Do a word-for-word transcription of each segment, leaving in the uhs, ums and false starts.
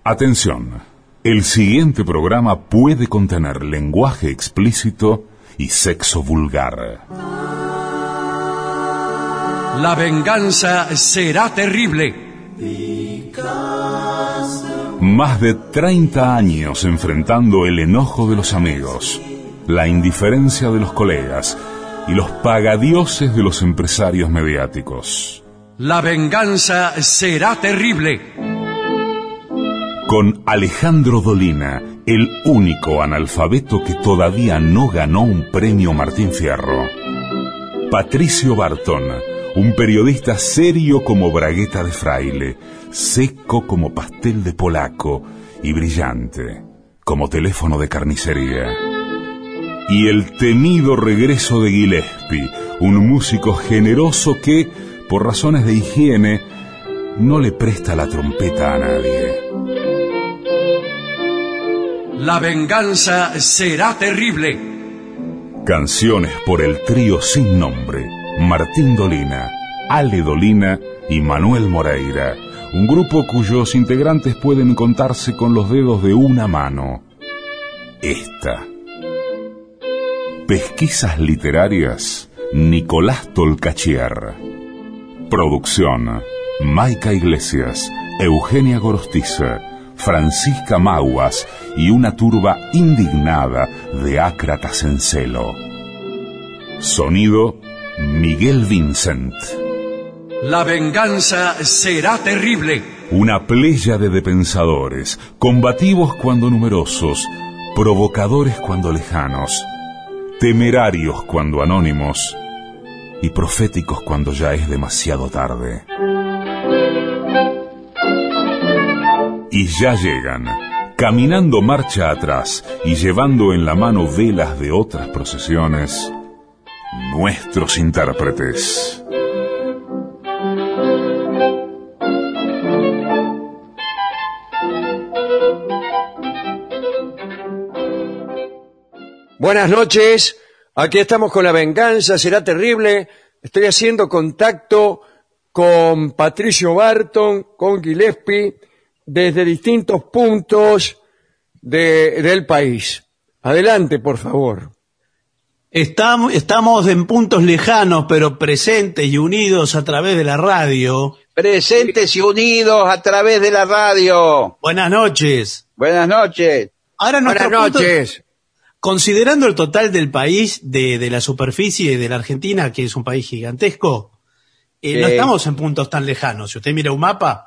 Atención, el siguiente programa puede contener lenguaje explícito y sexo vulgar. La venganza será terrible. Más de treinta años enfrentando el enojo de los amigos, la indiferencia de los colegas y los pagadioses de los empresarios mediáticos. La venganza será terrible. Con Alejandro Dolina, el único analfabeto que todavía no ganó un premio Martín Fierro. Patricio Barton, un periodista serio como bragueta de fraile, seco como pastel de polaco y brillante como teléfono de carnicería. Y el temido regreso de Gillespie, un músico generoso que, por razones de higiene, no le presta la trompeta a nadie. La venganza será terrible. Canciones por el trío sin nombre, Martín Dolina, Ale Dolina y Manuel Moreira, un grupo cuyos integrantes pueden contarse con los dedos de una mano. Esta. Pesquisas literarias, Nicolás Tolcachier. Producción, Maica Iglesias, Eugenia Gorostiza, Francisca Mauas y una turba indignada de ácratas en celo. Sonido, Miguel Vincent. La venganza será terrible. Una pléyade de pensadores, combativos cuando numerosos, provocadores cuando lejanos, temerarios cuando anónimos y proféticos cuando ya es demasiado tarde. Y ya llegan, caminando marcha atrás y llevando en la mano velas de otras procesiones, nuestros intérpretes. Buenas noches, aquí estamos con La venganza será terrible. Estoy haciendo contacto con Patricio Barton, con Gillespie, desde distintos puntos de, del país. Adelante, por favor. Estamos, estamos en puntos lejanos, pero presentes y unidos a través de la radio. Presentes y unidos a través de la radio. Buenas noches. Buenas noches. Ahora Buenas noches. Punto, considerando el total del país, de, de la superficie de la Argentina, que es un país gigantesco, eh, sí. No estamos en puntos tan lejanos. Si usted mira un mapa...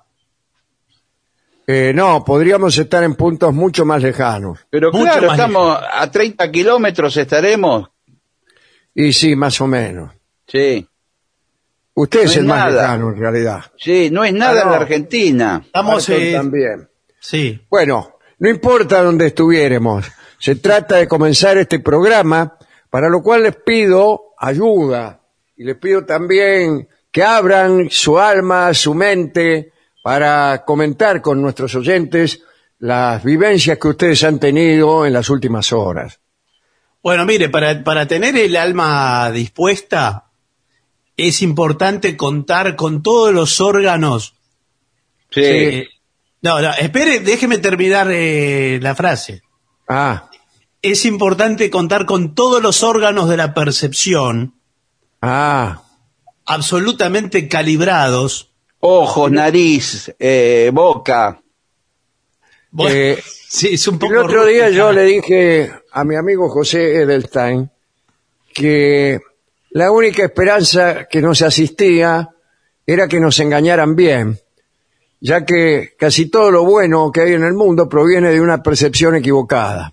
Eh, no, podríamos estar en puntos mucho más lejanos. Pero mucho claro, más estamos lejano. A treinta kilómetros estaremos. Y sí, más o menos. Sí. Usted no es es el más nada. lejano, en realidad. Sí, no es nada Ah, no. en la Argentina. Estamos Barton eh, también. Sí. Bueno, no importa dónde estuviéramos. Se trata de comenzar este programa, para lo cual les pido ayuda. Y les pido también que abran su alma, su mente, para comentar con nuestros oyentes las vivencias que ustedes han tenido en las últimas horas. Bueno, mire, para, para tener el alma dispuesta, es importante contar con todos los órganos. Sí. Eh, no, no, espere, déjeme terminar eh, la frase. Ah, Es importante contar con todos los órganos de la percepción ah, absolutamente calibrados. Ojos, nariz, eh, boca. Bueno, Eh, sí, es un poco el otro día rústica. yo le dije a mi amigo José Edelstein que la única esperanza que nos asistía era que nos engañaran bien, ya que casi todo lo bueno que hay en el mundo proviene de una percepción equivocada.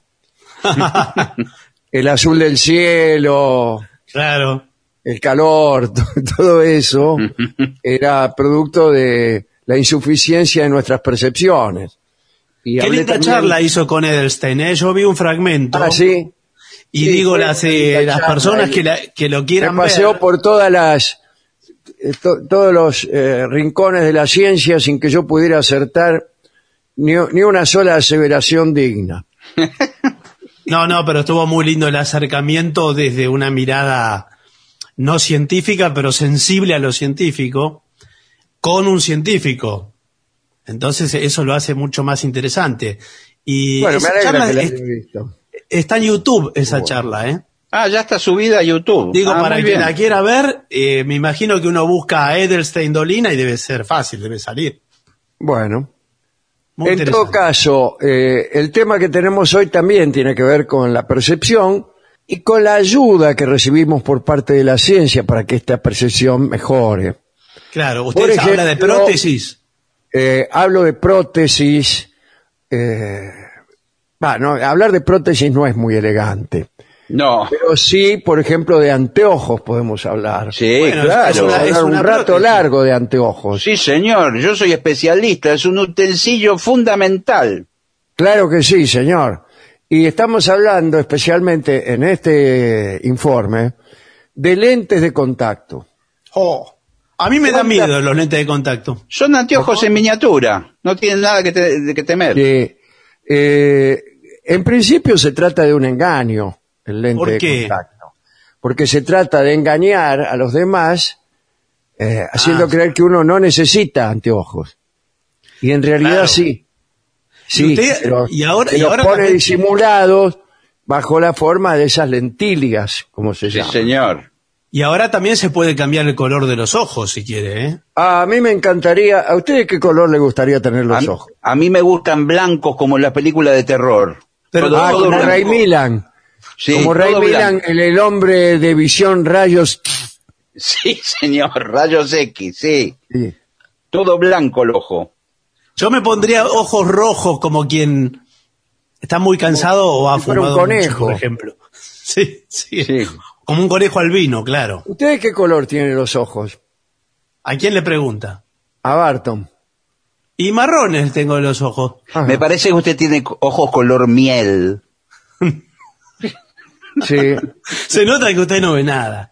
El azul del cielo, Claro. el calor, to- todo eso era producto de la insuficiencia de nuestras percepciones. Y Qué hablé linda también- charla hizo con Edelstein, ¿eh? Yo vi un fragmento. Ah, sí. Y Sí, digo, fue las, una eh, linda las charla personas y- que, la, que lo Me quieran paseó ver. por todas las eh, to- todos los eh, rincones de la ciencia sin que yo pudiera acertar ni, ni una sola aseveración digna. No, no, pero estuvo muy lindo el acercamiento desde una mirada no científica, pero sensible a lo científico, con un científico. Entonces eso lo hace mucho más interesante. Y bueno, me esa alegra charla que la es- haya visto. está en YouTube esa charla, ¿eh? Ah, ya está subida a YouTube. Digo, Ah, para muy quien bien. la quiera ver, eh, me imagino que uno busca a Edelstein Dolina y debe ser fácil, debe salir. Bueno, Muy en todo interesante. caso, eh, el tema que tenemos hoy también tiene que ver con la percepción y con la ayuda que recibimos por parte de la ciencia para que esta percepción mejore. Claro, Por usted habla de ejemplo, prótesis. Eh, hablo de prótesis. Eh, bah, no, hablar de prótesis no es muy elegante. No. Pero sí, por ejemplo, de anteojos podemos hablar. Sí, Bueno, claro. es una- Podemos hablar un una rato prótesis. largo de anteojos. Sí, señor, yo soy especialista, es un utensilio fundamental. Claro que sí, señor. Y estamos hablando especialmente en este informe de lentes de contacto. Oh, a mí me da ¿Cuánta- miedo los lentes de contacto. Son anteojos en miniatura, no tienen nada que, te- de que temer. Que, eh, en principio se trata de un engaño, el lente ¿Por de qué? contacto. Porque se trata de engañar a los demás eh, haciendo Ah. creer que uno no necesita anteojos. Y en realidad Claro. sí. Sí, Y usted- pero y ahora- se y los ahora pone también- disimulados bajo la forma de esas lentillas, como se Sí, llama. señor. Y ahora también se puede cambiar el color de los ojos, si quiere, ¿eh? A mí me encantaría... ¿A usted qué color le gustaría tener A, los ojos? a mí me gustan blancos como en las películas de terror. Pero Todo- Ah, todo como blanco. Ray Millan. Sí, como Ray todo Millan, blanco. el, el hombre de visión rayos... Sí, señor, rayos X, sí. Sí. Todo blanco el ojo. Yo me pondría ojos rojos como quien está muy cansado o ha si fuera un fumado mucho, conejo. por ejemplo. Sí, sí, Sí. Como un conejo albino, claro. ¿Ustedes qué color tienen los ojos? ¿A quién le pregunta? A Barton. Y marrones tengo los ojos. Ajá. Me parece que usted tiene co- ojos color miel. Sí. Se nota que usted no ve nada.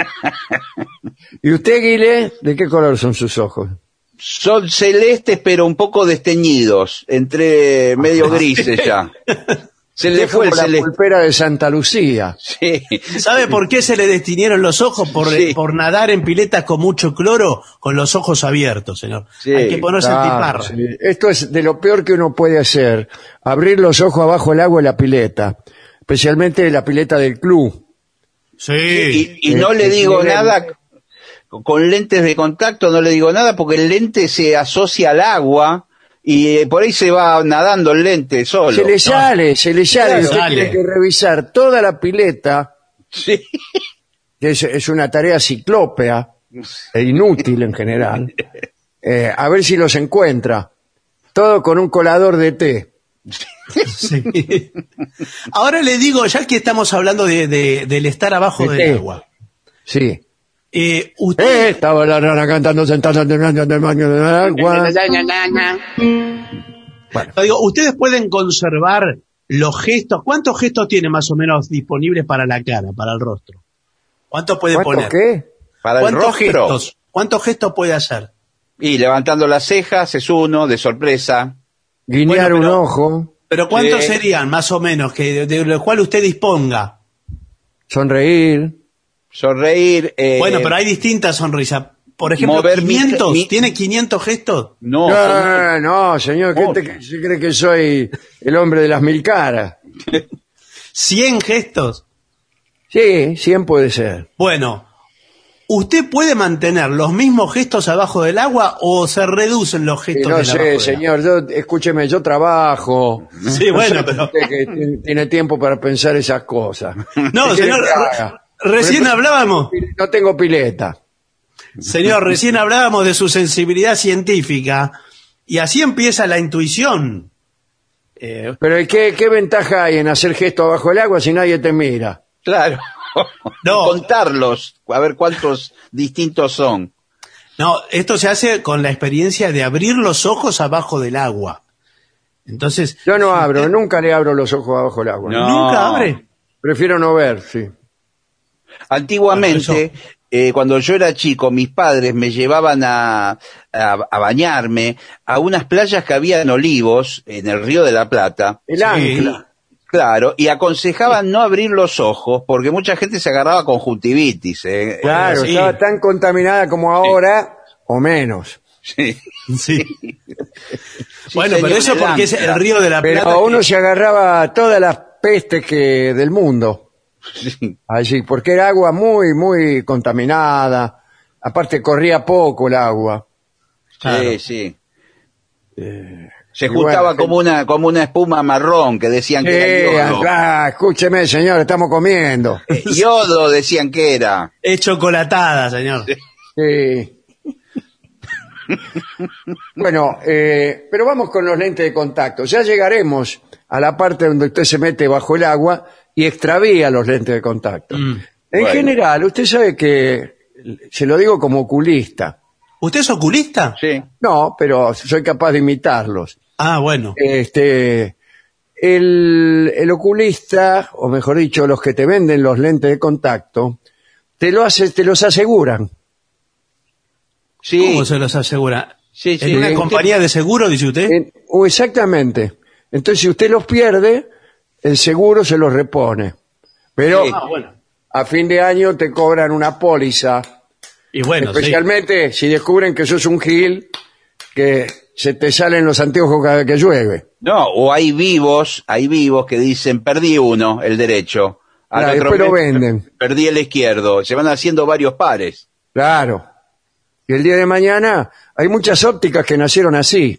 ¿Y usted, Guile, de qué color son sus ojos? Son celestes pero un poco desteñidos, entre medio grises ya. Se le Es fue el como la celeste. pulpera de Santa Lucía. Sí. ¿Sabe por qué se le destiñeron los ojos? Por, Sí. por nadar en piletas con mucho cloro, con los ojos abiertos, señor. Sí, Hay que ponerse Claro, antiparra. sí. Esto es de lo peor que uno puede hacer. Abrir los ojos abajo del agua de la pileta. Especialmente la pileta del club. Sí. Y, y no Eh, le eh, digo miren. nada, con lentes de contacto no le digo nada porque el lente se asocia al agua y eh, por ahí se va nadando el lente solo. Se le sale, se le sale. Claro, Usted sale. tiene que revisar toda la pileta, Sí. que es, es una tarea ciclópea e inútil en general, eh, a ver si los encuentra. Todo con un colador de té. Sí. Ahora le digo, ya que estamos hablando de, de- del estar abajo De del té. agua, Sí. eh, usted... Eh, estaba la rana cantando sentada en el baño del baño del agua. Bueno, Digo, ustedes pueden conservar los gestos. ¿Cuántos gestos tiene más o menos disponibles para la cara, para el rostro? ¿Cuántos puede ¿cuánto poner? qué? Para el ¿Cuántos rostro. gestos? ¿Cuántos gestos puede hacer? Y levantando las cejas es uno, de sorpresa. Guiñar Bueno, pero- un ojo, Pero ¿cuántos Sí. serían más o menos que de, de lo cual usted disponga? sonreír. Sonreír. eh, Bueno, pero hay distintas sonrisas. Por ejemplo, mover mi- quinientos. mi- ¿Tiene quinientos gestos? No, No, no, señor, ¿qué te- se cree que soy el hombre de las mil caras? ¿cien gestos? Sí, cien puede ser. Bueno, ¿usted puede mantener los mismos gestos abajo del agua o se reducen los Y gestos no del abajo sé, del señor, yo, escúcheme, yo trabajo. agua? Sí, bueno, pero... Usted que tiene- tiene tiempo para pensar esas cosas. No, ¿Qué quiere señor, que re- haga? recién hablábamos, No tengo pileta. señor, recién hablábamos de su sensibilidad científica y así empieza la intuición. Eh, Pero ¿y ¿qué, qué ventaja hay en hacer gesto abajo del agua si nadie te mira? claro. No. Contarlos, a ver cuántos distintos son. no, esto se hace con la experiencia de abrir los ojos abajo del agua. Entonces, Yo no abro, nunca le abro los ojos abajo del agua. No. nunca abre. Prefiero no ver, sí. Antiguamente, Bueno, eh, cuando yo era chico, mis padres me llevaban a, a, a bañarme a unas playas que había en Olivos, en el Río de la Plata. El Sí. ancla. Claro, y aconsejaban no abrir los ojos porque mucha gente se agarraba conjuntivitis. Eh. Claro, sí. estaba tan contaminada como ahora, o menos. Sí. Sí. Bueno, señor, pero eso el porque es el ancla. Río de la Plata. Pero uno que- se agarraba a todas las pestes que del mundo. Sí. Allí, porque era agua muy, muy contaminada. Aparte corría poco el agua. Claro. Sí, sí. Eh, Se y juntaba bueno, como una como una espuma marrón que decían que Eh, era yodo. ah, escúcheme, señor, estamos comiendo. Eh, yodo decían que era. Es chocolatada, señor. Sí. Bueno, eh, pero vamos con los lentes de contacto. Ya llegaremos a la parte donde usted se mete bajo el agua y extravía los lentes de contacto. Mm. En Bueno. general, usted sabe que, se lo digo como oculista, ¿Usted es oculista? Sí. no, pero soy capaz de imitarlos. Ah, bueno. Este, el, el oculista, o mejor dicho, los que te venden los lentes de contacto, te, lo hace, te los aseguran. Sí. ¿Cómo se los asegura? Sí, sí. ¿En una Sí. compañía de seguro, dice usted? En- o exactamente. Entonces, si usted los pierde, el seguro se los repone. Pero Sí. Ah, bueno. a fin de año te cobran una póliza, Y bueno, sí. especialmente si descubren que sos un gil, que se te salen los anteojos cada vez que llueve. No, o hay vivos, hay vivos que dicen perdí uno, el derecho. Al Claro, otro después lo mes, venden. Perdí el izquierdo. Se van haciendo varios pares. Claro. Y el día de mañana hay muchas ópticas que nacieron así,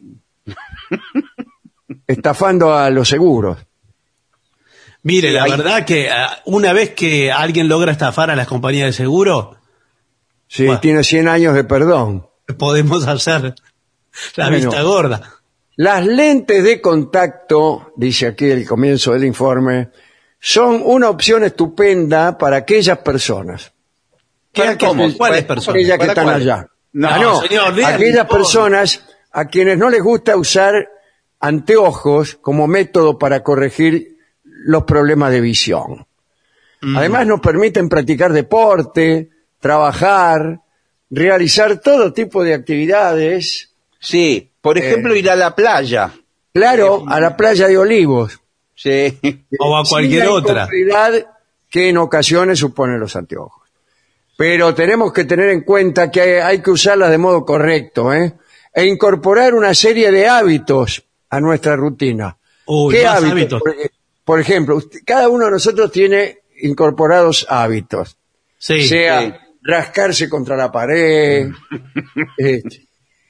estafando a los seguros. Mire, Sí, la hay- verdad que ah, una vez que alguien logra estafar a las compañías de seguro, Sí, Bueno. tiene cien años de perdón. podemos hacer la Bueno. vista gorda. Las lentes de contacto, dice aquí el comienzo del informe, son una opción estupenda para aquellas personas. ¿Qué, ¿Para qué- cómo? ¿Cuáles ¿Para- personas? Aquellas que ¿Para están cuál? allá. No, Ah, no, señor, diga el aquellas informe. personas a quienes no les gusta usar anteojos como método para corregir los problemas de visión. Mm. Además nos permiten practicar deporte, trabajar, realizar todo tipo de actividades. Sí. Por ejemplo, Eh. ir a la playa. Claro, a la playa de Olivos. Sí. O a cualquier sin la otra. incomodidad que en ocasiones suponen los anteojos. Pero tenemos que tener en cuenta que hay, hay que usarlas de modo correcto, ¿eh? E incorporar una serie de hábitos a nuestra rutina. Uy, ¿Qué más hábitos? hábitos. Por, por ejemplo, usted- cada uno de nosotros tiene incorporados hábitos. Sí. sea sí. rascarse contra la pared. este,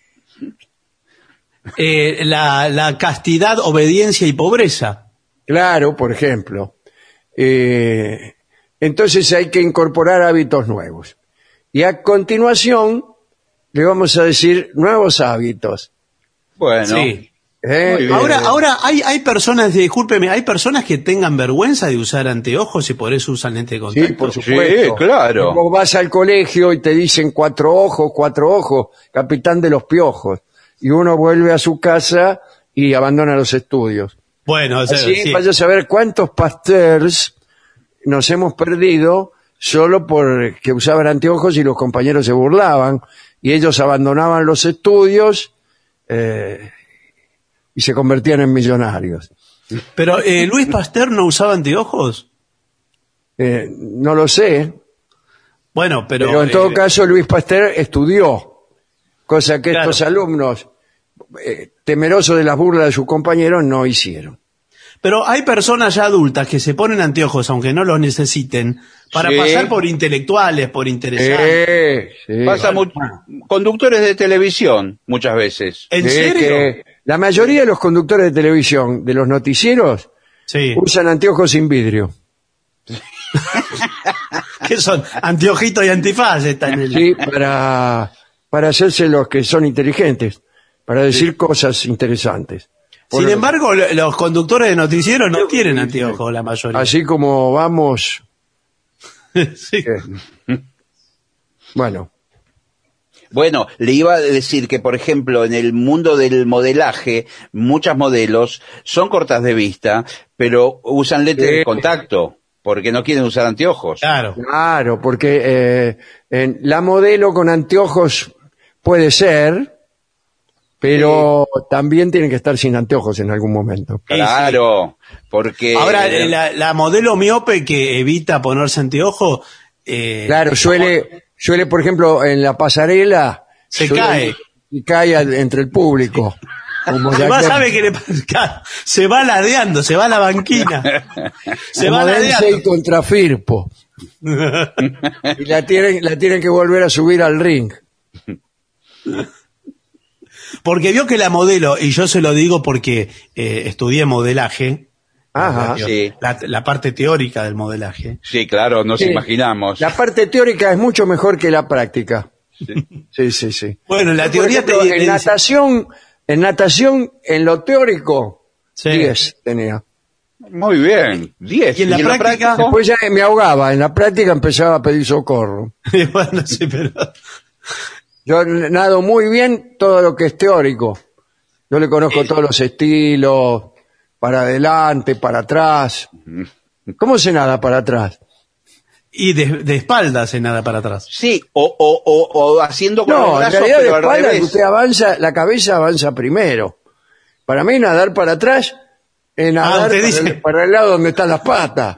Eh, la, la castidad, obediencia y pobreza. claro, por ejemplo. Eh, entonces hay que incorporar hábitos nuevos. Y a continuación le vamos a decir nuevos hábitos. Bueno. Sí. ¿eh? Muy bien. Ahora, ahora hay, hay personas, discúlpeme, hay personas que tengan vergüenza de usar anteojos y por eso usan lente de contacto. Sí, por supuesto. Sí, claro. Vos vas al colegio y te dicen cuatro ojos, cuatro ojos, capitán de los piojos. Y uno vuelve a su casa y abandona los estudios. Bueno, o sea, Así sí. vaya a saber cuántos pasteurs nos hemos perdido solo por que usaban anteojos y los compañeros se burlaban y ellos abandonaban los estudios eh, y se convertían en millonarios. Pero eh, Luis Pasteur no usaba anteojos. Eh, no lo sé, Bueno, pero, pero, en eh, todo caso Luis Pasteur estudió, cosa que Claro. estos alumnos, eh, temerosos de las burlas de sus compañeros, no hicieron. pero hay personas ya adultas que se ponen anteojos aunque no los necesiten para Sí. pasar por intelectuales, por interesantes. Eh, sí. Pasa mu- conductores de televisión muchas veces. ¿En Sí, serio? que la mayoría de los conductores de televisión, de los noticieros, Sí. usan anteojos sin vidrio. ¿Qué son? Anteojitos y antifaz están en el... Sí, para, para hacerse los que son inteligentes, para decir cosas interesantes. Sin Por- embargo, lo- los conductores de noticieros no tienen anteojos, la mayoría. Así como vamos, Sí. eh, bueno, Bueno, le iba a decir que, por ejemplo, en el mundo del modelaje, muchas modelos son cortas de vista, pero usan lentes Sí. de contacto, porque no quieren usar anteojos. Claro. claro, porque eh, en la modelo con anteojos puede ser, pero también tiene que estar sin anteojos en algún momento. Claro, porque... Ahora, eh, la, la modelo miope que evita ponerse anteojo, eh, Claro, suele, suele, por ejemplo, en la pasarela, Se suele- cae. y cae al- entre el público. Como Además Jack sabe que le pasa, se va ladeando, se va a la banquina. Se como va Densey ladeando. contra Firpo. Y la tienen, la tienen que volver a subir al ring. Porque vio que la modelo, y yo se lo digo porque eh, estudié modelaje, Ajá. la, Sí. la, la parte teórica del modelaje. Sí, claro, nos Sí. imaginamos. La parte teórica es mucho mejor que la práctica. Sí, sí, sí. Bueno, la Por teoría ejemplo, te, te en dice- natación, en natación, en lo teórico, Sí. diez tenía. Muy bien, diez. ¿Y en la práctica? Después ya me ahogaba, en la práctica empezaba a pedir socorro. bueno, sí, pero... Yo nado muy bien todo lo que es teórico. Yo le conozco Eh. todos los estilos, para adelante, para atrás. ¿Cómo se nada para atrás? Y de, de espaldas en nada para atrás. Sí, o, o, o, o haciendo con los No, en brazos, realidad de pero al espalda revés. usted avanza, la cabeza avanza primero. Para mí nadar para atrás es nadar usted para, dice- el, para el lado donde están las patas.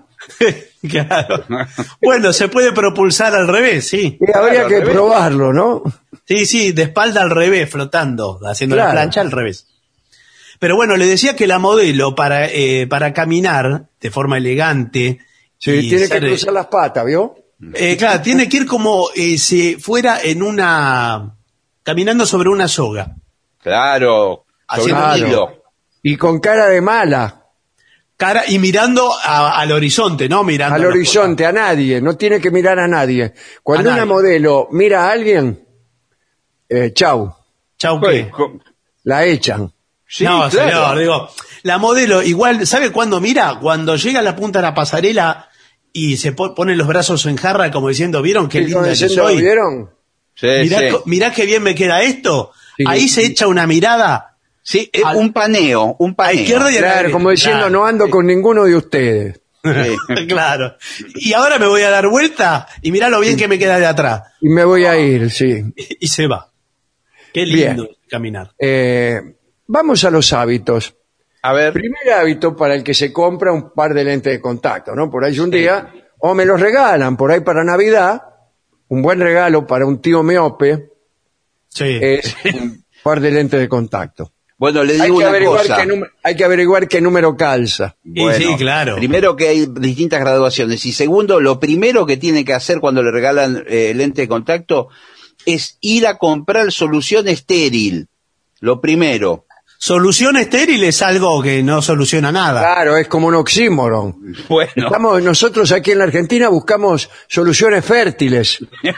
Claro. Bueno, se puede propulsar al revés, sí. Y habría al que revés. probarlo, ¿no? Sí, sí, de espalda al revés, flotando, haciendo Claro. la plancha al revés. Pero bueno, le decía que la modelo para, eh, para caminar de forma elegante. Sí, y tiene ser, que cruzar las patas, ¿vio? eh, claro, tiene que ir como eh, si fuera en una. Caminando sobre una soga. Claro, sobre Haciendo un Claro. hilo. Y con cara de mala, Cara, y mirando a- al horizonte, ¿no? Mirando al a los horizonte, a nadie, no tiene que mirar a nadie. Cuando A una nadie. modelo mira a alguien, eh, chau, costados. Chau, Pues, ¿qué? con- la echan. sí, no, claro. señor, digo, la modelo igual, ¿sabe cuándo mira? Cuando llega a la punta de la pasarela y se po- pone los brazos en jarra como diciendo, ¿vieron qué Y como linda que diciendo, soy? ¿vieron? Sí, Mirá, sí. co- mirá qué bien me queda esto. Sí. Ahí se echa una mirada Sí, eh, Al- un paneo, un a paneo. izquierda y a la Claro, derecha. como diciendo, Claro. no ando con ninguno de ustedes. Sí. Claro. Y ahora me voy a dar vuelta y mirá lo bien que me queda de atrás. Y me voy a ir, sí. Y se va. Qué lindo Bien. caminar. Eh, vamos a los hábitos. A ver, Primer hábito para el que se compra un par de lentes de contacto, ¿no? Por ahí un día, o me los regalan por ahí para Navidad, un buen regalo para un tío miope Sí. es un par de lentes de contacto. bueno, le Hay digo que, una averiguar cosa. qué número, hay que averiguar qué número calza. Y Bueno, sí, claro. Primero que hay distintas graduaciones y segundo, lo primero que tiene que hacer cuando le regalan eh, lente de contacto es ir a comprar solución estéril. Lo primero. Solución estéril es algo que no soluciona nada. Claro, es como un oxímoron. Bueno, Estamos, nosotros aquí en la Argentina buscamos soluciones fértiles.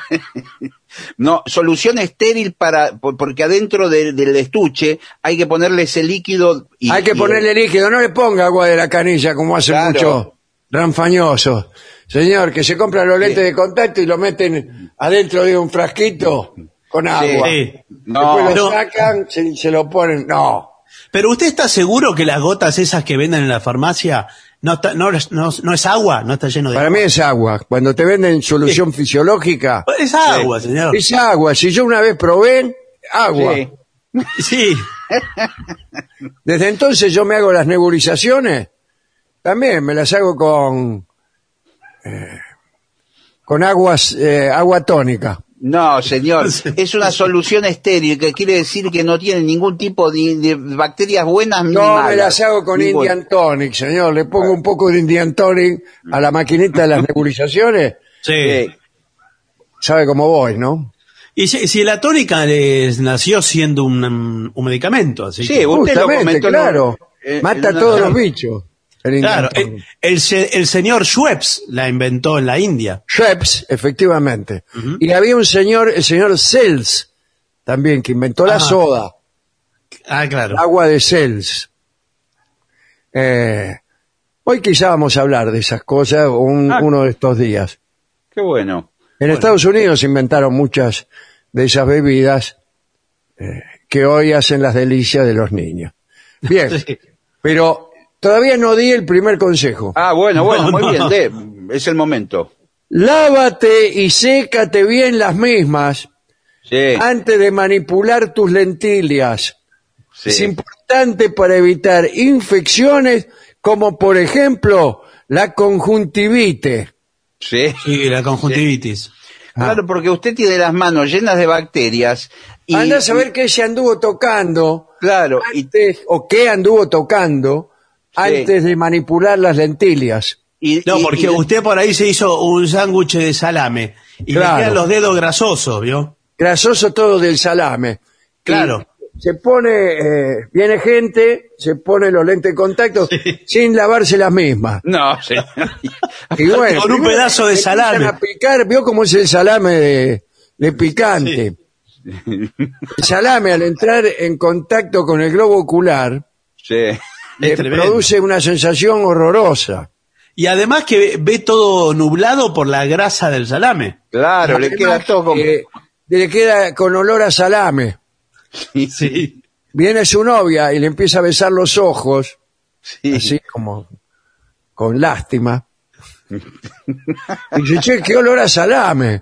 no, solución estéril para, por- porque adentro de- del estuche hay que ponerle ese líquido y, Hay que y- ponerle líquido, no le ponga agua de la canilla como hacen Claro. muchos ranfañosos. Señor, que se compran los lentes de contacto y lo meten adentro de un frasquito con agua. Sí. No, Después lo pero- sacan, se, se lo ponen. No. Pero usted está seguro que las gotas esas que venden en la farmacia no, está- no, no, no es agua, no está lleno de Para agua. mí es agua. Cuando te venden solución fisiológica, Es agua, señor. es agua. Si yo una vez probé, agua. sí. Sí. Desde entonces yo me hago las nebulizaciones. También me las hago con eh, con aguas eh, agua tónica. No, señor, es una solución estéril, que quiere decir que no tiene ningún tipo de, de bacterias buenas ni No malas. me las hago con Ni bu- Indian Tonic, señor. Le pongo un poco de Indian Tonic a la maquinita de las nebulizaciones. Sí. Sí. Sabe cómo voy, ¿no? Y si, si la tónica les nació siendo un, um, un medicamento, así Sí, que- usted lo Justamente, comentó en claro. un- eh, Mata en a una- todos los bichos. El Indian claro, Tonic. el, el, se- el señor Schweppes la inventó en la India. Schweppes, efectivamente. Y había un señor, el señor Seltz, también, que inventó la Ajá. soda, Ah, claro. el agua de Seltz. Eh, hoy quizá vamos a hablar de esas cosas un- Ah. uno de estos días. Qué bueno. En Estados Unidos inventaron muchas de esas bebidas eh, que hoy hacen las delicias de los niños. Bien, Sí. pero todavía no di el primer consejo. Ah, bueno, bueno, No, muy no. bien, de, es el momento. Lávate y sécate bien las mismas Sí, antes de manipular tus lentillas. sí. Es importante para evitar infecciones como por ejemplo la conjuntivite. Sí. Sí, la conjuntivitis. Claro, porque usted tiene las manos llenas de bacterias Y, Anda a saber qué se anduvo tocando Claro, antes, o qué anduvo tocando Sí. antes de manipular las lentillas. y, y- No, y- porque y- usted por ahí se hizo un sándwich de salame y Claro. le quedan los dedos grasosos, ¿vio? Grasoso todo del salame. Claro. Y se pone, eh, viene gente, se pone los lentes de contacto sin lavarse las mismas. No, sí. Y bueno, Con un primero pedazo de empiezan salame. a picar, vio cómo es el salame de, de picante. El salame al entrar en contacto con el globo ocular Sí. eh, tremendo. produce una sensación horrorosa. Y además que ve todo nublado por la grasa del salame. Claro, le queda todo como... Eh, le queda con olor a salame. Sí. Viene su novia y le empieza a besar los ojos, Sí. así como con lástima. Y dice, che, qué olor a salame.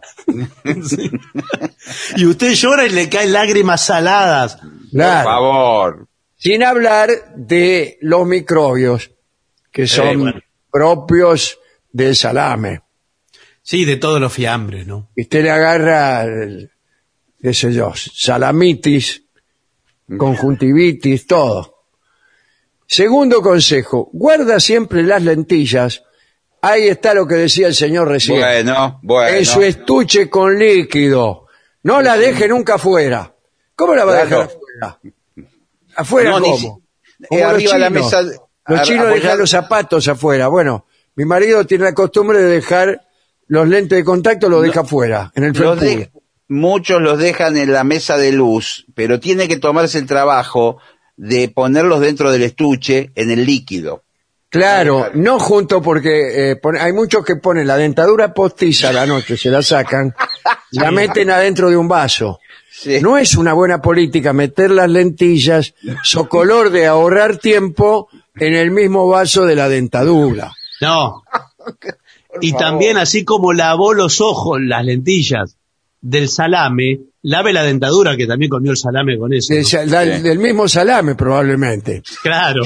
Y usted llora y le caen lágrimas saladas. Claro. Por favor. Sin hablar de los microbios que son bueno. propios del salame. Sí, de todos los fiambres, ¿no? Y usted le agarra, el, qué sé yo, salamitis, conjuntivitis, todo. Segundo consejo, guarda siempre las lentillas. Ahí está lo que decía el señor recién. Bueno, bueno. En su estuche con líquido. No la deje nunca afuera. ¿Cómo la va a dejar Claro. afuera? ¿Afuera No, ni cómo? si- Como eh, los arriba de la chinos. mesa, Los a- chinos apoyar- dejan los zapatos afuera. Bueno, mi marido tiene la costumbre de dejar los lentes de contacto, los deja afuera, en el Los felpudo. de- muchos los dejan en la mesa de luz, pero tiene que tomarse el trabajo de ponerlos dentro del estuche en el líquido. Claro, no junto porque eh, pone- hay muchos que ponen la dentadura postiza a la noche, se la sacan, la meten adentro de un vaso. Sí. No es una buena política meter las lentillas, socolor de ahorrar tiempo, en el mismo vaso de la dentadura. No. Y favor. también, así como lavó los ojos, las lentillas del salame, lave la dentadura, que también comió el salame con eso. Del, ¿no? sa- del- del mismo salame probablemente. Claro.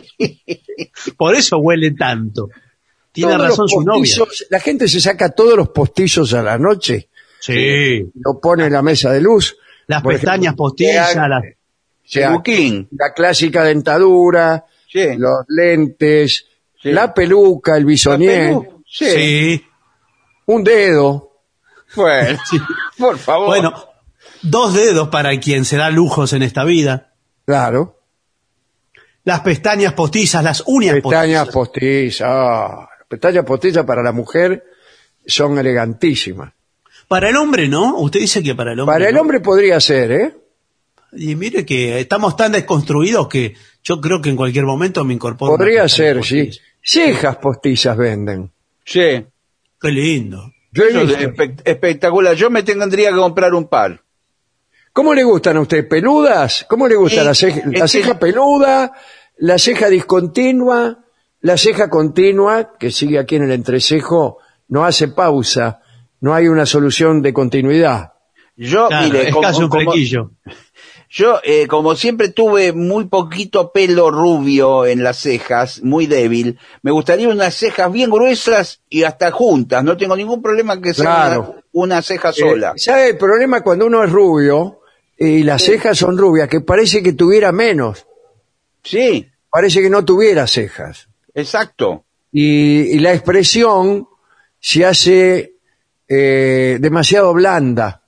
Por eso huele tanto. Tiene Todos razón los su novia. postizos- La gente se saca todos los postizos a la noche, Sí. lo pone en la mesa de luz. Las Por pestañas ejemplo, postizas, sea- las... sea Buquín. la clásica dentadura, Sí. los lentes, Sí. la peluca, el bisonier, Perú. Sí. Sí. un dedo. Bueno, por favor. Bueno, dos dedos para quien se da lujos en esta vida. Claro. Las pestañas postizas, las uñas Pestañas postizas. postizas. Ah, las pestañas postizas para la mujer son elegantísimas. Para el hombre, ¿no? Usted dice que para el hombre. Para el ¿no? hombre podría ser, ¿eh? Y mire que estamos tan desconstruidos que yo creo que en cualquier momento me incorporo. una Podría pestaña ser, sí. postiza. Cejas postizas venden. Sí. Qué lindo. Yo he Eso es visto. espe- espectacular. Yo me tendría que comprar un par. ¿Cómo le gustan a usted? ¿Peludas? ¿Cómo le gusta Sí, la ceja, es la ceja que- peluda, la ceja discontinua, la ceja continua, que sigue aquí en el entrecejo, no hace pausa, no hay una solución de continuidad? Yo, Claro, mire, es como, casi un como- flequillo. yo, eh, como siempre tuve muy poquito pelo rubio en las cejas, muy débil, me gustaría unas cejas bien gruesas y hasta juntas. No tengo ningún problema que sea Claro. una, una ceja sola. Eh, ¿Sabe el problema cuando uno es rubio y las cejas son rubias? Que parece que tuviera menos, Sí, parece que no tuviera cejas. exacto. Y, y la expresión se hace eh, demasiado blanda.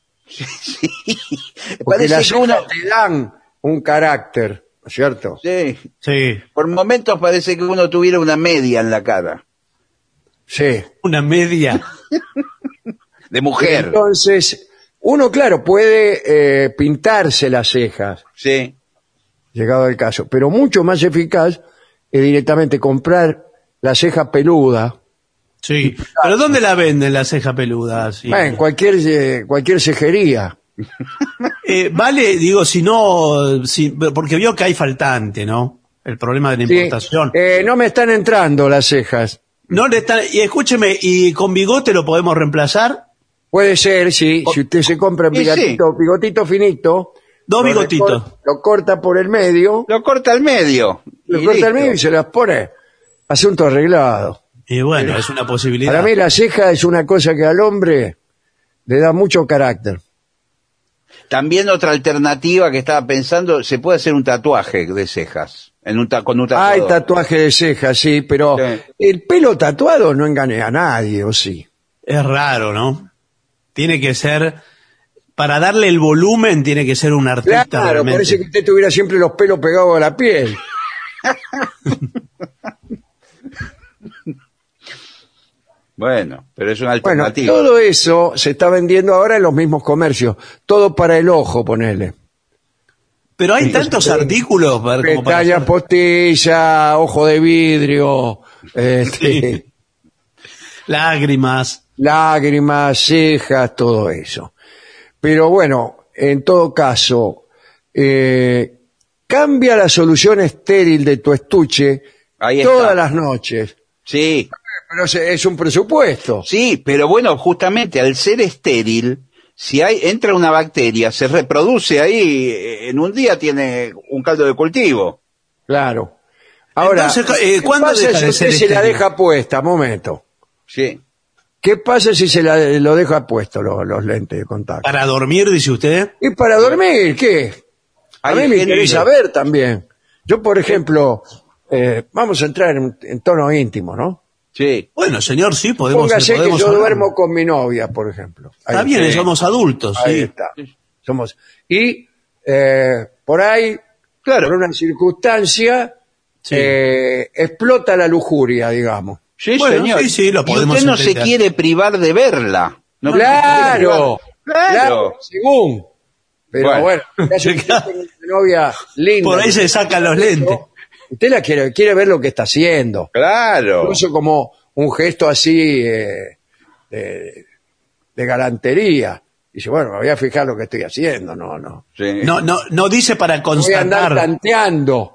Porque Parece las que uno... cejas te dan un carácter, ¿no es cierto? Sí, Sí. por momentos parece que uno tuviera una media en la cara. Sí. Una media. De mujer. Entonces, uno, claro, puede eh, pintarse las cejas, Sí. llegado el caso, pero mucho más eficaz es directamente comprar la ceja peluda. Sí. ¿Pero dónde la venden la ceja peluda? Sí. Bueno, en cualquier, eh, cualquier cejería. Eh, vale, digo, si no, si, porque vio que hay faltante, ¿no? El problema de la Sí. importación. Eh, no me están entrando las cejas. No le está, y escúcheme, ¿y con bigote lo podemos reemplazar? Puede ser, sí, si usted se compra un Y sí. bigotito, bigotito finito. Dos lo bigotitos. recor- Lo corta por el medio, Lo corta al medio. lo y corta al listo. medio y se las pone. Asunto arreglado. Y bueno, es una posibilidad. Para mí la ceja es una cosa que al hombre le da mucho carácter. También otra alternativa que estaba pensando, se puede hacer un tatuaje de cejas, en un ta- con un tatuador. Hay tatuaje de cejas, sí, pero Sí. el pelo tatuado no engaña a nadie, ¿o sí? Es raro, ¿no? Tiene que ser, para darle el volumen, tiene que ser un artista Claro, realmente. parece que usted tuviera siempre los pelos pegados a la piel. Bueno, pero es una Bueno, alternativa. todo eso se está vendiendo ahora en los mismos comercios. Todo para el ojo, ponele. Pero hay tantos artículos para, como para Pestaña hacer- postiza, ojo de vidrio, este, lágrimas. lágrimas, cejas, todo eso. Pero bueno, en todo caso, eh, cambia la solución estéril de tu estuche Ahí está. todas las noches. Sí, Pero se- es un presupuesto. sí, pero bueno, justamente al ser estéril, si hay entra una bacteria, se reproduce ahí, eh, en un día tiene un caldo de cultivo. Claro. Ahora, Entonces, eh, ¿qué ¿cuándo pasa deja si de usted ser se la estéril? deja puesta? Momento. Sí. ¿Qué pasa si se la, lo deja puesto lo- los lentes de contacto? Para dormir, dice usted. ¿Y para dormir qué? A Hay mí me gente- interesa ver también. Yo, por ejemplo, eh, vamos a entrar en, en tono íntimo, ¿no? Sí. Bueno, señor, sí, podemos. Póngase que podemos yo hablar. duermo con mi novia, por ejemplo. Ahí Está bien, está. somos adultos, Ahí sí. está. Somos. Y eh, por ahí, Claro. por una circunstancia, Sí. eh, explota la lujuria, digamos. Sí, Bueno, señor. sí, sí, lo y podemos usted no se entender. quiere privar de verla. No claro, Claro. según. Pero Bueno. bueno, ya si usted tiene una novia linda. Por ahí se sacan los lentes. Usted la quiere, quiere ver lo que está haciendo. Claro. Incluso como un gesto así eh, de, de galantería. Dice, bueno, me voy a fijar lo que estoy haciendo. No, no. Sí. No, no, no dice para Voy a andar constatar. tanteando.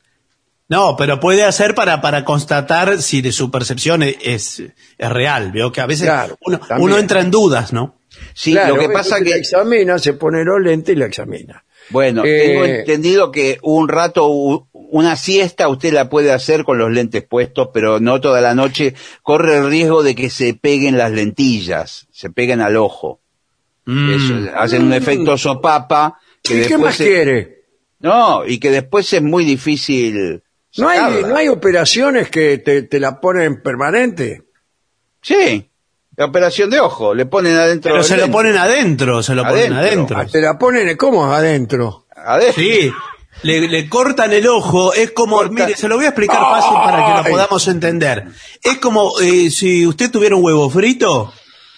No, pero puede hacer para, para constatar si de su percepción es, es, es real. Veo que a veces Claro, uno, también. uno entra en dudas, ¿no? Sí, Claro, lo que pasa entonces la que, examina, se pone los lentes y la examina. bueno, Eh, tengo entendido que un rato, u- una siesta usted la puede hacer con los lentes puestos, pero no toda la noche. Corre el riesgo de que se peguen las lentillas, se peguen al ojo. Mm. Eso, hacen un efecto sopapa. Que ¿Y qué después más se- quiere? No, y que después es muy difícil. ¿No hay, sacarla. ¿No hay operaciones que te, te la ponen permanente? Sí, la operación de ojo, le ponen adentro. Pero el se lo lente. ponen adentro, se lo ponen Adentro. adentro. Ah, ¿Te la ponen cómo adentro? Adentro. Sí, le, le cortan el ojo, es como, Corta- mire, se lo voy a explicar fácil para que Ay. lo podamos entender. Es como eh, si usted tuviera un huevo frito,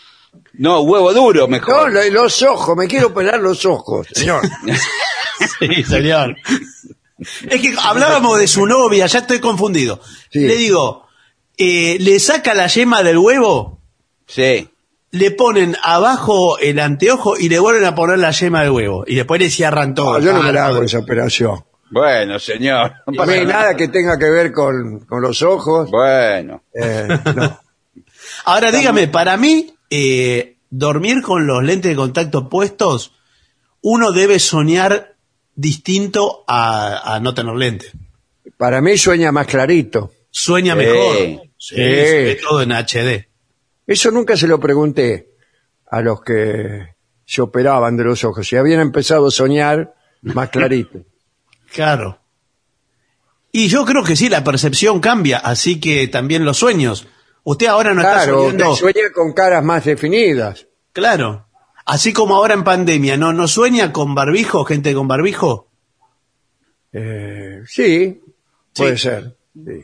No, huevo duro No, mejor. lo- los ojos, me quiero pelar los ojos, señor. sí, señor. Es que hablábamos de su novia, ya estoy confundido. Sí. Le digo, eh, le saca la yema del huevo, Sí. le ponen abajo el anteojo y le vuelven a poner la yema del huevo. Y después le cierran todo. No, yo no me la Ah, hago esa operación. Bueno, señor. No A pasa mí nada que tenga que ver con, con los ojos. Bueno. eh, no. Ahora dígame, para mí, eh, dormir con los lentes de contacto puestos, uno debe soñar distinto a, a no tener lentes. Para mí sueña más clarito. Sueña Sí. mejor. Sí, Sí. se ve todo en H D. Eso nunca se lo pregunté a los que se operaban de los ojos. Si habían empezado a soñar más clarito. Claro. Y yo creo que sí, la percepción cambia, así que también los sueños. Usted ahora no está Claro, soñando. que sueña con caras más definidas. Claro. Así como ahora en pandemia, ¿no, no sueña con barbijo, gente con barbijo? Eh, sí, puede Sí. ser. Sí.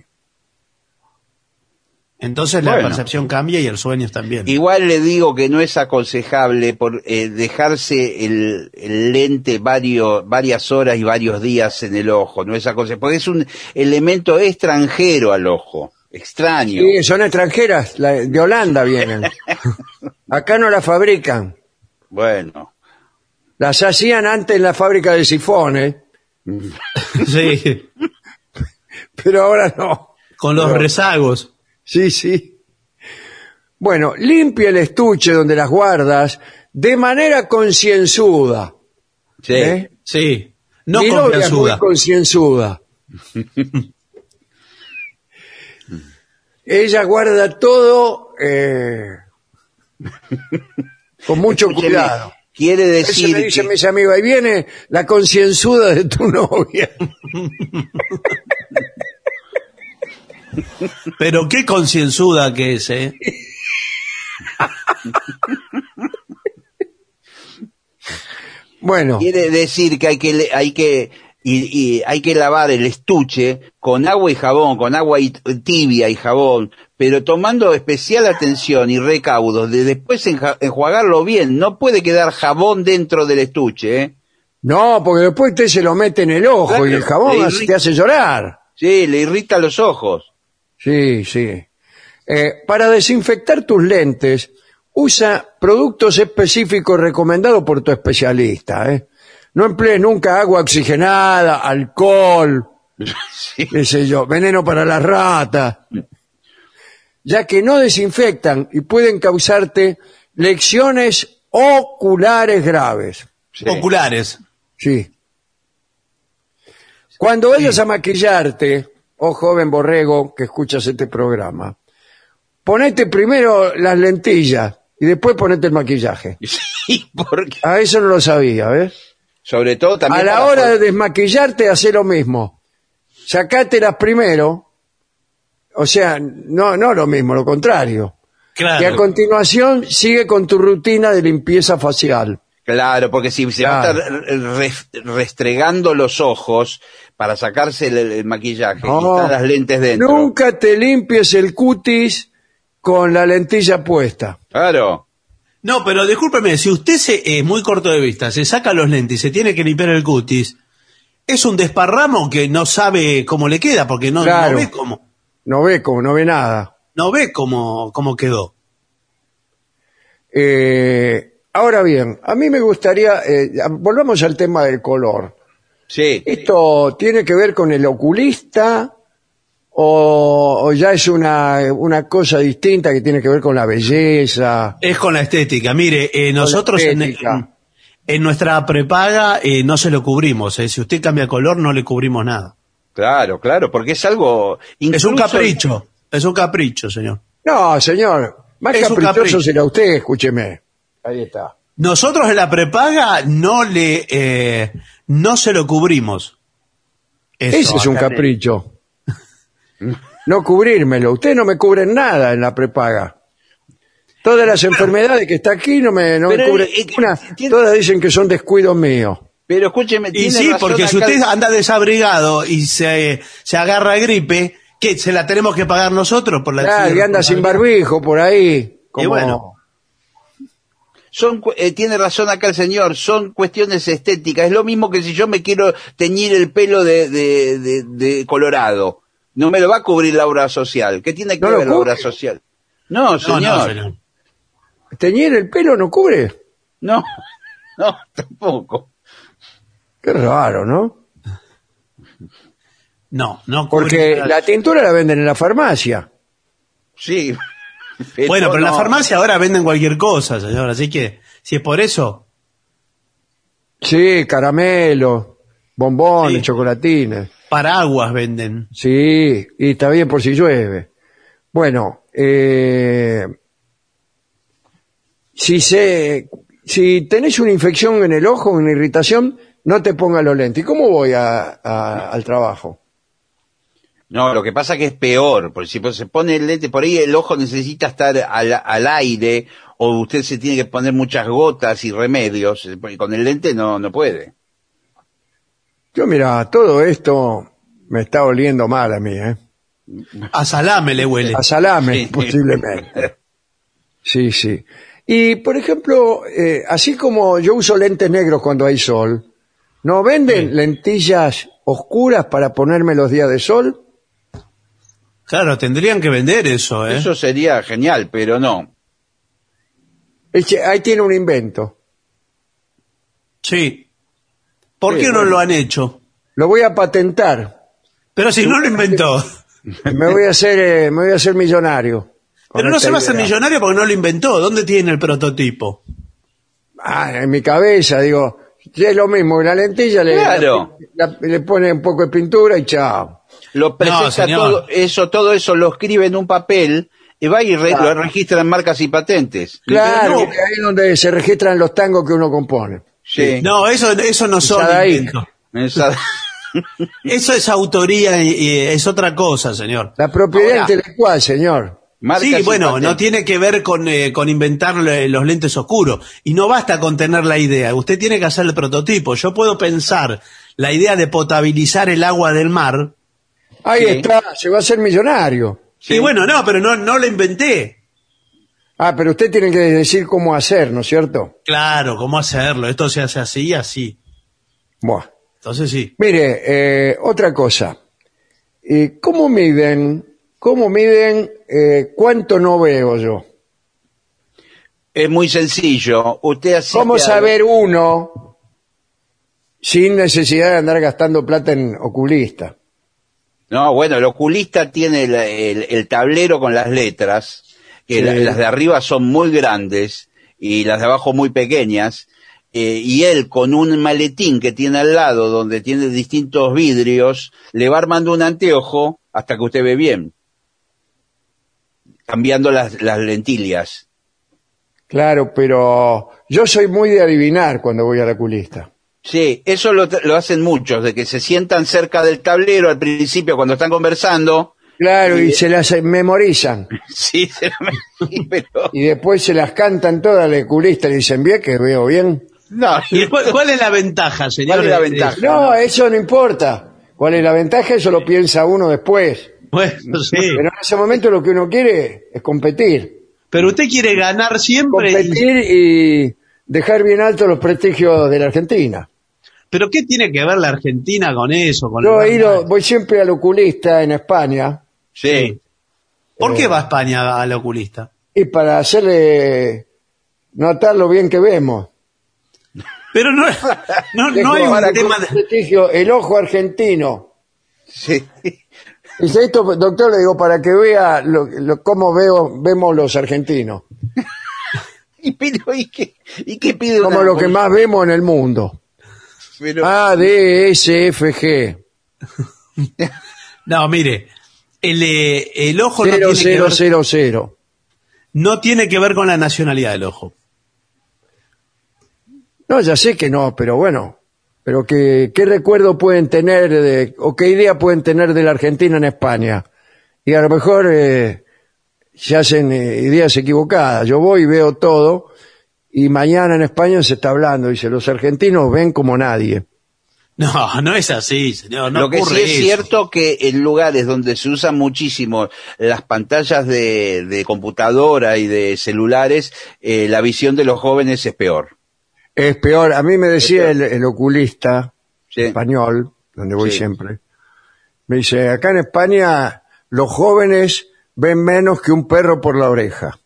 Entonces la Bueno. percepción cambia y el sueño también. Igual le digo que no es aconsejable por eh, dejarse el, el lente varios, varias horas y varios días en el ojo. No es aconsejable, porque es un elemento extranjero al ojo, extraño. Sí, son extranjeras, la- de Holanda vienen. Acá no las fabrican. Bueno, Las hacían antes en la fábrica de sifones, Sí, pero ahora no. con los Pero- rezagos. Sí, sí. Bueno, limpia el estuche donde las guardas de manera concienzuda. sí. ¿eh? Sí, no Mi novia es muy confianzuda. concienzuda. Ella guarda todo eh, con mucho Escúcheme, cuidado. Quiere Eso decir me dicen que... mis amigos, ahí viene la concienzuda de tu novia. Pero qué concienzuda que es, ¿eh? Bueno, Quiere decir que hay que le- hay que y, y hay que lavar el estuche con agua y jabón, con agua y- tibia y jabón, pero tomando especial atención y recaudos de después enja- enjuagarlo bien. No puede quedar jabón dentro del estuche, ¿eh? no, porque después usted se lo mete en el ojo Claro, y el jabón le así irrita. te hace llorar. Sí, le irrita los ojos. Sí, sí. Eh, para desinfectar tus lentes, usa productos específicos recomendados por tu especialista. ¿eh? No emplees nunca agua oxigenada, alcohol, Sí. qué sé yo, veneno para las ratas, ya que no desinfectan y pueden causarte lesiones oculares graves. Sí. Oculares. Sí. Cuando vayas a maquillarte, oh joven borrego que escuchas este programa, ponete primero las lentillas y después ponete el maquillaje. Sí, porque A eso no lo sabía, ¿ves? sobre todo también A la para hora poder- de desmaquillarte, hace lo mismo. Sacátelas primero, o sea, no, no lo mismo, lo contrario. Y a Claro. continuación sigue con tu rutina de limpieza facial. Claro, porque si se va a Claro. estar re- restregando los ojos para sacarse el, el maquillaje y No, están las lentes dentro. nunca te limpies el cutis con la lentilla puesta. Claro. No, pero discúlpeme, si usted se, es muy corto de vista, se saca los lentes y se tiene que limpiar el cutis, es un desparramo que no sabe cómo le queda, porque no, Claro. no ve cómo, No ve como, no ve nada. no ve cómo, cómo quedó. Eh, ahora bien, a mí me gustaría, eh, volvamos al tema del color. Sí. ¿Esto tiene que ver con el oculista o, o ya es una, una cosa distinta que tiene que ver con la belleza? Es con la estética. Mire, eh, nosotros en, estética. en- en nuestra prepaga eh, no se lo cubrimos. eh. Si usted cambia color, no le cubrimos nada. Claro, claro, porque es algo... Es un incluso- capricho. Es un capricho, señor. No, señor, más Es un caprichoso capricho. será usted, escúcheme. Ahí está. Nosotros en la prepaga no le, eh, no se lo cubrimos. Eso, Ese es un acá le- capricho. No cubrírmelo. Usted no me cubre nada en la prepaga. Todas las enfermedades que está aquí no me, no me Pero, cubren eh, ninguna. tiene- Todas dicen que son descuidos míos. Pero escúcheme, Y tiene sí, razón porque si acá- usted anda desabrigado y se, se agarra gripe, ¿qué? ¿Se la tenemos que pagar nosotros por la Claro, y anda sin barbijo por ahí. Como... bueno. Son, cu- eh, tiene razón acá el señor, son cuestiones estéticas. Es lo mismo que si yo me quiero teñir el pelo de, de, de, de colorado. No me lo va a cubrir la obra social. ¿Qué tiene que ¿No lo ver la cubre? obra social? No, No, señor. no, señor. ¿Teñir el pelo no cubre? No, no, tampoco. Qué raro, ¿no? No, no. Porque cubre- la tintura la venden en la farmacia. Sí. Bueno, pero en la no. farmacia ahora venden cualquier cosa, señor. Así que, si es por eso, Sí, caramelo, bombones, Sí. chocolatines. paraguas venden. Sí, y está bien por si llueve. Bueno, eh, si se, si tenés una infección en el ojo, una irritación, no te pongas los lentes. ¿Y cómo voy a- a- al trabajo? No, lo que pasa que es peor, porque si se pone el lente, por ahí el ojo necesita estar al, al aire, o usted se tiene que poner muchas gotas y remedios, y con el lente no, no puede. Yo, mira, todo esto me está oliendo mal a mí, ¿eh? A salame le huele. A salame, Sí. posiblemente. Sí, sí. Y, por ejemplo, eh, así como yo uso lentes negros cuando hay sol, ¿no venden Sí. lentillas oscuras para ponerme los días de sol? Claro, tendrían que vender eso, ¿eh? Eso sería genial, pero no. Eche, ahí tiene un invento. Sí. ¿Por Sí, qué no bueno. lo han hecho? Lo voy a patentar. Pero si no lo inventó. Me voy a hacer, eh, me voy a hacer millonario. con Pero no esta se va a hacer idea. millonario porque no lo inventó. ¿Dónde tiene el prototipo? Ah, en mi cabeza, digo, es lo mismo, la lentilla le, Claro. la- le pone un poco de pintura y chao. Lo presenta señor. todo eso, todo eso lo escribe en un papel Y va y re- Ah. lo registran marcas y patentes. Claro, no. ahí es donde se registran los tangos que uno compone. Sí. No, eso, eso no son Sadaí. inventos. Esa- Eso es autoría y, y es otra cosa, señor. La propiedad Ahora, intelectual, señor. marcas sí, y bueno, patentes. no tiene que ver con, eh, con inventar le- los lentes oscuros. Y no basta con tener la idea, usted tiene que hacer el prototipo. Yo puedo pensar la idea de potabilizar el agua del mar. Ahí Sí. está, se va a hacer millonario. Sí. Y bueno, no, pero no, no lo inventé. Ah, pero usted tiene que decir cómo hacer, ¿no es cierto? Claro, ¿cómo hacerlo? Esto se hace así y así. Buah. Entonces sí. Mire, eh, otra cosa. Eh, ¿Cómo miden, cómo miden eh, cuánto no veo yo? Es muy sencillo. Usted así ¿Cómo que- saber uno sin necesidad de andar gastando plata en oculista? No, bueno, el oculista tiene el, el- el tablero con las letras, que Sí. la- las de arriba son muy grandes y las de abajo muy pequeñas, eh, y él con un maletín que tiene al lado donde tiene distintos vidrios, le va armando un anteojo hasta que usted ve bien, cambiando las, las lentillas. Claro, pero yo soy muy de adivinar cuando voy al oculista. Sí, eso lo, lo hacen muchos, de que se sientan cerca del tablero al principio cuando están conversando. Claro, y Y- se las memorizan. Sí, se lo- sí, pero... Y después se las cantan todas al oculista y dicen, bien, que veo bien. No, ¿Y cuál, cuál es la ventaja, señor? ¿Cuál es la Eh, ventaja? No, eso no importa. ¿Cuál es la ventaja? Eso lo piensa uno después. Bueno, sí. Pero en ese momento lo que uno quiere es competir. Pero usted quiere ganar siempre. y- Competir y dejar bien alto los prestigios de la Argentina. ¿Pero qué tiene que ver la Argentina con eso? Con Yo el he ido, voy siempre al oculista en España sí. ¿Por qué Eh, va a España al oculista? y para hacerle notar lo bien que vemos. Pero no, no, no hay Para un que tema un de... prestigio, el ojo argentino. Sí. Dice esto, doctor, le digo, para que vea lo, lo- cómo veo, vemos los argentinos. ¿Y, pero, ¿y, qué, ¿Y qué pide Como una lo que más vemos en el mundo. Pero- A, D, S, F, G. No, mire, el, eh, el ojo no Cero, tiene, que cero, ver, cero, cero. no tiene que ver con la nacionalidad del ojo. No, ya sé que no, pero bueno. Pero que, ¿qué recuerdo pueden tener de, o qué idea pueden tener de la Argentina en España? Y a lo mejor eh, se hacen eh, ideas equivocadas. Yo voy y veo todo, y mañana en España se está hablando. Dice, los argentinos ven como nadie. No, no es así, señor. No lo que sí ocurre es eso. cierto que en lugares donde se usan muchísimo las pantallas de, de computadora y de celulares, eh, la visión de los jóvenes es peor. Es peor. A mí me decía Es el, el oculista Sí. español, donde voy Sí. siempre, me dice, acá en España los jóvenes ven menos que un perro por la oreja.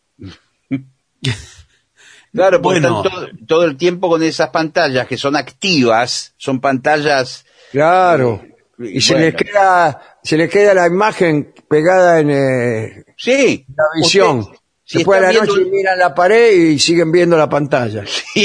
Claro, porque Bueno. están todo, todo el tiempo con esas pantallas que son activas, son pantallas... Claro. Y Y se bueno. les queda, se les queda la imagen pegada en eh, Sí. la visión. Usted, si Después de la está noche viendo- miran la pared y siguen viendo la pantalla. Sí.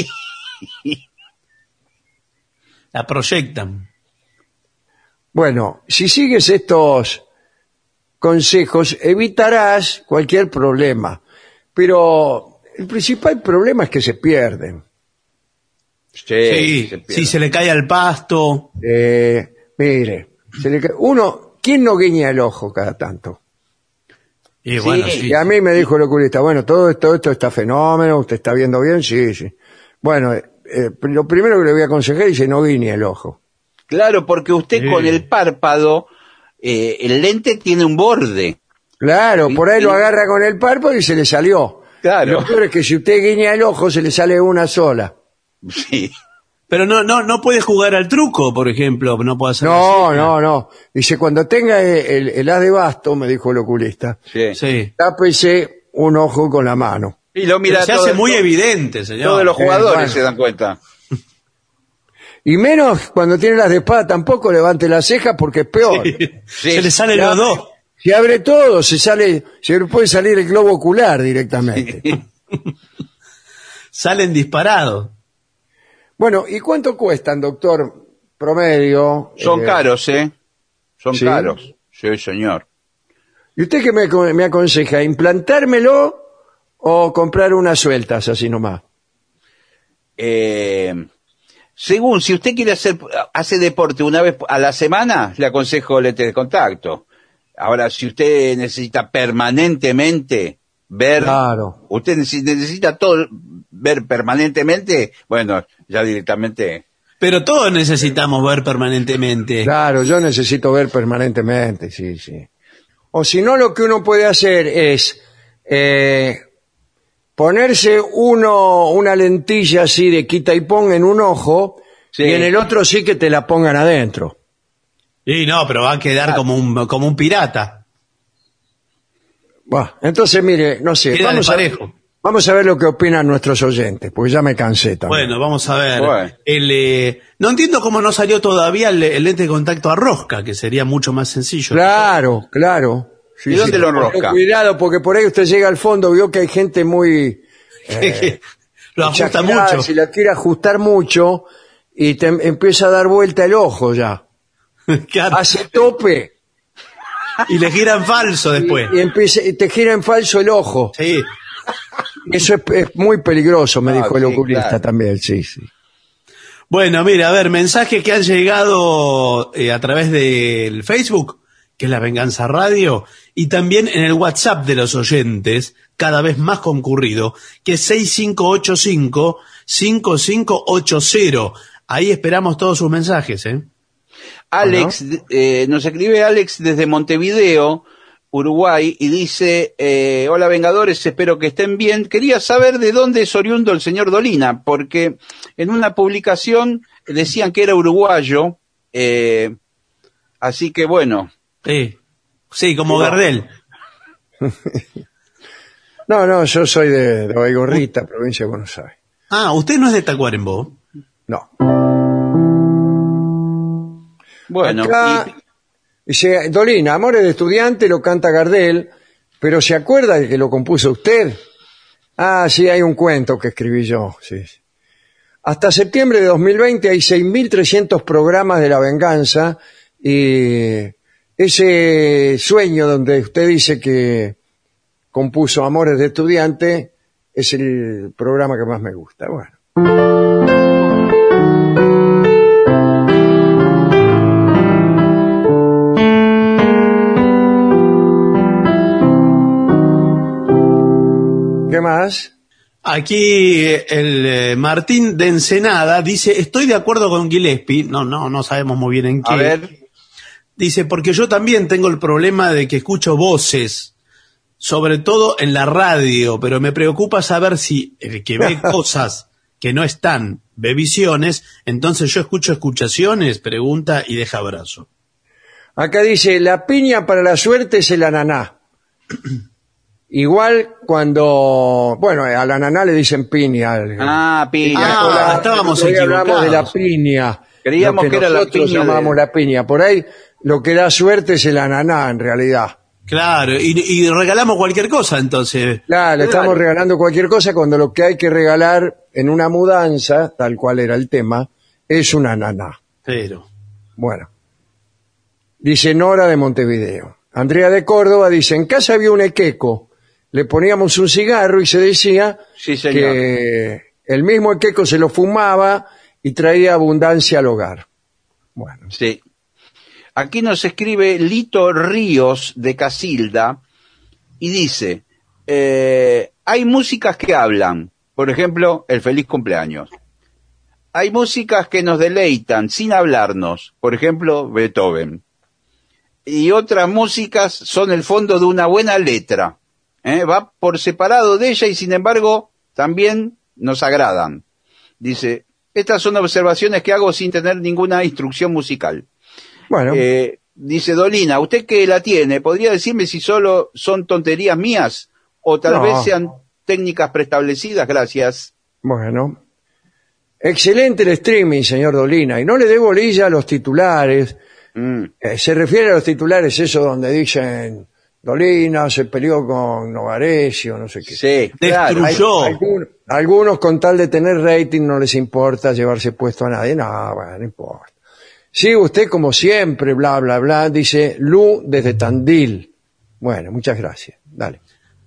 La proyectan. Bueno, si sigues estos consejos, evitarás cualquier problema. Pero el principal problema es que se pierden. Sí, Sí, se pierde. si se le cae al pasto. Eh, mire, se le ca- uno, ¿quién no guiña el ojo cada tanto? Y bueno, Sí. sí. Y a mí me dijo el oculista, bueno, todo esto, esto está fenómeno, usted está viendo bien, sí, sí. Bueno, eh, eh, lo primero que le voy a aconsejar es que no guiñe el ojo. Claro, porque usted Sí. con el párpado, eh, el lente tiene un borde. Claro, Sí, por ahí sí. lo agarra con el párpado y se le salió. Claro. Lo peor es que si usted guiña el ojo, se le sale una sola. Sí. Pero no, no, no puede jugar al truco, por ejemplo. No puede hacer No, así. no, no. Dice, cuando tenga el, el as de basto, me dijo el oculista, Sí. Sí. tápese un ojo con la mano. Y lo mira Pero se todo- hace muy todo- evidente, señor. Todos los Eh, jugadores bueno. se dan cuenta. Y menos cuando tiene las de espada, tampoco levante las cejas porque es peor. Sí. Sí. Se le salen Ya. los dos. Se abre todo, se sale, se puede salir el globo ocular directamente. Salen disparados. Bueno, ¿y cuánto cuestan, doctor, promedio? Son Eh, caros, ¿eh? Son ¿sí? caros. Sí, señor. ¿Y usted qué me, aco- me aconseja? ¿Implantármelo o comprar unas sueltas así nomás? Eh, según, si usted quiere hacer, hace deporte una vez a la semana, le aconsejo lentes de contacto. Ahora, si usted necesita permanentemente ver, Claro. usted necesi- necesita todo ver permanentemente, bueno, ya directamente. Pero todos necesitamos ver permanentemente. Claro, yo necesito ver permanentemente, sí, sí. O si no, lo que uno puede hacer es eh, ponerse uno una lentilla así de quita y pon en un ojo Sí. y en el otro sí que te la pongan adentro. Y no, pero va a quedar como un, como un pirata. Bueno, entonces, mire, no sé, Queda vamos a, desparejo. vamos a ver lo que opinan nuestros oyentes, porque ya me cansé también. Bueno, vamos a ver. Bueno. El, eh, no entiendo cómo no salió todavía el, el lente de contacto a rosca, que sería mucho más sencillo. Claro, claro. Sí, ¿Y dónde lo enrosca? Pero cuidado, porque por ahí usted llega al fondo, vio que hay gente muy... Que lo ajusta exagerada, mucho. Si la quiere ajustar mucho y te em- empieza a dar vuelta el ojo ya. Claro. Hace tope Y le giran falso y, después. y empieza, y te gira en falso el ojo. Sí. Eso es, es muy peligroso, me Ah, dijo el sí, oculista claro. también, sí, sí. Bueno, mira, a ver, mensajes que han llegado eh, a través del Facebook, que es La Venganza Radio, y también en el WhatsApp de los oyentes, cada vez más concurrido, que es seis cinco ocho cinco, cinco cinco ocho cero. Ahí esperamos todos sus mensajes, ¿eh? Alex, eh, nos escribe Alex desde Montevideo, Uruguay, y dice, eh, hola Vengadores, espero que estén bien. Quería saber de dónde es oriundo el señor Dolina, porque en una publicación decían que era uruguayo, eh, así que bueno. Sí, sí, como No. Gardel. No, no, yo soy de, de Baigorrita, provincia de Buenos Aires. Ah, usted no es de Tacuarembó. No. Bueno, Acá, y- dice, Dolina, Amores de Estudiante lo canta Gardel, pero ¿se acuerda de que lo compuso usted? Ah, sí, hay un cuento que escribí yo, sí. Hasta septiembre de dos mil veinte hay seis mil trescientos programas de La Venganza y ese sueño donde usted dice que compuso Amores de Estudiante es el programa que más me gusta. Bueno. ¿Qué más? Aquí eh, el eh, Martín de Ensenada dice, estoy de acuerdo con Gillespie, no, no, no sabemos muy bien en qué. a ver, Dice, porque yo también tengo el problema de que escucho voces, sobre todo en la radio, pero me preocupa saber si el que ve cosas que no están, ve visiones, entonces yo escucho escuchaciones, pregunta y deja abrazo. Acá dice, la piña para la suerte es el ananá. Igual cuando, bueno, al ananá le dicen piña. al- ah, piña, Ah, hola. estábamos Hoy hablamos de la equivocados. piña. Creíamos lo que era la nosotros piña de- llamamos la piña. Por ahí lo que da suerte es el ananá, en realidad. Claro, y, y regalamos cualquier cosa entonces. Claro, le estamos Claro. regalando cualquier cosa cuando lo que hay que regalar en una mudanza, tal cual era el tema, es un ananá. Pero, Bueno. Dice Nora de Montevideo. Andrea de Córdoba dice, en casa había un equeco. Le poníamos un cigarro y se decía Sí, señor. que el mismo equeco se lo fumaba y traía abundancia al hogar. Bueno, Sí. Aquí nos escribe Lito Ríos de Casilda y dice, eh, hay músicas que hablan, por ejemplo, el feliz cumpleaños. Hay músicas que nos deleitan sin hablarnos, por ejemplo, Beethoven. Y otras músicas son el fondo de una buena letra. ¿eh? Va por separado de ella y sin embargo también nos agradan. Dice, estas son observaciones que hago sin tener ninguna instrucción musical. bueno. Eh, dice Dolina, usted que la tiene, ¿podría decirme si solo son tonterías mías o tal No. vez sean técnicas preestablecidas? Gracias. Bueno. Excelente el streaming, señor Dolina. Y no le dé bolilla a los titulares. Mm. Eh, se refiere a los titulares, eso donde dicen Dolina se peleó con Novarecio, no sé qué. Sí, claro. Destruyó. Hay- algún- algunos con tal de tener rating no les importa llevarse puesto a nadie. No, bueno, no importa. Sí, usted como siempre, bla, bla, bla, dice Lu desde Tandil. Bueno, muchas gracias. Dale.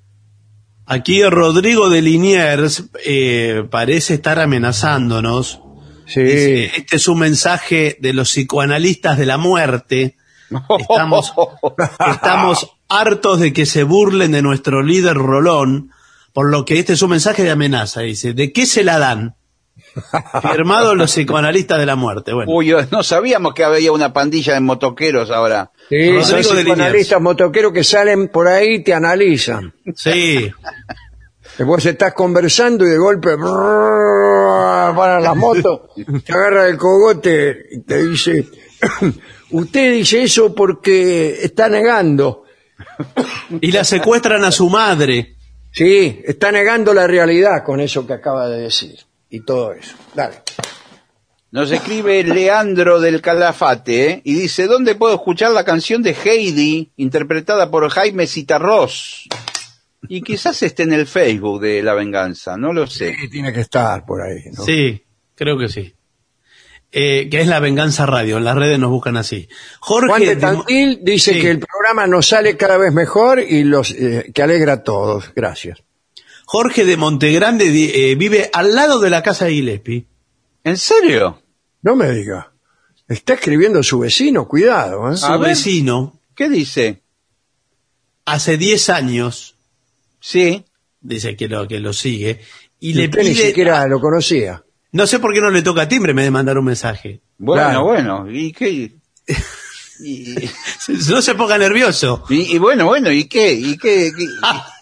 Aquí Rodrigo de Liniers eh, parece estar amenazándonos. Sí. Dice, este es un mensaje de los psicoanalistas de la muerte. Estamos, estamos hartos de que se burlen de nuestro líder Rolón, por lo que este es un mensaje de amenaza. Dice, ¿de qué se la dan? Firmado los psicoanalistas de la muerte. Bueno. Uy, no sabíamos que había una pandilla de motoqueros ahora. Sí, Rodrigo son de Liniers. psicoanalistas motoqueros que salen por ahí y te analizan. Sí. Después estás conversando y de golpe brrr, para las motos, te agarra el cogote y te dice, usted dice eso porque está negando. Y la secuestran a su madre. Sí, está negando la realidad con eso que acaba de decir. Y todo eso. Dale. Nos escribe Leandro del Calafate, ¿eh? Y dice, ¿dónde puedo escuchar la canción de Heidi, interpretada por Jaime Citarrós? Y quizás esté en el Facebook de La Venganza, no lo sé. Sí, tiene que estar por ahí, ¿no? Sí, creo que sí. Eh, que es La Venganza Radio, en las redes nos buscan así. Jorge Juan de de- Tandil dice Sí. que el programa nos sale cada vez mejor y los eh, que alegra a todos. Gracias. Jorge de Montegrande di- eh, vive al lado de la casa de Gillespie. ¿En serio? No me diga. Está escribiendo su vecino, cuidado, ¿eh? Su A ver. vecino, ¿Qué dice? hace diez años, Sí. dice que lo, que lo sigue, y Y le usted ni pide... siquiera lo conocía. No sé por qué no le toca timbre, me de mandar un mensaje. Bueno, Claro. bueno. ¿Y qué? Y, y- No se ponga nervioso. y bueno, bueno, ¿y qué? ¿Y qué? ¿Qué?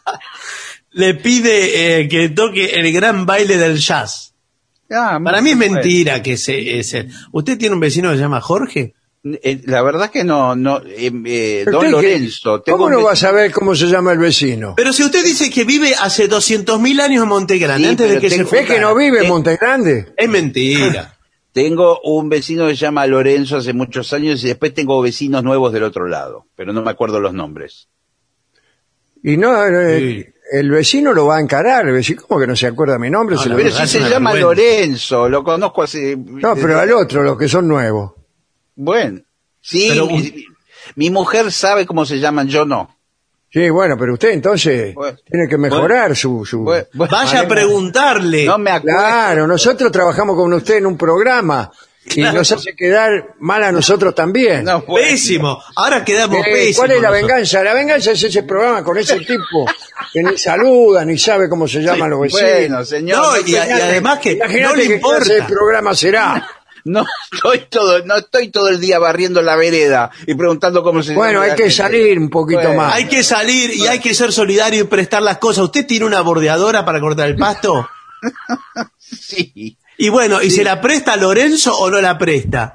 Le pide eh, que toque el gran baile del jazz. Ah, Para mí es bueno. mentira que se, ese. ¿Usted tiene un vecino que se llama Jorge? Eh, La verdad que no, no, eh, eh, Pero don usted, Lorenzo. tengo ¿cómo un no ve- va a saber cómo se llama el vecino? Pero si usted dice que vive hace doscientos mil años en Montegrande, Sí, antes de pero que se tengo- ¿Ves que no vive en Eh, Montegrande? Es mentira. Tengo un vecino que se llama Lorenzo hace muchos años y después tengo vecinos nuevos del otro lado, pero no me acuerdo los nombres. Y no, eh, Sí. el vecino lo va a encarar. El vecino, ¿cómo que no se acuerda mi nombre? No, Se la lo- Pero verdad si es se una llama vergüenza. Lorenzo, lo conozco hace... No, pero al otro, los que son nuevos. Bueno, sí, Pero- mi, mi mujer sabe cómo se llaman, yo no. Sí, bueno, pero usted entonces Bueno. tiene que mejorar su... su... Bueno, bueno, Vaya a preguntarle. no me acuerdo. Claro, nosotros trabajamos con usted en un programa y nos hace quedar mal a nosotros también. No, bueno. Pésimo. Ahora quedamos Eh, pésimos. ¿Cuál es la nosotros. venganza? La venganza es ese programa con ese tipo que ni saluda, ni sabe cómo se llaman los vecinos. Bueno, señor, No, no, y, a- y además que Imagínate no le qué clase importa. de programa será. no estoy todo, no estoy todo el día barriendo la vereda y preguntando cómo se Bueno, llama hay la que gente. salir un poquito Bueno. más. Hay que salir y hay que ser solidario y prestar las cosas. ¿Usted tiene una bordeadora para cortar el pasto? Sí. Y bueno, ¿y se la presta a Lorenzo o no la presta?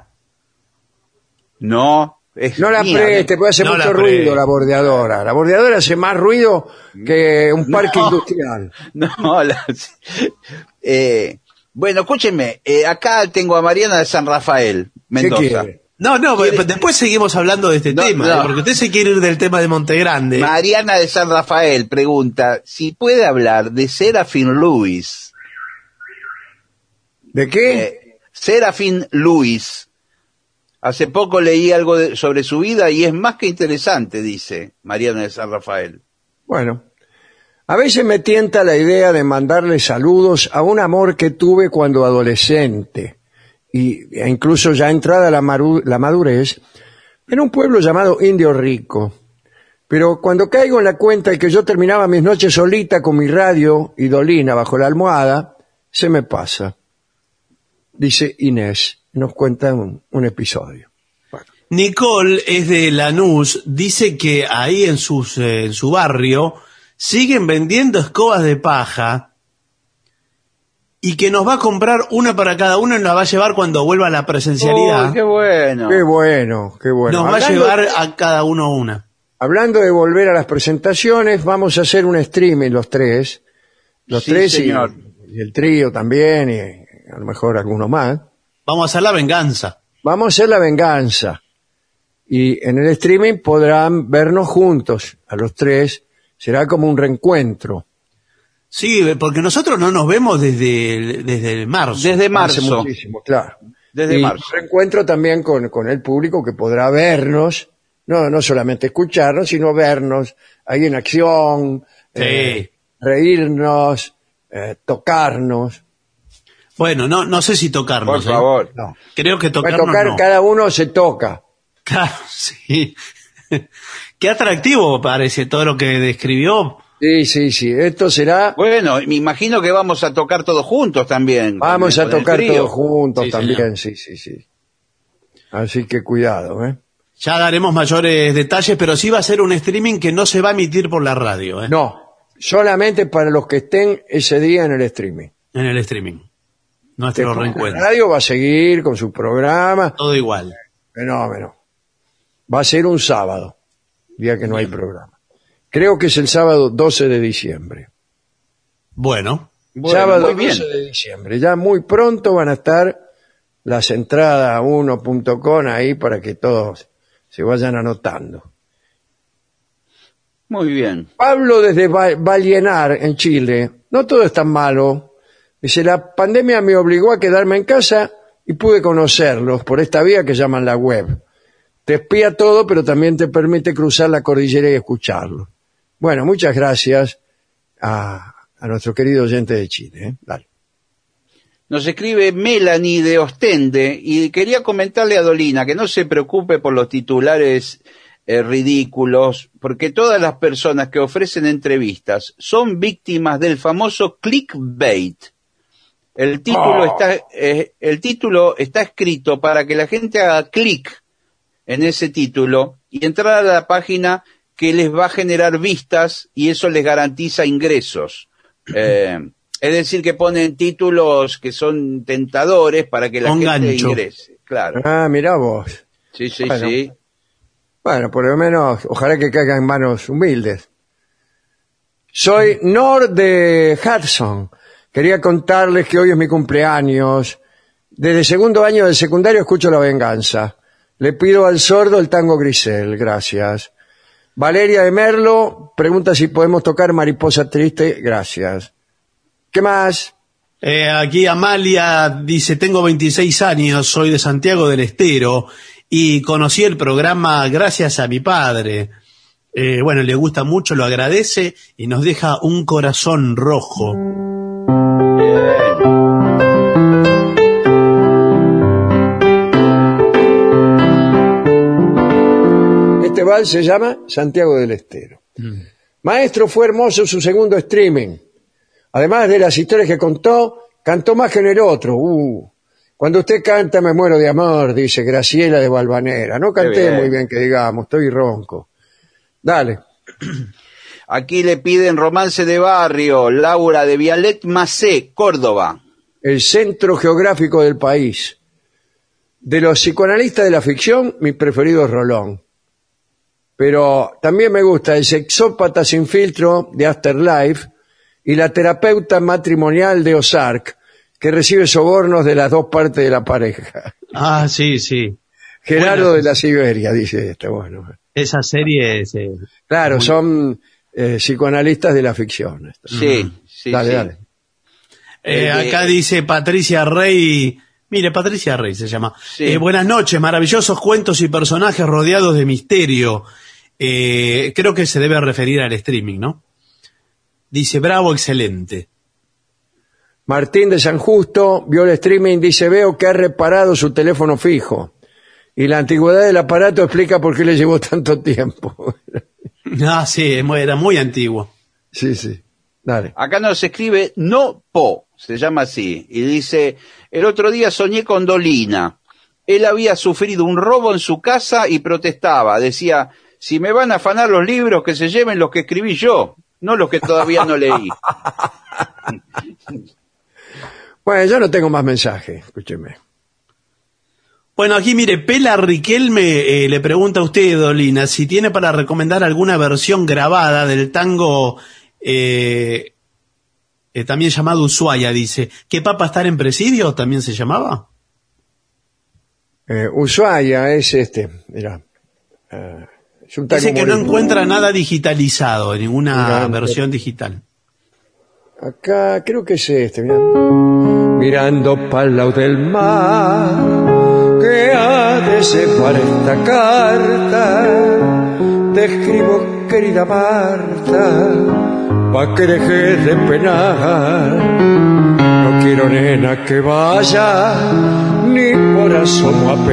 No, es No la mía, preste, puede hacer No mucho la ruido preste. la bordeadora. La bordeadora hace más ruido que un parque No. industrial. No, la- eh, bueno, escúchenme, eh, acá tengo a Mariana de San Rafael, ¿Qué Mendoza. quiere? No, no, pues después seguimos hablando de este No, tema, no. ¿eh? Porque usted se quiere ir del tema de Montegrande. Mariana de San Rafael pregunta si puede hablar de Serafín Lewis. ¿De qué? Eh, Serafín Lewis. Hace poco leí algo de- sobre su vida y es más que interesante, dice Mariana de San Rafael. Bueno, a veces me tienta la idea de mandarle saludos a un amor que tuve cuando adolescente, y, e incluso ya entrada la, maru- la madurez, en un pueblo llamado Indio Rico. Pero cuando caigo en la cuenta de que yo terminaba mis noches solita con mi radio y Dolina bajo la almohada, se me pasa. Dice Inés, nos cuenta un, un episodio. Nicole es de Lanús, dice que ahí en, sus, eh, en su barrio siguen vendiendo escobas de paja y que nos va a comprar una para cada uno y la va a llevar cuando vuelva a la presencialidad. ¡Oh, qué bueno! Qué bueno, qué bueno. Nos va a Hablando- llevar a cada uno una. Hablando de volver a las presentaciones, vamos a hacer un streaming los tres. Los Sí, tres y, señor. y el trío también, y a lo mejor alguno más. Vamos a hacer la venganza. Vamos a hacer la venganza. Y en el streaming podrán vernos juntos, a los tres. Será como un reencuentro. Sí, porque nosotros no nos vemos desde, desde marzo. Desde Hace marzo. muchísimo, claro. Desde y marzo. un reencuentro también con, con el público que podrá vernos no, no solamente escucharnos, sino vernos ahí en acción, Sí. eh, reírnos, eh, tocarnos. Bueno, no, no sé si Por tocarnos. ¿eh? favor. No. Creo que Para tocarnos tocar, no. cada uno se toca. Claro, sí. Qué atractivo parece todo lo que describió. Sí, sí, sí. Esto será. Bueno, me imagino que vamos a tocar todos juntos también. Vamos con a el tocar frío. todos juntos Sí, también, sí, sí, sí. Así que cuidado, ¿eh? Ya daremos mayores detalles, pero sí va a ser un streaming que no se va a emitir por la radio, ¿eh? No, solamente para los que estén ese día en el streaming. En el streaming. Nuestro Después, reencuentro. la radio va a seguir con su programa. Todo igual. Fenómeno. Va a ser un sábado, día que no hay programa. Creo que es el sábado doce de diciembre. Bueno. Bueno, sábado muy bien. doce de diciembre. Ya muy pronto van a estar las entradas a uno punto com ahí para que todos se vayan anotando. Muy bien. Pablo desde Va- Vallenar, en Chile. No todo es tan malo. Dice, la pandemia me obligó a quedarme en casa y pude conocerlos por esta vía que llaman la web. Te espía todo, pero también te permite cruzar la cordillera y escucharlo. Bueno, muchas gracias a, a nuestro querido oyente de Chile. ¿eh? Dale. Nos escribe Melanie de Ostende y quería comentarle a Dolina que no se preocupe por los titulares eh, ridículos, porque todas las personas que ofrecen entrevistas son víctimas del famoso clickbait. El título, Oh. está, eh, el título está escrito para que la gente haga clic en ese título y entrar a la página que les va a generar vistas y eso les garantiza ingresos. Eh, es decir, que ponen títulos que son tentadores para que la Con gente gancho. ingrese. Claro. Ah, mirá vos. Sí, sí, Bueno. sí. Bueno, por lo menos, ojalá que caiga en manos humildes. Soy Nor de Hudson. Quería contarles que hoy es mi cumpleaños. Desde segundo año del secundario escucho La Venganza. Le pido al sordo el tango Grisel, gracias. Valeria de Merlo pregunta si podemos tocar Mariposa Triste, gracias. ¿Qué más? Eh, aquí Amalia dice, tengo veintiséis años, soy de Santiago del Estero y conocí el programa gracias a mi padre. Eh, bueno, le gusta mucho, lo agradece y nos deja un corazón rojo. Este vals se llama Santiago del Estero. Maestro, fue hermoso su segundo streaming. Además de las historias que contó, cantó más que en el otro. Uh, cuando usted canta me muero de amor, dice Graciela de Valvanera. No canté bien. muy bien que digamos, estoy ronco. Dale. Aquí le piden Romance de Barrio, Laura de Vialet Macé, Córdoba. El centro geográfico del país. De los psicoanalistas de la ficción, mi preferido es Rolón. Pero también me gusta el sexópata sin filtro de Afterlife y la terapeuta matrimonial de Ozark, que recibe sobornos de las dos partes de la pareja. Ah, sí, sí. Gerardo Bueno, de la Siberia, dice este, bueno. esa serie es... eh, Claro, muy- son eh, psicoanalistas de la ficción. esto. Sí, sí, dale, sí. dale. Eh, Eh, acá eh, dice Patricia Rey, mire, Patricia Rey se llama. Sí. Eh, buenas noches, maravillosos cuentos y personajes rodeados de misterio. Eh, creo que se debe referir al streaming, ¿no? Dice, bravo, excelente. Martín de San Justo vio el streaming, dice, veo que ha reparado su teléfono fijo. Y la antigüedad del aparato explica por qué le llevó tanto tiempo. Ah, sí, es muy- era muy antiguo. Sí, sí. Dale. Acá nos escribe No Po, se llama así, y dice, el otro día soñé con Dolina. Él había sufrido un robo en su casa y protestaba. Decía, si me van a afanar los libros, que se lleven los que escribí yo, no los que todavía no leí. Bueno, yo no tengo más mensajes, escúcheme. Bueno, aquí mire, Pela Riquelme eh, le pregunta a usted, Dolina, si tiene para recomendar alguna versión grabada del tango eh, eh, también llamado Ushuaia, dice. ¿Qué papa estar en presidio también se llamaba? Eh, Ushuaia es este, mira. eh, es un tango Dice que no moreno. encuentra nada digitalizado, ninguna Mirá, versión digital. Acá creo que es este, mira. Mirando pa'l lado del mar, que ha prepárese para esta carta, te escribo, querida Marta, pa' que dejes de penar. No quiero, nena, que vaya ni por asomo a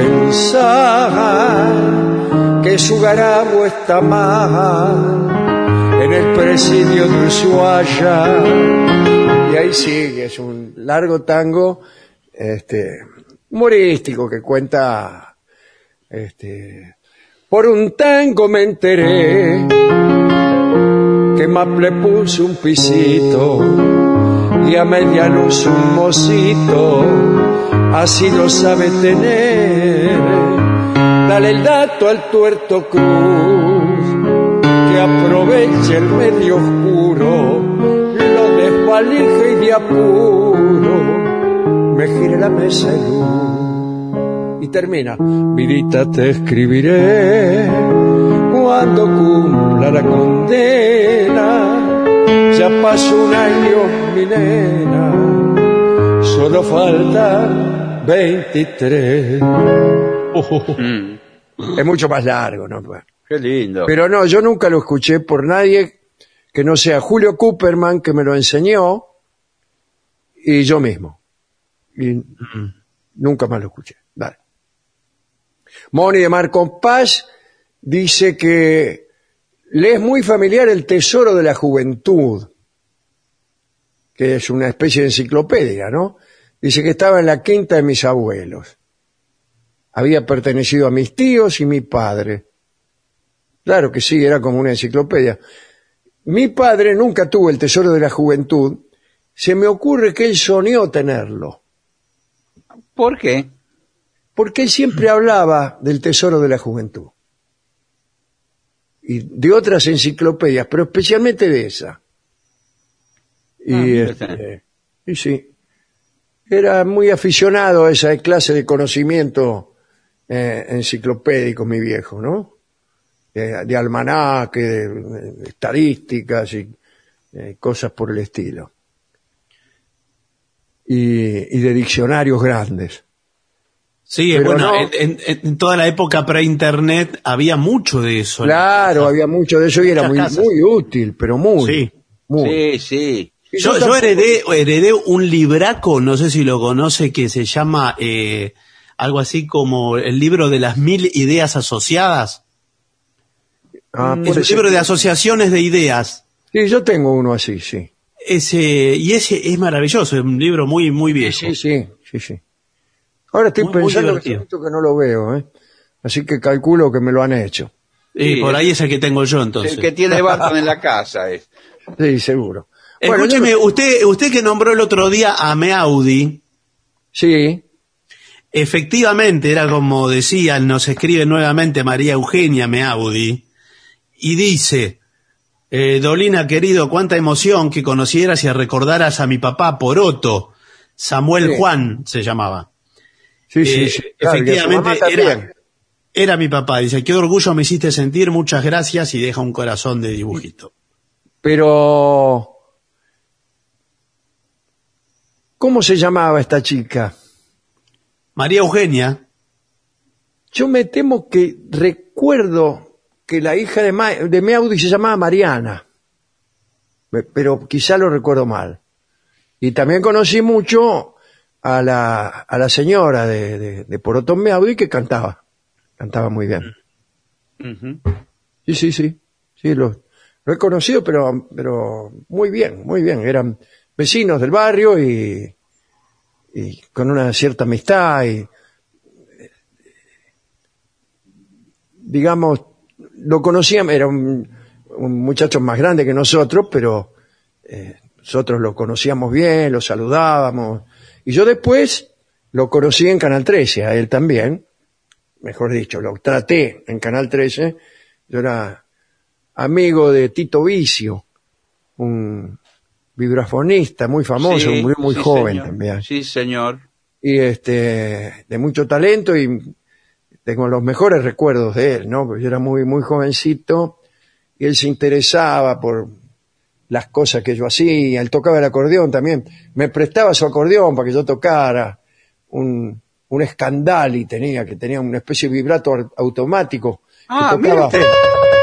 pensar que su garabo está mal en el presidio de Ushuaia. Y ahí sigue, es un largo tango este, humorístico que cuenta... Este, por un tango me enteré que Maple puso un pisito y a media luz un mocito, así lo sabe tener. Dale el dato al tuerto Cruz, que aproveche el medio oscuro, lo desvalije y de apuro me gire la mesa de luz. Y termina: vidita, te escribiré cuando cumpla la condena. Ya pasó un año, mi nena, solo falta veintitrés. Oh, mm. Es mucho más largo, ¿no? Qué lindo. Pero no, yo nunca lo escuché por nadie que no sea Julio Cooperman, que me lo enseñó, y yo mismo. Y mm. nunca más lo escuché. Dale. Moni de Marcos Paz dice que le es muy familiar El Tesoro de la Juventud, que es una especie de enciclopedia, ¿no? Dice que estaba en la quinta de mis abuelos. Había pertenecido a mis tíos y mi padre. Claro que sí, era como una enciclopedia. Mi padre nunca tuvo El Tesoro de la Juventud. Se me ocurre que él soñó tenerlo. ¿Por qué? Porque él siempre hablaba del Tesoro de la Juventud. Y de otras enciclopedias, pero especialmente de esa. Y, ah, este, y sí, era muy aficionado a esa clase de conocimiento eh, enciclopédico, mi viejo, ¿no? De, de almanaque, de, de estadísticas y eh, cosas por el estilo. Y, y de diccionarios grandes. Sí, pero bueno, no, en, en, en toda la época pre-internet había mucho de eso. Claro, había mucho de eso y era muy, muy útil, pero muy. Sí, muy. sí. sí. Yo, yo heredé, heredé un libraco, no sé si lo conoce, que se llama eh, algo así como el libro de las mil ideas asociadas. Ah, es un libro de asociaciones de ideas. Sí, yo tengo uno así, sí. Ese, y ese es maravilloso, es un libro muy, muy viejo. Sí, sí, sí, sí. Ahora estoy muy, pensando muy que, que no lo veo, ¿eh? Así que calculo que me lo han hecho. Y sí, por ahí es el que tengo yo, entonces. El que tiene Barton en la casa es. Sí, seguro. Escúcheme, bueno, usted, usted que nombró el otro día a Meaudi. Sí. Efectivamente, era como decían, nos escribe nuevamente María Eugenia Meaudi, y dice, eh, Dolina querido, cuánta emoción que conocieras y recordaras a mi papá Poroto, Samuel sí. Juan se llamaba. Sí, sí, sí. Eh, claro, efectivamente era, era mi papá. Dice, qué orgullo me hiciste sentir, muchas gracias, y deja un corazón de dibujito. Pero, ¿cómo se llamaba esta chica? María Eugenia. Yo me temo que recuerdo que la hija de, Ma de Meaudi se llamaba Mariana, pero quizá lo recuerdo mal. Y también conocí mucho a la, a la señora de, de, de Porotón Meaudi, que cantaba, cantaba muy bien. Uh-huh. Sí, sí, sí, sí, lo, lo he conocido, pero, pero muy bien, muy bien. Eran vecinos del barrio y, y con una cierta amistad y, digamos, lo conocíamos, era un, un muchacho más grande que nosotros, pero eh, nosotros lo conocíamos bien, lo saludábamos. Y yo después lo conocí en Canal trece, a él también, mejor dicho, lo traté en Canal trece. Yo era amigo de Tito Vicio, un vibrafonista muy famoso, sí, muy, muy sí, joven señor. también. Sí, señor. Y este, de mucho talento, y tengo los mejores recuerdos de él, ¿no? Porque yo era muy, muy jovencito y él se interesaba por las cosas que yo hacía. Él tocaba el acordeón también, me prestaba su acordeón para que yo tocara un, un Scandali tenía, que tenía una especie de vibrato automático. Ah, que tocaba mire.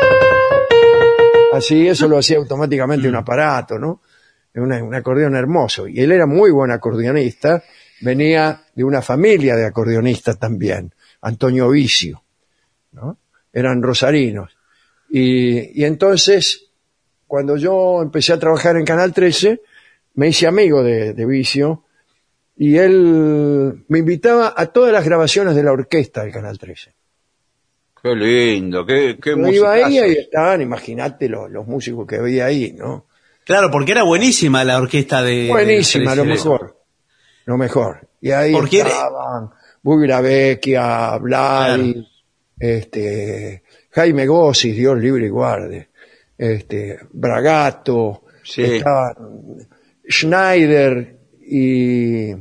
así, eso lo hacía automáticamente un aparato, ¿no? Una- un acordeón hermoso. Y él era muy buen acordeonista, venía de una familia de acordeonistas también, Antonio Vicio, ¿no? Eran rosarinos. Y, y entonces, cuando yo empecé a trabajar en Canal trece, me hice amigo de, de Vicio, y él me invitaba a todas las grabaciones de la orquesta del Canal trece. Qué lindo, qué, qué Yo iba ahí musicazo. y estaban, imagínate los, los músicos que había ahí, ¿no? Claro, porque era buenísima la orquesta de... Buenísima, de lo trece. mejor. Lo mejor. Y ahí ¿Por qué? estaban Bugravecchia, Blay, Claro. este, Jaime Gossis, Dios libre y guarde, este, Bragato, Sí. estaban Schneider y,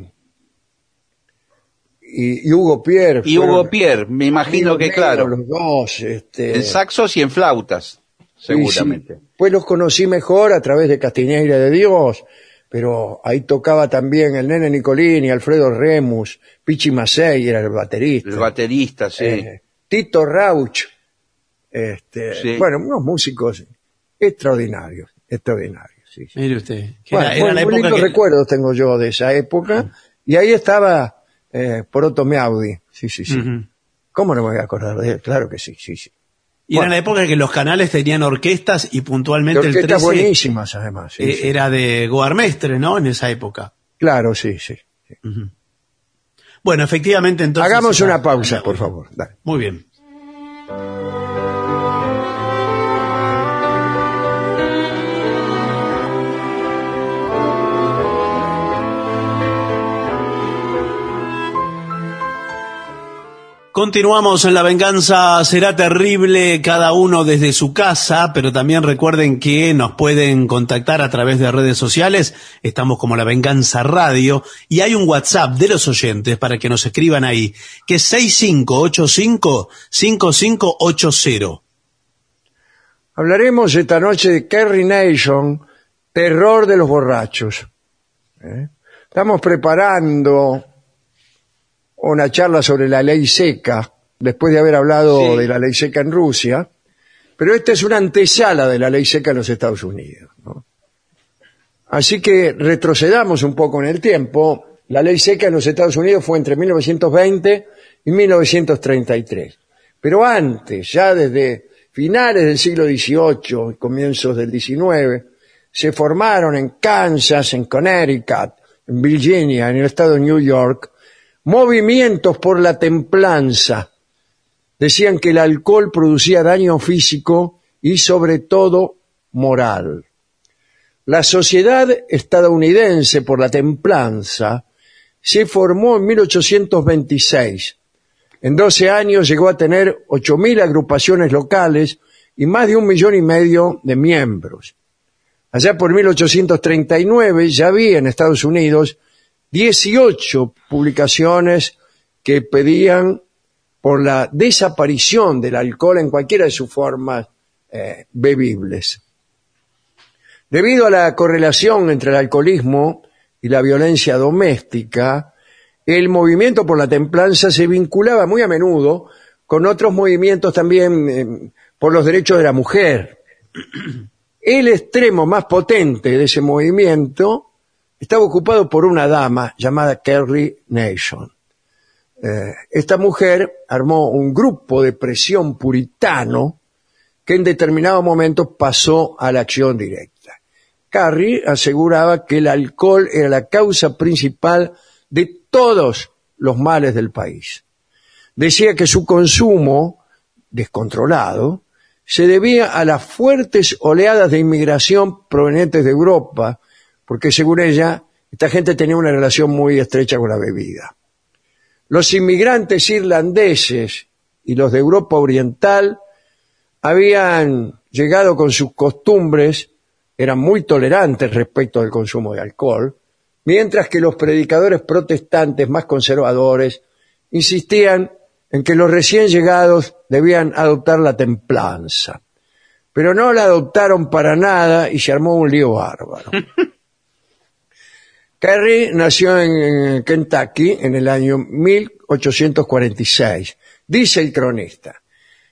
y, y Hugo Pierre. Y fueron Hugo Pierre, me imagino amigos que míos claro, Los dos, este, en saxos y en flautas, seguramente. Sí, sí. Pues los conocí mejor a través de Castiñeira de Dios, pero ahí tocaba también el Nene Nicolini, Alfredo Remus, Pichi Macei era el baterista. El baterista, sí. eh, Tito Rauch, este, Sí. bueno, unos músicos extraordinarios, extraordinarios. Sí, sí. Mire usted. Que Bueno, era, era muy- la muy época lindos que... recuerdos tengo yo de esa época, y ahí estaba eh, Poroto Meaudi, sí, sí, sí. Ujú. ¿Cómo no me voy a acordar de él? Claro que sí, sí, sí. Y era Bueno. la época que los canales tenían orquestas y De puntualmente el orquestas trece buenísimas además. sí, eh, sí. era de Goarmestre, ¿no? En esa época. Claro, sí, sí. sí. Bueno, efectivamente entonces... Hagamos era- una pausa, por favor. Dale. Muy bien. Continuamos en La Venganza Será Terrible, cada uno desde su casa, pero también recuerden que nos pueden contactar a través de redes sociales, estamos como La Venganza Radio, y hay un WhatsApp de los oyentes para que nos escriban ahí, que es seis cinco ocho cinco, cinco cinco ocho cero. Hablaremos esta noche de Kerry Nation, terror de los borrachos. ¿Eh? Estamos preparando una charla sobre la ley seca, después de haber hablado Sí. de la ley seca en Rusia, pero esta es una antesala de la ley seca en los Estados Unidos, ¿no? Así que retrocedamos un poco en el tiempo. La ley seca en los Estados Unidos fue entre mil novecientos veinte y mil novecientos treinta y tres. Pero antes, ya desde finales del siglo dieciocho y comienzos del diecinueve, se formaron en Kansas, en Connecticut, en Virginia, en el estado de New York, movimientos por la templanza. Decían que el alcohol producía daño físico y sobre todo moral. La Sociedad Estadounidense por la Templanza se formó en mil ochocientos veintiséis. En doce años llegó a tener ocho mil agrupaciones locales y más de un millón y medio de miembros. Allá por mil ochocientos treinta y nueve ya había en Estados Unidos dieciocho publicaciones que pedían por la desaparición del alcohol en cualquiera de sus formas eh, bebibles. Debido a la correlación entre el alcoholismo y la violencia doméstica, el movimiento por la templanza se vinculaba muy a menudo con otros movimientos también eh, por los derechos de la mujer. El extremo más potente de ese movimiento estaba ocupado por una dama llamada Kerry Nation. Eh, esta mujer armó un grupo de presión puritano que en determinado momento pasó a la acción directa. Carrie aseguraba que el alcohol era la causa principal de todos los males del país. Decía que su consumo descontrolado se debía a las fuertes oleadas de inmigración provenientes de Europa, porque según ella, esta gente tenía una relación muy estrecha con la bebida. Los inmigrantes irlandeses y los de Europa Oriental habían llegado con sus costumbres, eran muy tolerantes respecto al consumo de alcohol, mientras que los predicadores protestantes más conservadores insistían en que los recién llegados debían adoptar la templanza. Pero no la adoptaron para nada y se armó un lío bárbaro. Carrie nació en Kentucky en el año mil ochocientos cuarenta y seis. Dice el cronista: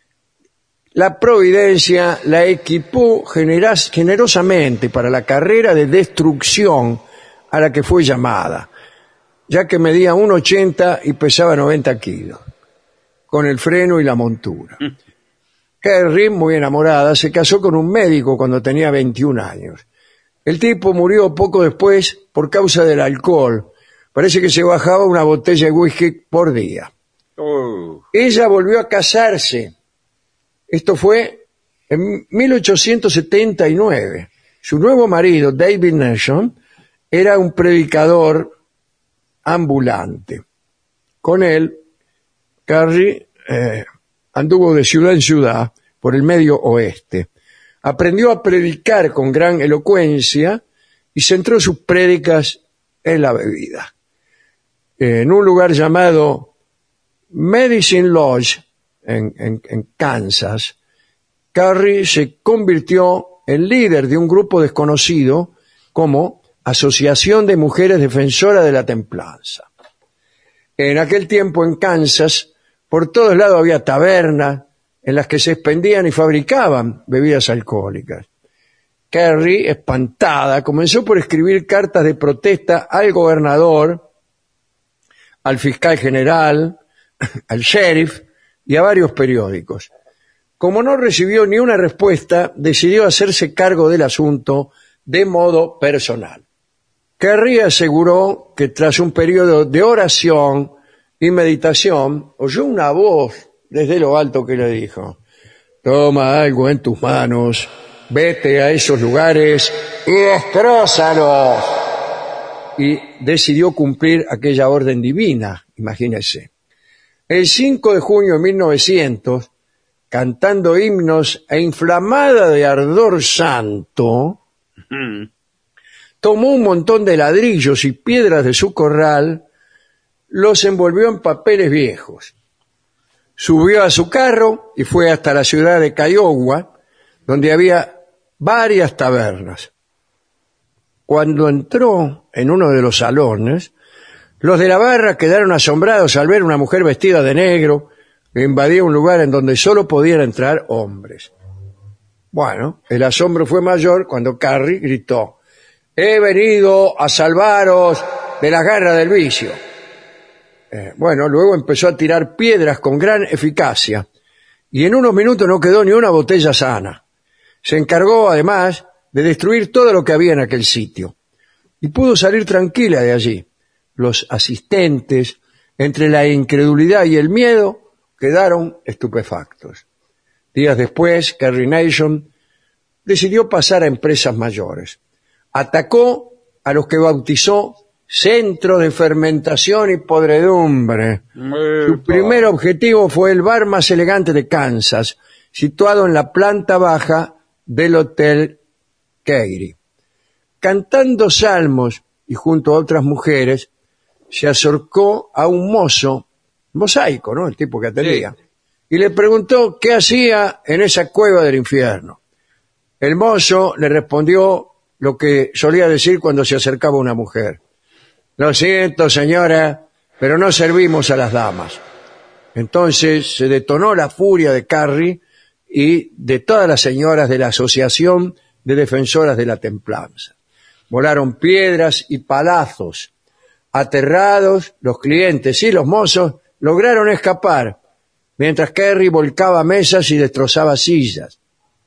la providencia la equipó generas- generosamente para la carrera de destrucción a la que fue llamada, ya que medía uno ochenta y pesaba noventa kilos, con el freno y la montura. Carrie, muy enamorada, se casó con un médico cuando tenía veintiún años. El tipo murió poco después por causa del alcohol. Parece que se bajaba una botella de whisky por día. Oh. Ella volvió a casarse. Esto fue en mil ochocientos setenta y nueve. Su nuevo marido, David Nation, era un predicador ambulante. Con él, Carrie eh, anduvo de ciudad en ciudad por el medio oeste. Aprendió a predicar con gran elocuencia y centró sus prédicas en la bebida. En un lugar llamado Medicine Lodge, en, en, en Kansas, Carrie se convirtió en líder de un grupo desconocido como Asociación de Mujeres Defensoras de la Templanza. En aquel tiempo en Kansas, por todos lados había tabernas en las que se expendían y fabricaban bebidas alcohólicas. Carrie, espantada, comenzó por escribir cartas de protesta al gobernador, al fiscal general, al sheriff y a varios periódicos. Como no recibió ni una respuesta, decidió hacerse cargo del asunto de modo personal. Carrie aseguró que tras un periodo de oración y meditación, oyó una voz desde lo alto que le dijo: toma algo en tus manos, vete a esos lugares y destrózalos. Y decidió cumplir aquella orden divina, imagínense. El cinco de junio de mil novecientos, cantando himnos e inflamada de ardor santo, Mm. tomó un montón de ladrillos y piedras de su corral, los envolvió en papeles viejos, subió a su carro y fue hasta la ciudad de Kiowa, donde había varias tabernas. Cuando entró en uno de los salones, los de la barra quedaron asombrados al ver una mujer vestida de negro que invadía un lugar en donde solo podían entrar hombres. Bueno, el asombro fue mayor cuando Carrie gritó: he venido a salvaros de las garras del vicio. Eh, bueno, luego empezó a tirar piedras con gran eficacia y en unos minutos no quedó ni una botella sana. Se encargó, además, de destruir todo lo que había en aquel sitio y pudo salir tranquila de allí. Los asistentes, entre la incredulidad y el miedo, quedaron estupefactos. Días después, Carrie Nation decidió pasar a empresas mayores. Atacó a los que bautizó Centro de Fermentación y Podredumbre. Su primer objetivo fue el bar más elegante de Kansas, situado en la planta baja del Hotel Carrie. Cantando salmos y junto a otras mujeres, se acercó a un mozo, mosaico, ¿no? El tipo que atendía, sí, y le preguntó qué hacía en esa cueva del infierno. El mozo le respondió lo que solía decir cuando se acercaba una mujer: lo siento, señora, pero no servimos a las damas. Entonces se detonó la furia de Carrie y de todas las señoras de la Asociación de Defensoras de la Templanza. Volaron piedras y palazos. Aterrados, los clientes y los mozos lograron escapar, mientras Carrie volcaba mesas y destrozaba sillas.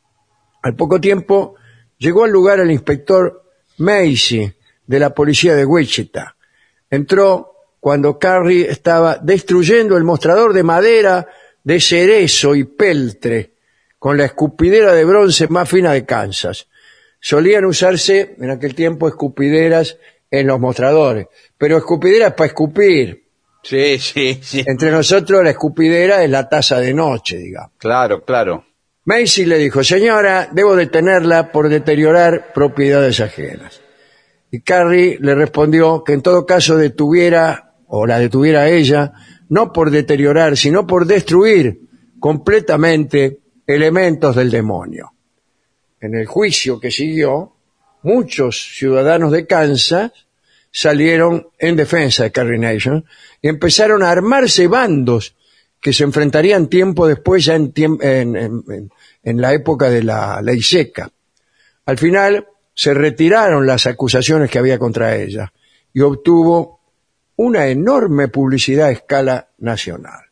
Al poco tiempo llegó al lugar el inspector Macy de la policía de Wichita. Entró cuando Carrie estaba destruyendo el mostrador de madera de cerezo y peltre con la escupidera de bronce más fina de Kansas. Solían usarse en aquel tiempo escupideras en los mostradores, pero escupideras para escupir. Sí, sí, sí. Entre nosotros la escupidera es la taza de noche, digamos. Claro, claro. Macy le dijo: señora, debo detenerla por deteriorar propiedades ajenas. Y Carrie le respondió que en todo caso detuviera, o la detuviera ella, no por deteriorar, sino por destruir completamente elementos del demonio. En el juicio que siguió, muchos ciudadanos de Kansas salieron en defensa de Carrie Nation y empezaron a armarse bandos que se enfrentarían tiempo después, ya en, tiemp- en, en, en la época de la ley seca. Al final se retiraron las acusaciones que había contra ella y obtuvo una enorme publicidad a escala nacional.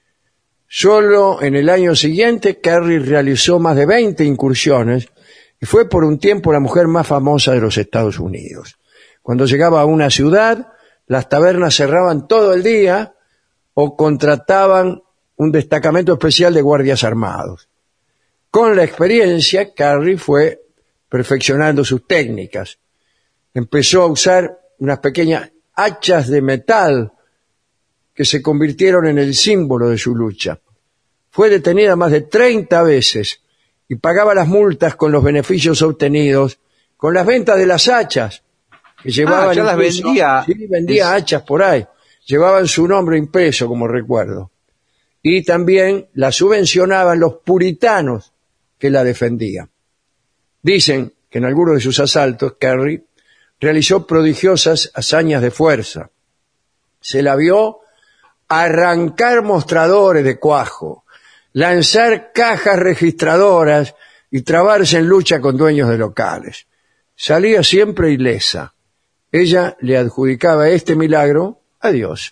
Solo en el año siguiente, Carrie realizó más de veinte incursiones y fue por un tiempo la mujer más famosa de los Estados Unidos. Cuando llegaba a una ciudad, las tabernas cerraban todo el día o contrataban un destacamento especial de guardias armados. Con la experiencia, Carrie fue perfeccionando sus técnicas. Empezó a usar unas pequeñas hachas de metal que se convirtieron en el símbolo de su lucha. Fue detenida más de treinta veces y pagaba las multas con los beneficios obtenidos con las ventas de las hachas que llevaban. Ah, ya las incluso- vendía. Sí, vendía Es- hachas por ahí. Llevaban su nombre impreso como recuerdo. Y también la subvencionaban los puritanos que la defendían. Dicen que en algunos de sus asaltos, Carrie realizó prodigiosas hazañas de fuerza. Se la vio arrancar mostradores de cuajo, lanzar cajas registradoras y trabarse en lucha con dueños de locales. Salía siempre ilesa. Ella le adjudicaba este milagro a Dios.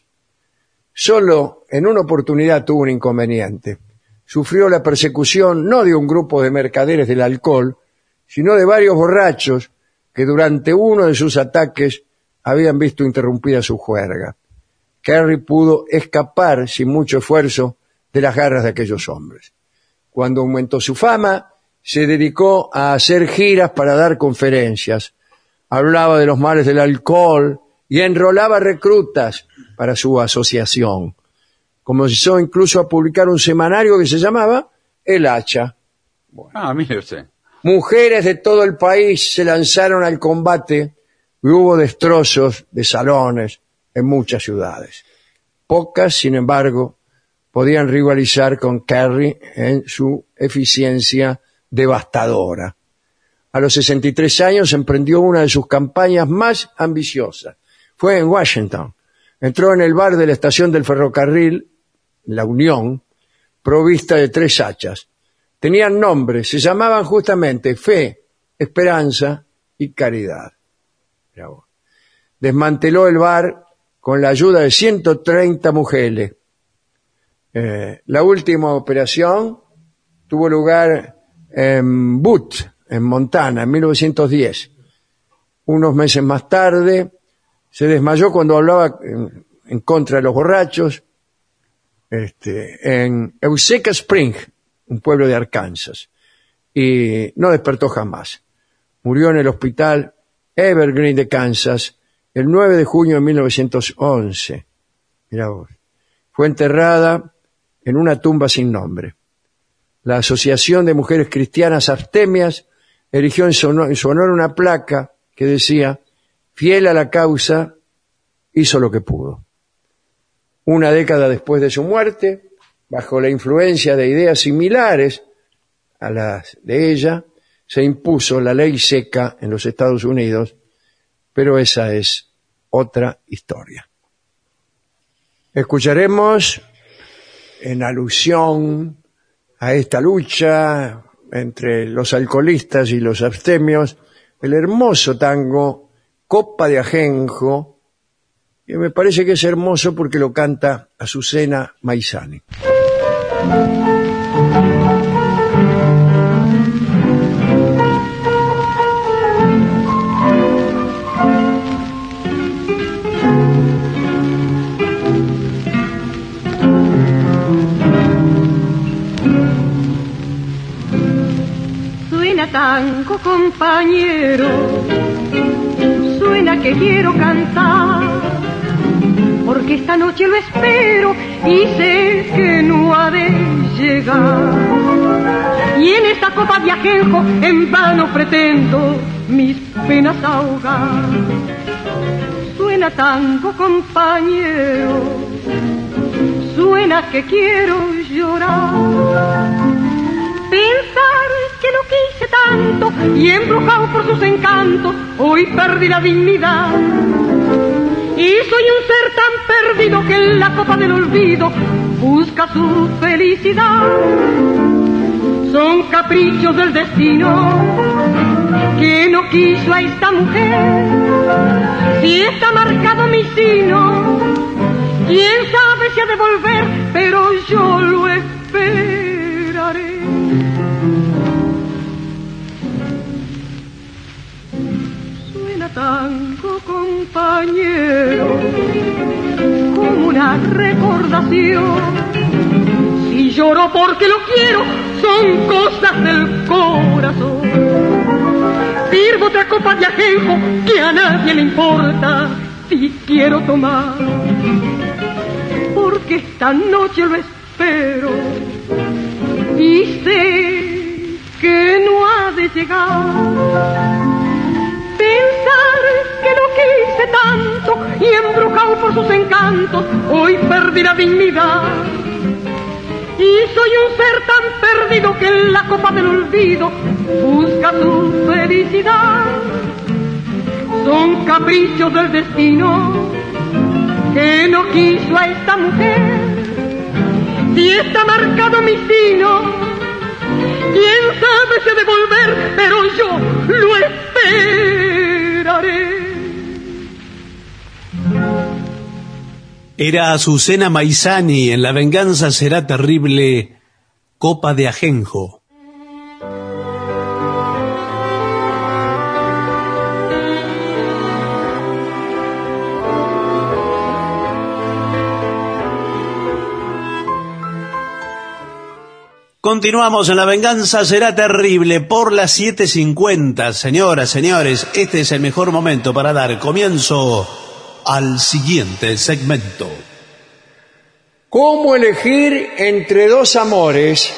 Solo en una oportunidad tuvo un inconveniente. Sufrió la persecución no de un grupo de mercaderes del alcohol, sino de varios borrachos que durante uno de sus ataques habían visto interrumpida su juerga. Carrie pudo escapar sin mucho esfuerzo de las garras de aquellos hombres. Cuando aumentó su fama, se dedicó a hacer giras para dar conferencias. Hablaba de los males del alcohol y enrolaba reclutas para su asociación. Comenzó incluso a publicar un semanario que se llamaba El Hacha. Ah, mire usted. Mujeres de todo el país se lanzaron al combate y hubo destrozos de salones en muchas ciudades. Pocas, sin embargo, podían rivalizar con Carrie en su eficiencia devastadora. A los sesenta y tres años emprendió una de sus campañas más ambiciosas. Fue en Washington. Entró en el bar de la estación del ferrocarril, La Unión, provista de tres hachas. Tenían nombres, se llamaban justamente Fe, Esperanza y Caridad. Mirá vos. Desmanteló el bar con la ayuda de ciento treinta mujeres. Eh, la última operación tuvo lugar en Butte, en Montana, en mil novecientos diez. Unos meses más tarde, se desmayó cuando hablaba en, en contra de los borrachos este, en Eureka Spring, un pueblo de Arkansas, y no despertó jamás. Murió en el hospital Evergreen de Kansas el nueve de junio de mil novecientos once. Mirá vos. Fue enterrada en una tumba sin nombre. La Asociación de Mujeres Cristianas Abstemias erigió en su honor, en su honor una placa que decía: fiel a la causa, hizo lo que pudo. Una década después de su muerte, bajo la influencia de ideas similares a las de ella, se impuso la ley seca en los Estados Unidos, pero esa es otra historia. Escucharemos, en alusión a esta lucha entre los alcoholistas y los abstemios, el hermoso tango Copa de Ajenjo, que me parece que es hermoso porque lo canta Azucena Maizani. Suena tango, compañero, suena que quiero cantar, porque esta noche lo espero y sé que no ha de llegar. Y en esta copa de ajenjo en vano pretendo mis penas ahogar. Suena tango, compañero, suena que quiero llorar. Pensar que lo quise tanto y embrujado por sus encantos, hoy perdí la dignidad. Y soy un ser tan perdido que en la copa del olvido busca su felicidad. Son caprichos del destino que no quiso a esta mujer. Si está marcado mi sino, quién sabe si ha de volver, pero yo lo esperaré. Suena tango, compañero, como una recordación. Si lloro porque lo quiero, son cosas del corazón. Sirvo otra copa de ajenjo que a nadie le importa si quiero tomar, porque esta noche lo espero y sé que no ha de llegar. Pensar que lo quise tanto y embrujado por sus encantos, hoy perdí la dignidad. Y soy un ser tan perdido que en la copa del olvido busca su felicidad. Son caprichos del destino que no quiso a esta mujer. Si está marcado mi sino, quién sabe si ha de volver, pero yo lo esperaré. Era Azucena Maizani en La venganza será terrible, Copa de Ajenjo. Continuamos en La venganza será terrible por las siete cincuenta. Señoras, señores, este es el mejor momento para dar comienzo al siguiente segmento. ¿Cómo elegir entre dos amores?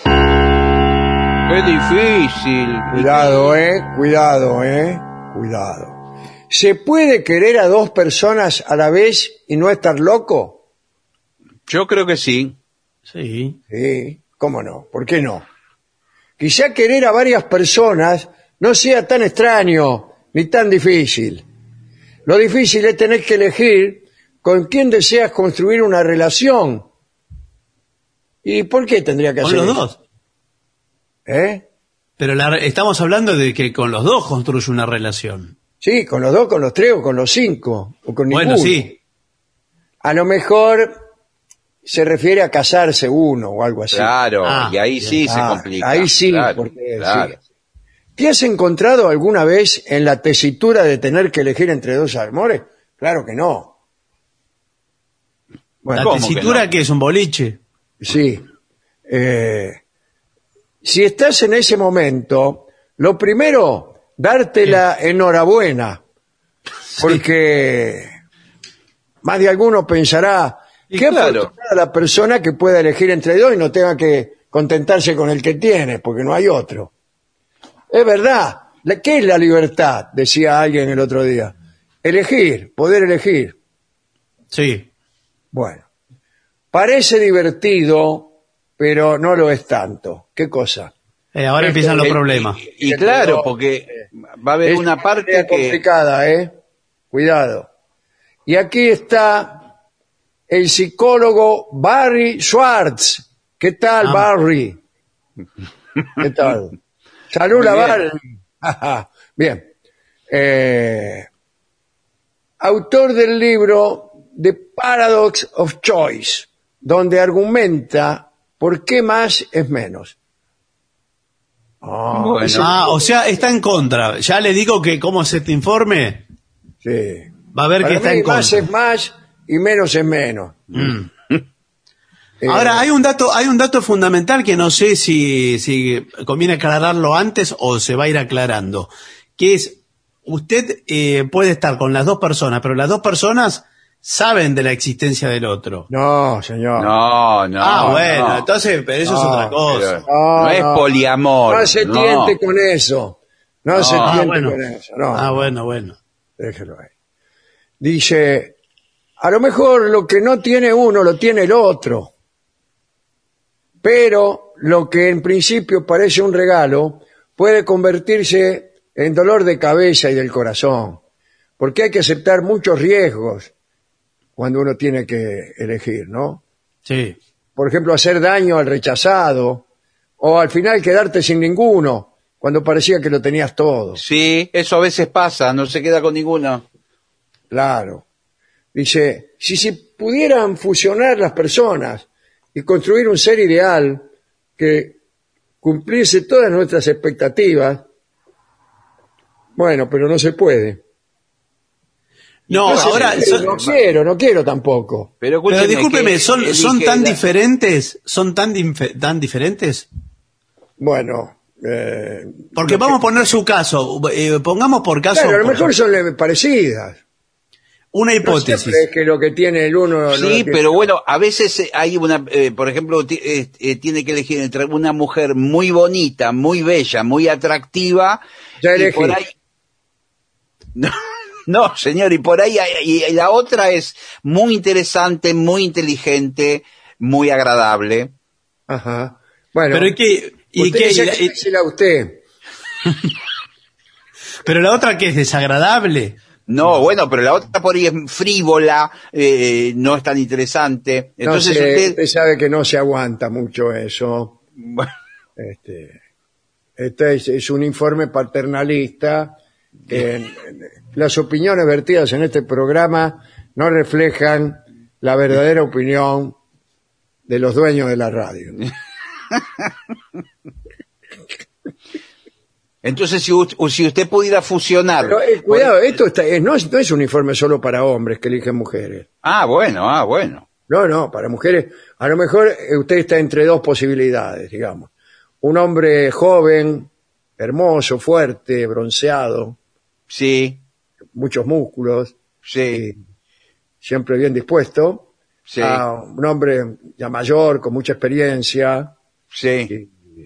Qué difícil. Cuidado, eh, cuidado, eh, cuidado. ¿Se puede querer a dos personas a la vez y no estar loco? Yo creo que sí. Sí. Sí, ¿cómo no? ¿Por qué no? Quizá querer a varias personas no sea tan extraño ni tan difícil. Lo difícil es tener que elegir con quién deseas construir una relación. ¿Y por qué tendría que Con hacer los eso? dos. ¿Eh? Pero la, estamos hablando de que con los dos construye una relación. Sí, con los dos, con los tres o con los cinco, o con ninguno. Bueno, sí. A lo mejor se refiere a casarse uno o algo así. Claro, Ah, y ahí sí Ah, se complica. ahí sí, claro, porque claro. sí. ¿Te has encontrado alguna vez en la tesitura de tener que elegir entre dos amores? Claro que no. Bueno, La ¿cómo que tesitura no? que es un boliche. sí. Eh, si estás en ese momento, lo primero, darte la enhorabuena, porque más de alguno pensará, Y qué claro. afortunada la persona que pueda elegir entre dos y no tenga que contentarse con el que tiene, porque no hay otro. Es verdad. La- ¿Qué es la libertad? Decía alguien el otro día. Elegir, poder elegir. Sí. Bueno, parece divertido, pero no lo es tanto. ¿Qué cosa? Eh, ahora Este, empiezan los Eh, problemas. Y, y claro, porque va a haber Es una parte tarea que... complicada, ¿eh? Cuidado. Y aquí está el psicólogo Barry Schwartz. ¿Qué tal, Ah. Barry? ¿Qué tal? Saluda, Muy Barry. Bien. Eh, autor del libro The Paradox of Choice, donde argumenta por qué más es menos. Ah, Bueno. Ah, o sea, está en contra. Ya le digo que como se te informe, sí. va a ver Para que está mí, en más contra. es más y menos es menos. Mm. Eh, Ahora, hay un dato, hay un dato fundamental que no sé si, si conviene aclararlo antes o se va a ir aclarando, que es, usted eh, puede estar con las dos personas, pero las dos personas saben de la existencia del otro. No, señor. No, no. ah, bueno, no. entonces, pero eso es No, otra cosa. Pero no, es poliamor. No se no. tiente con eso. No, No. se Ah, tiente bueno. con eso. No, Ah, bueno, bueno. déjelo ahí. Dice, a lo mejor lo que no tiene uno lo tiene el otro. Pero lo que en principio parece un regalo puede convertirse en dolor de cabeza y del corazón. porque hay que aceptar muchos riesgos cuando uno tiene que elegir, ¿no? Sí. Por ejemplo, hacer daño al rechazado, o al final quedarte sin ninguno, cuando parecía que lo tenías todo. Sí, eso a veces pasa, no se queda con ninguno. Claro. Dice, si se pudieran fusionar las personas y construir un ser ideal que cumpliese todas nuestras expectativas, bueno, pero no se puede. No, Entonces, ahora... eh, son- no quiero, no quiero tampoco. Pero, Pero escúcheme, discúlpeme, que ¿son, elige son tan la- diferentes? ¿Son tan, dinfe- tan diferentes? Bueno, eh, Porque vamos a poner su caso. eh, pongamos por caso claro, a lo por mejor son le- parecidas. una No hipótesis. siempre es que lo que tiene el uno... no Sí, lo tiene- pero bueno, a veces eh, hay una, eh, por ejemplo, ti- eh, eh, tiene que elegir entre una mujer muy bonita, muy bella, muy atractiva, Ya y elegí. por ahí... No, no, señor, y por ahí hay- y, y la otra es muy interesante, muy inteligente, muy agradable. Ajá. Bueno, Pero ¿y qué? ¿Y usted qué? dice Y la- que y- dísela a usted. pero la otra que es desagradable. No, bueno, pero la otra por ahí es frívola, eh, no es tan interesante. Entonces no sé, usted... usted sabe que no se aguanta mucho eso. Bueno, Este, este es, es un informe paternalista. Que en- en- las opiniones vertidas en este programa no reflejan la verdadera opinión de los dueños de la radio. entonces si, us- si usted pudiera fusionar... Pero eh, cuidado, esto está, eh, no, es, no es un informe solo para hombres que eligen mujeres. Ah, bueno, ah, bueno. No, no, para mujeres, a lo mejor eh, usted está entre dos posibilidades, digamos. Un hombre joven, hermoso, fuerte, bronceado, Sí, muchos músculos, sí, y siempre bien dispuesto, sí, a un hombre ya mayor, con mucha experiencia, sí.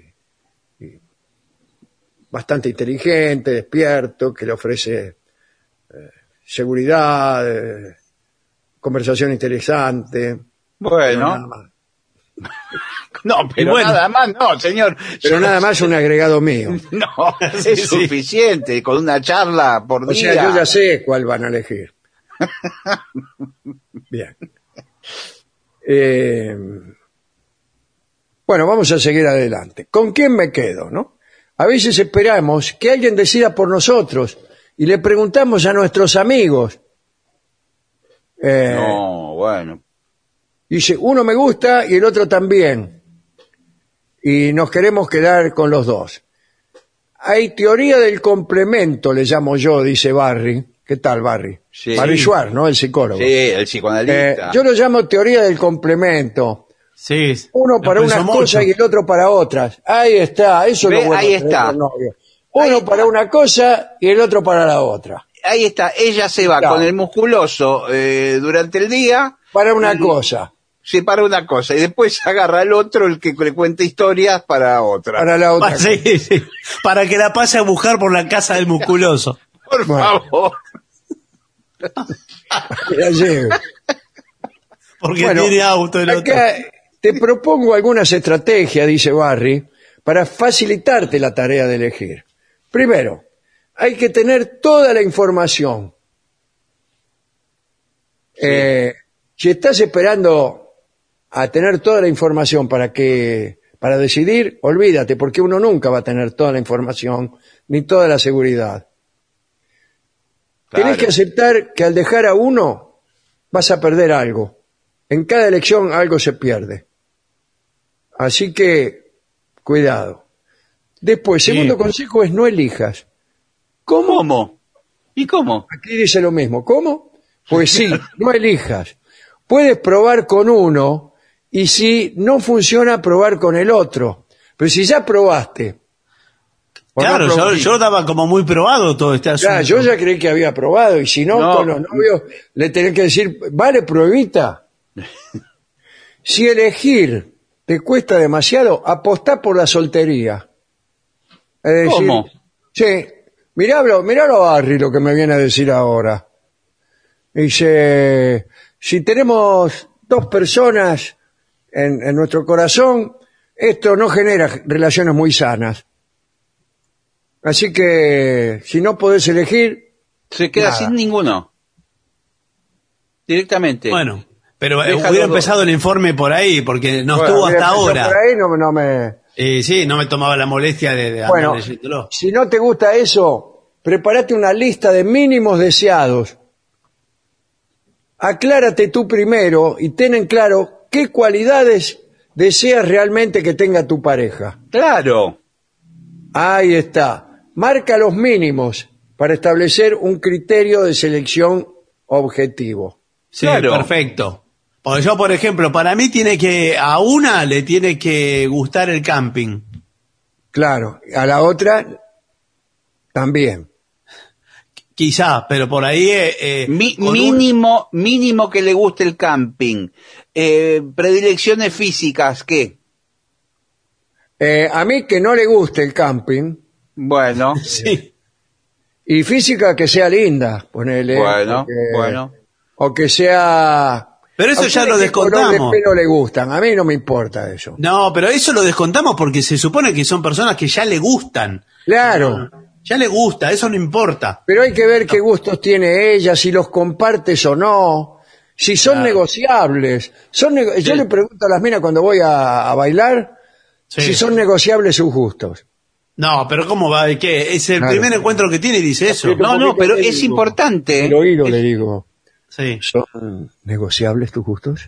bastante inteligente, despierto, que le ofrece eh, seguridad, eh, conversación interesante. Pero nada Bueno, más. no, pero bueno. nada más no, señor. Pero nada más un agregado mío. No, Sí, es sí. suficiente con una charla por O día. sea, yo ya sé cuál van a elegir. Bien. Eh, bueno, vamos a seguir adelante. ¿Con quién me quedo, no? A veces esperamos que alguien decida por nosotros y le preguntamos a nuestros amigos. Eh, No, bueno. Dice, uno me gusta y el otro también. Y nos queremos quedar con los dos. Hay teoría del complemento, le llamo yo, dice Barry. ¿Qué tal, Barry? Sí. Barry Schwartz, ¿no? El psicólogo. Sí, el Eh, psicoanalista. yo lo llamo teoría del complemento. Sí. Uno para Lo pensó unas cosas mucho. y el otro para otras. Ahí está, eso es Ve, lo bueno ahí de tener está. un novio. Uno para una cosa y el otro para la otra. Ahí está, ella se va Claro. con el musculoso eh, durante el día, Para una Y- cosa, se para una cosa y después agarra al otro, el que le cuenta historias, para otra. para la otra. Pa- sí, sí. Para que la pase a buscar por la casa del musculoso. Por Bueno. favor. Que la lleve. Porque Bueno, tiene auto el otro. acá te propongo algunas estrategias, dice Barry, para facilitarte la tarea de elegir. Primero, hay que tener toda la información. Eh, si estás esperando a tener toda la información para que para decidir, olvídate, porque uno nunca va a tener toda la información ni toda la seguridad. Tenés Claro. que aceptar que al dejar a uno vas a perder algo. En cada elección algo se pierde. Así que, cuidado. Después, Sí. segundo consejo es no elijas. ¿Cómo? ¿Cómo? ¿Y cómo? Aquí dice lo mismo. ¿Cómo? Pues sí, no elijas. Puedes probar con uno y si no funciona, probar con el otro. Pero si ya probaste. o no Claro, yo, probaste- yo daba como muy probado todo este asunto. Ya, yo ya creí que había probado y si no, No. con los novios le tenés que decir, vale, pruebita. Si elegir te cuesta demasiado, apostá por la soltería. Es decir, ¿Cómo? Sí, miralo, miralo a Barry lo que me viene a decir ahora. Dice, si tenemos dos personas en, en nuestro corazón, esto no genera relaciones muy sanas. Así que, si no podés elegir, Se queda Nada. sin ninguno. Directamente. Bueno, pero eh, Deja hubiera los dos. empezado el informe por ahí, porque no Bueno, estuvo mira, hasta empezó ahora. por ahí no, no me... Eh, sí, no me tomaba la molestia de, de Bueno, andar leyéndolo. si no te gusta eso, prepárate una lista de mínimos deseados. Aclárate tú primero y ten en claro qué cualidades deseas realmente que tenga tu pareja. Claro. Ahí está. Marca los mínimos para establecer un criterio de selección objetivo. Sí, claro. perfecto. Porque yo, por ejemplo, para mí tiene que, a una le tiene que gustar el camping. Claro, a la otra también. Quizá, pero por ahí... Eh, eh, Mi- con un- mínimo, mínimo que le guste el camping. Eh, predilecciones físicas, ¿qué? Eh, a mí que no le guste el camping Bueno, Sí. y física que sea linda, ponele. bueno, o que, bueno. O que sea... Pero eso ¿A ya ustedes lo qué color descontamos. de pelo le gustan? A mí no me importa eso. No, pero eso lo descontamos porque se supone que son personas que ya le gustan. Claro, Ya le gusta, eso no importa. pero hay que ver qué gustos tiene ella, si los compartes o no, si son Claro. negociables. Son nego- Yo Sí. le pregunto a las minas cuando voy a, a bailar Sí. si son negociables sus gustos. No, pero ¿cómo va? ¿Qué? Es el Claro. primer encuentro que tiene y dice eso. Aprieto No, un no, poquito pero el es oído. importante. El oído le digo. Sí. ¿Son negociables tus gustos?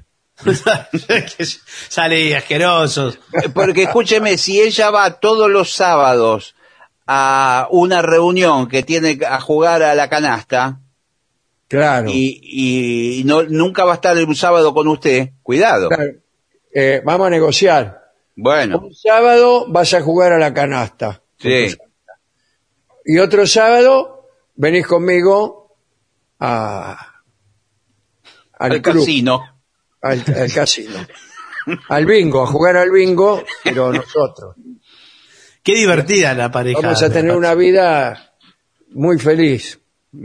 Sale asquerosos. Porque escúcheme, si ella va todos los sábados a una reunión que tiene a jugar a la canasta Claro. y, y no, nunca va a estar un sábado con usted, cuidado. Claro. Eh, vamos a negociar. Bueno, Un sábado vas a jugar a la canasta. sí. Y otro sábado venís conmigo a, al, Al club, casino. Al, al casino. Al bingo, a jugar al bingo, pero nosotros. Qué divertida la pareja. Vamos a tener una vida muy feliz.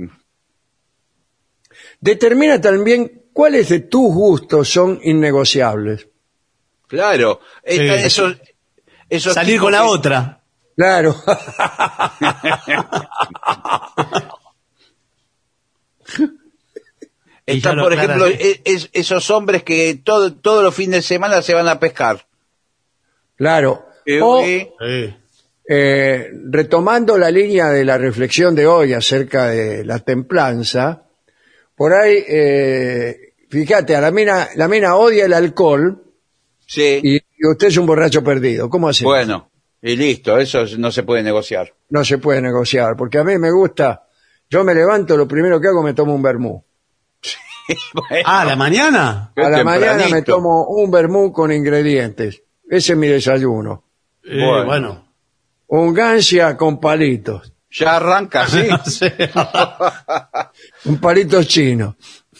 Determina también cuáles de tus gustos son innegociables. Claro. Esta- Sí. esos- esos Salir tipos con la que- otra. Claro. Y ya Están, lo por ejemplo, aclaras. e- es- esos hombres que todo, todos los fines de semana se van a pescar. Claro. Eh, O, eh, Sí. eh, retomando la línea de la reflexión de hoy acerca de la templanza, por ahí, eh, fíjate, a la mina, la mina odia el alcohol sí. y, y usted es un borracho perdido. ¿Cómo así? Bueno, y listo, eso no se puede negociar. No se puede negociar, porque a mí me gusta, yo me levanto, lo primero que hago me tomo un vermú. Bueno, Ah, ¿la mañana? qué A la mañana me tempranito. tomo un vermú con ingredientes. Ese es mi desayuno. Eh, Bueno. bueno. Un gancia con palitos. Ya arranca así. Sí. Un palito chino.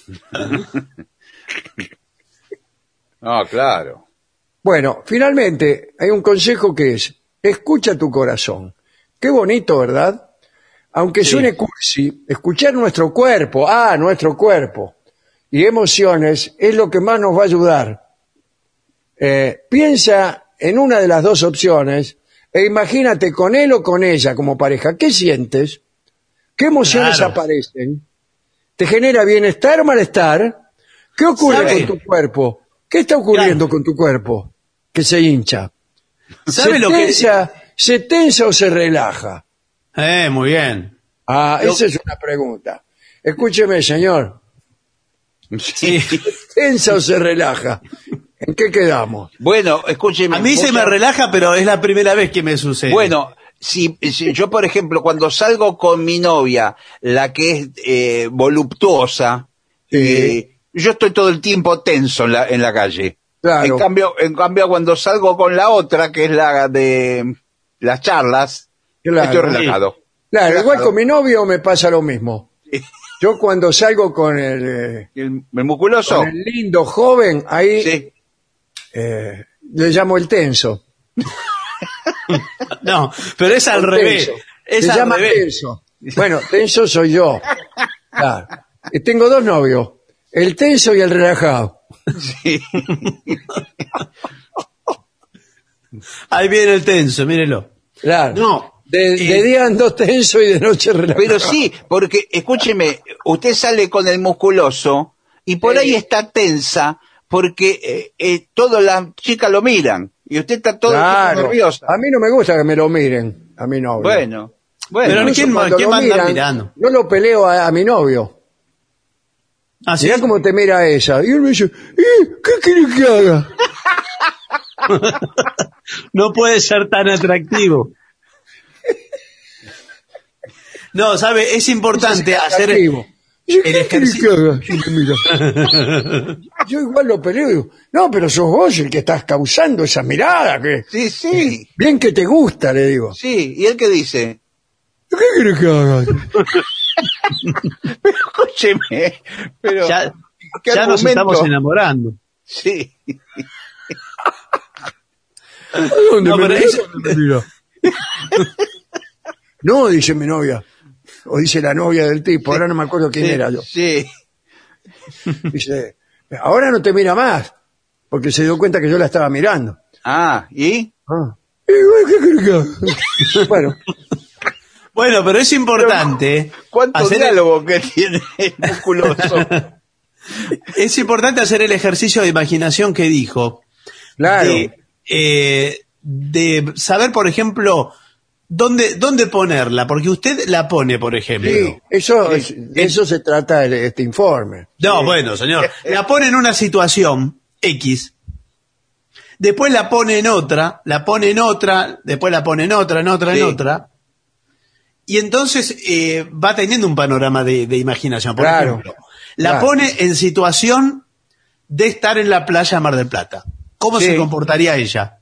Ah, claro. Bueno, finalmente hay un consejo que es, escucha tu corazón. Qué bonito, ¿verdad? Aunque suene cursi, escuchar nuestro cuerpo, ah, nuestro cuerpo, y emociones es lo que más nos va a ayudar. Eh, piensa en una de las dos opciones e imagínate con él o con ella como pareja. ¿Qué sientes? ¿Qué emociones Claro. aparecen? ¿Te genera bienestar o malestar? ¿Qué ocurre ¿Sabe? con tu cuerpo? ¿Qué está ocurriendo Claro. con tu cuerpo? Que se hincha. ¿Sabe ¿Se lo que...? tensa, ¿Se tensa o se relaja? Eh, muy bien. Ah, Lo- esa es una pregunta. Escúcheme, señor. Sí. ¿Tensa o se relaja? ¿En qué quedamos? Bueno, escúcheme. A mí se mucha- me relaja, pero es la primera vez que me sucede. Bueno, si, si yo, por ejemplo, cuando salgo con mi novia, la que es eh, voluptuosa, Sí. eh, yo estoy todo el tiempo tenso en la, en la calle. Claro. En cambio, en cambio, cuando salgo con la otra, que es la de las charlas, Claro. estoy relajado. Claro, Relajado. igual con mi novio me pasa lo mismo. Yo cuando salgo con el, eh, ¿El, el musculoso? con el lindo joven, ahí Sí. eh, le llamo el tenso. No, pero es al El revés. tenso. Es Se al llama revés. tenso. Bueno, tenso soy yo. Claro. Y tengo dos novios, el tenso y el relajado. Ahí viene el tenso, mírelo. Claro. No, De, de Eh, día ando tenso y de noche relajado. Pero sí, porque, escúcheme, usted sale con el musculoso y por Sí. ahí está tensa porque eh, eh, todas las chicas lo miran y usted está todo el tiempo Claro. nerviosa. A mí no me gusta que me lo miren, a mi novio. Bueno, bueno. Pero Incluso ¿quién ma- cuando quién lo manda miran, mirando? Yo lo peleo a, a mi novio. ¿Ah, sí? Mirá cómo te mira esa. Y él me dice, ¿eh? ¿Qué querés que haga? No puede ser tan atractivo. No, sabe, es importante hacer Atractivo. Dice, el ¿qué querés que ejercicio. haga? Sí, me mira. Yo igual lo peleo y digo, no, pero sos vos el que estás causando esa mirada. Que Sí, sí, bien que te gusta, le digo. sí. ¿Y él qué dice? ¿Qué querés que haga? Pero escúcheme, pero... Ya, ¿qué ya nos argumento? estamos enamorando. Sí. ¿A dónde No, me pero miró? es- ¿Dónde me miró? No, dice mi novia. O dice la novia del tipo, ahora no me acuerdo quién Sí, era yo. Sí. Dice, ahora no te mira más, porque se dio cuenta que yo la estaba mirando. Ah, ¿y? Ah. ¿Y bueno, qué querés que haga? Bueno, Bueno, pero es importante ¿Cuánto hacer el- diálogo que tiene el musculoso? es importante hacer el ejercicio de imaginación que dijo. claro. De, eh, de saber, por ejemplo, dónde, dónde ponerla, porque usted la pone, por ejemplo. Sí, eso, es- de eso se trata el- este informe. No, bueno, señor. La pone en una situación X, después la pone en otra, la pone en otra, después la pone en otra, en otra, Sí. en otra. Y entonces eh, va teniendo un panorama de, de imaginación. Por Claro, ejemplo, la claro. pone en situación de estar en la playa Mar del Plata. ¿Cómo Sí. se comportaría ella?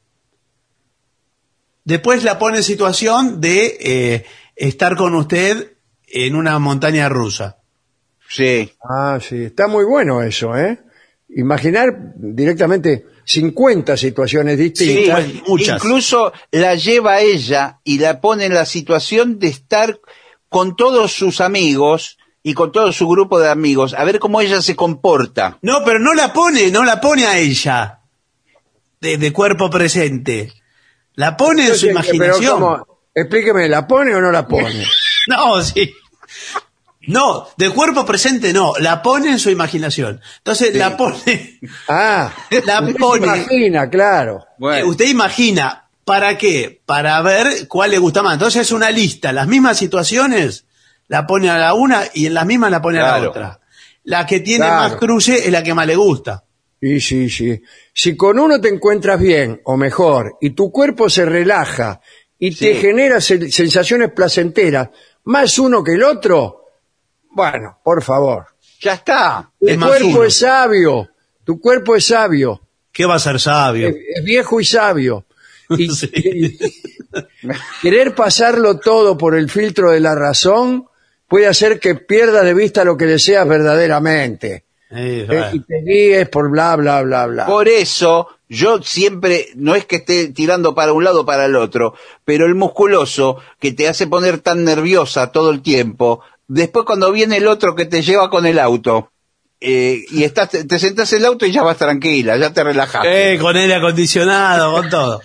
Después la pone en situación de eh, estar con usted en una montaña rusa. Sí. Ah, sí, está muy bueno eso, ¿eh? Imaginar directamente cincuenta situaciones Sí, distintas. bueno, muchas. incluso la lleva a ella y la pone en la situación de estar con todos sus amigos y con todo su grupo de amigos, a ver cómo ella se comporta. No, pero no la pone, no la pone a ella de, de cuerpo presente. La pone en su Entonces, pero imaginación. ¿cómo? Explíqueme, ¿la pone o no la pone? No, sí. No, de cuerpo presente no, la pone en su imaginación. Entonces la pone, Ah, la usted se pone. imagina, claro. Eh, usted imagina, ¿para qué? Para ver cuál le gusta más. Entonces es una lista, las mismas situaciones la pone a la una y en las mismas la pone a la Claro. otra. La que tiene Claro. más cruce es la que más le gusta. Sí, sí, sí. Si con uno te encuentras bien o mejor y tu cuerpo se relaja y te Sí. genera se- sensaciones placenteras, más uno que el otro, bueno, por favor. Ya está. Tu Es más cuerpo uno. es sabio, tu cuerpo es sabio, ¿Qué va a ser sabio? es, es viejo y sabio. Y, Sí. y- querer pasarlo todo por el filtro de la razón puede hacer que pierdas de vista lo que deseas verdaderamente. Eh, Eh, bueno. y te guíes por bla, bla, bla, bla. Por eso, yo siempre, no es que esté tirando para un lado o para el otro, pero el musculoso que te hace poner tan nerviosa todo el tiempo, después cuando viene el otro que te lleva con el auto, eh, y estás, te, te sentás en el auto y ya vas tranquila, ya te relajaste. Eh, con aire acondicionado, con todo.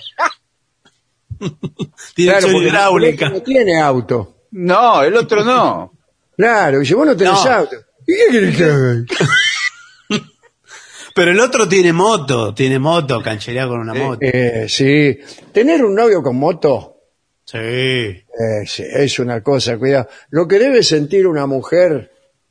Dirección porque hidráulica. no tiene auto. No, el otro no. Claro, dice, vos no tenés No. auto. ¿Y qué querés que haga? Pero el otro tiene moto, tiene moto, cancherea con una moto. Eh, sí, tener un novio con moto Sí. eh, sí, es una cosa, cuidado. Lo que debe sentir una mujer,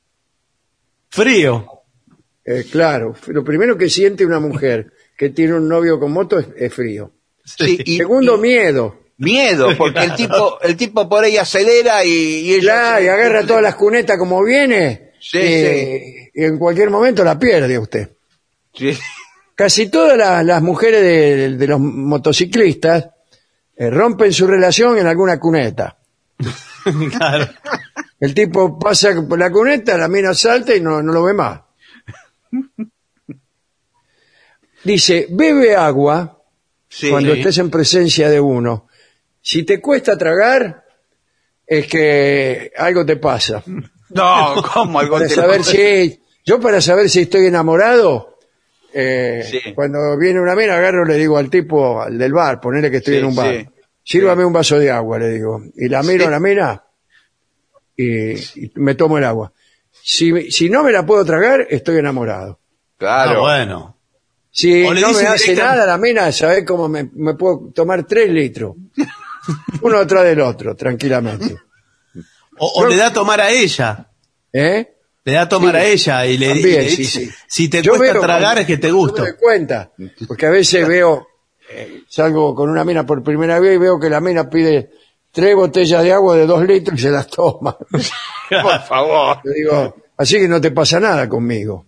Frío. eh, claro, lo primero que siente una mujer que tiene un novio con moto es, es frío. Sí, y- Segundo, y- miedo. miedo, porque el tipo, el tipo por ahí acelera y, y ella Claro, se- y agarra todas las cunetas como viene Sí, eh, y en cualquier momento la pierde usted. Sí. Casi todas las, las mujeres de, de los motociclistas eh, rompen su relación en alguna cuneta. Claro. El tipo pasa por la cuneta, la mina salta y no, no lo ve más. Dice, bebe agua Sí. cuando Sí. estés en presencia de uno. Si te cuesta tragar, es que algo te pasa. No, ¿cómo algo Para te- saber si, yo para saber si estoy enamorado, eh, Sí. cuando viene una mina agarro le digo al tipo, al del bar, ponele que estoy Sí, en un bar. sí. sírvame un vaso de agua, le digo. Y la miro a la mina y, y me tomo el agua. Si, si no me la puedo tragar, estoy enamorado. Claro. Ah, bueno. Si O le no me dice hace directa- nada la mina, ¿sabés cómo me, me puedo tomar tres litros? Uno atrás del otro, tranquilamente. O, o Yo- le da a tomar a ella. ¿Eh? Le da a tomar Sí, a ella y le, y también, le sí, dice, sí. si te Yo cuesta veo tragar cuando- es que te yo gusta. me doy cuenta, porque a veces veo, eh, salgo con una mina por primera vez y veo que la mina pide tres botellas de agua de dos litros y se las toma. Por favor. Yo digo, así que no te pasa nada conmigo.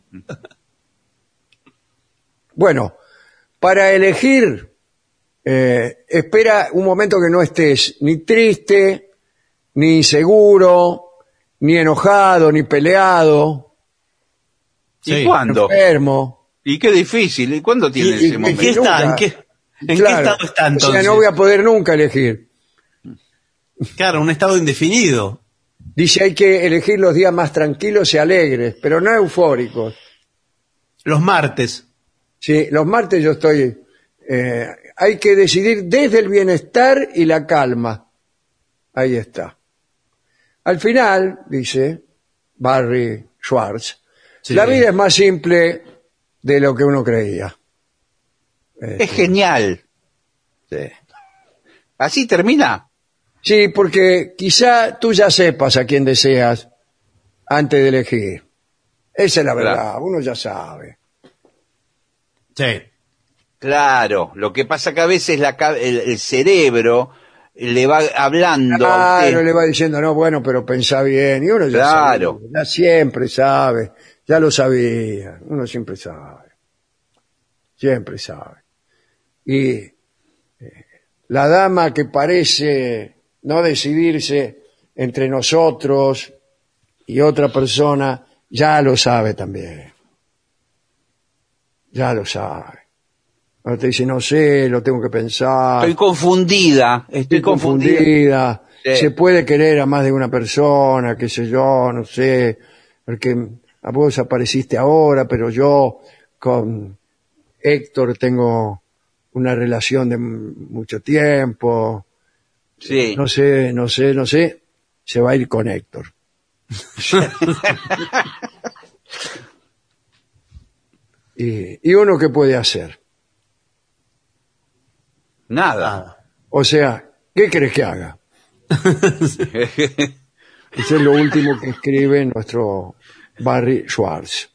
Bueno, para elegir, eh, espera un momento que no estés ni triste, ni inseguro, ni enojado, ni peleado, ¿Y Sí. cuándo? enfermo. Y qué difícil. ¿Y cuándo tiene Y- ese y- ¿En momento? qué está? nunca. ¿En qué, en Claro. qué estado está O entonces? sea, no voy a poder nunca elegir. Claro, un estado indefinido. Dice, hay que elegir los días más tranquilos y alegres, pero no eufóricos. Los martes. Sí, los martes yo estoy... eh, hay que decidir desde el bienestar y la calma. Ahí está. Al final, dice Barry Schwartz, Sí. la vida es más simple de lo que uno creía. Es genial. Sí. ¿Así termina? Sí, porque quizá tú ya sepas a quién deseas antes de elegir. Esa es la verdad, Claro. uno ya sabe. Sí. Claro. Lo que pasa que a veces la, ca- el, el cerebro le va hablando a Claro, usted. le va diciendo, no, bueno, pero pensá bien. Y uno ya Claro. sabe, ya siempre sabe, ya lo sabía. Uno siempre sabe. Siempre sabe. Y eh, la dama que parece no decidirse entre nosotros y otra persona, ya lo sabe también. Ya lo sabe. Ahora te dice, no sé, lo tengo que pensar. Estoy confundida. Estoy, Estoy confundida. confundida. Sí. Se puede querer a más de una persona, qué sé yo, no sé, porque a vos apareciste ahora, pero yo con Héctor tengo una relación de m- mucho tiempo. Sí. No sé, no sé, no sé. Se va a ir con Héctor. y, y uno qué puede hacer. Nada. O sea, ¿qué crees que haga? Eso es lo último que escribe nuestro Barry Schwartz.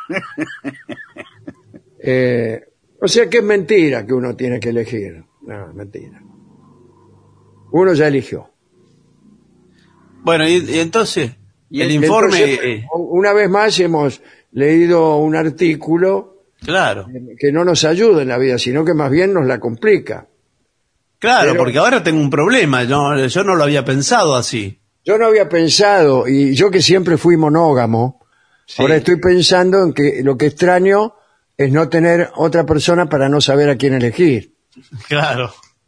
Eh, o sea que es mentira que uno tiene que elegir. No, es mentira. Uno ya eligió. Bueno, y, y entonces, Y el el- informe... Entonces, eh, una vez más hemos leído un artículo claro, que no nos ayuda en la vida, sino que más bien nos la complica. claro, pero- porque ahora tengo un problema. Yo, yo no lo había pensado así. Yo no había pensado, y yo que siempre fui monógamo, Sí. ahora estoy pensando en que lo que extraño es no tener otra persona para no saber a quién elegir. Claro.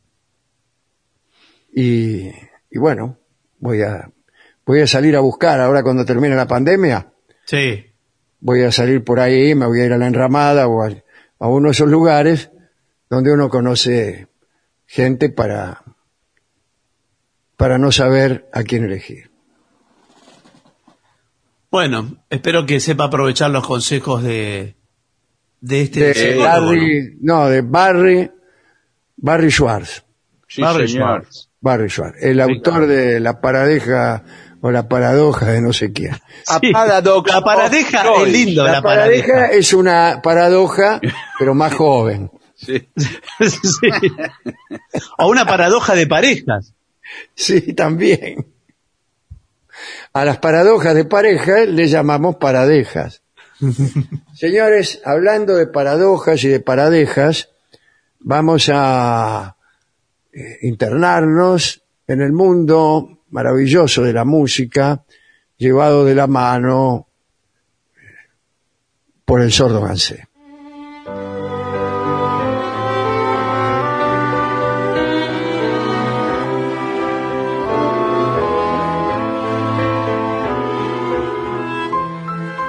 Y, y bueno, voy a, voy a salir a buscar, ahora cuando termine la pandemia, Sí. voy a salir por ahí, me voy a ir a la Enramada o a, a uno de esos lugares donde uno conoce gente para, para no saber a quién elegir. Bueno, espero que sepa aprovechar los consejos de, de este De psicólogo, ¿no? Barry, no, de Barry, Barry Schwartz. Sí, Barry señor. Barry Schwartz, el autor de La paradeja o La paradoja de no sé quién. A Sí. paradox La paradeja of es choice. lindo, La, la, paradeja paradeja. es una paradoja, pero más joven. Sí. Sí. O una paradoja de parejas. Sí, también. A las paradojas de pareja le llamamos paradejas. Señores, hablando de paradojas y de paradejas, vamos a eh, internarnos en el mundo maravilloso de la música, llevado de la mano eh, por el sordo Gansé.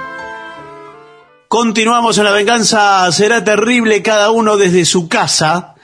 Continuamos en La Venganza Será Terrible, cada uno desde su casa.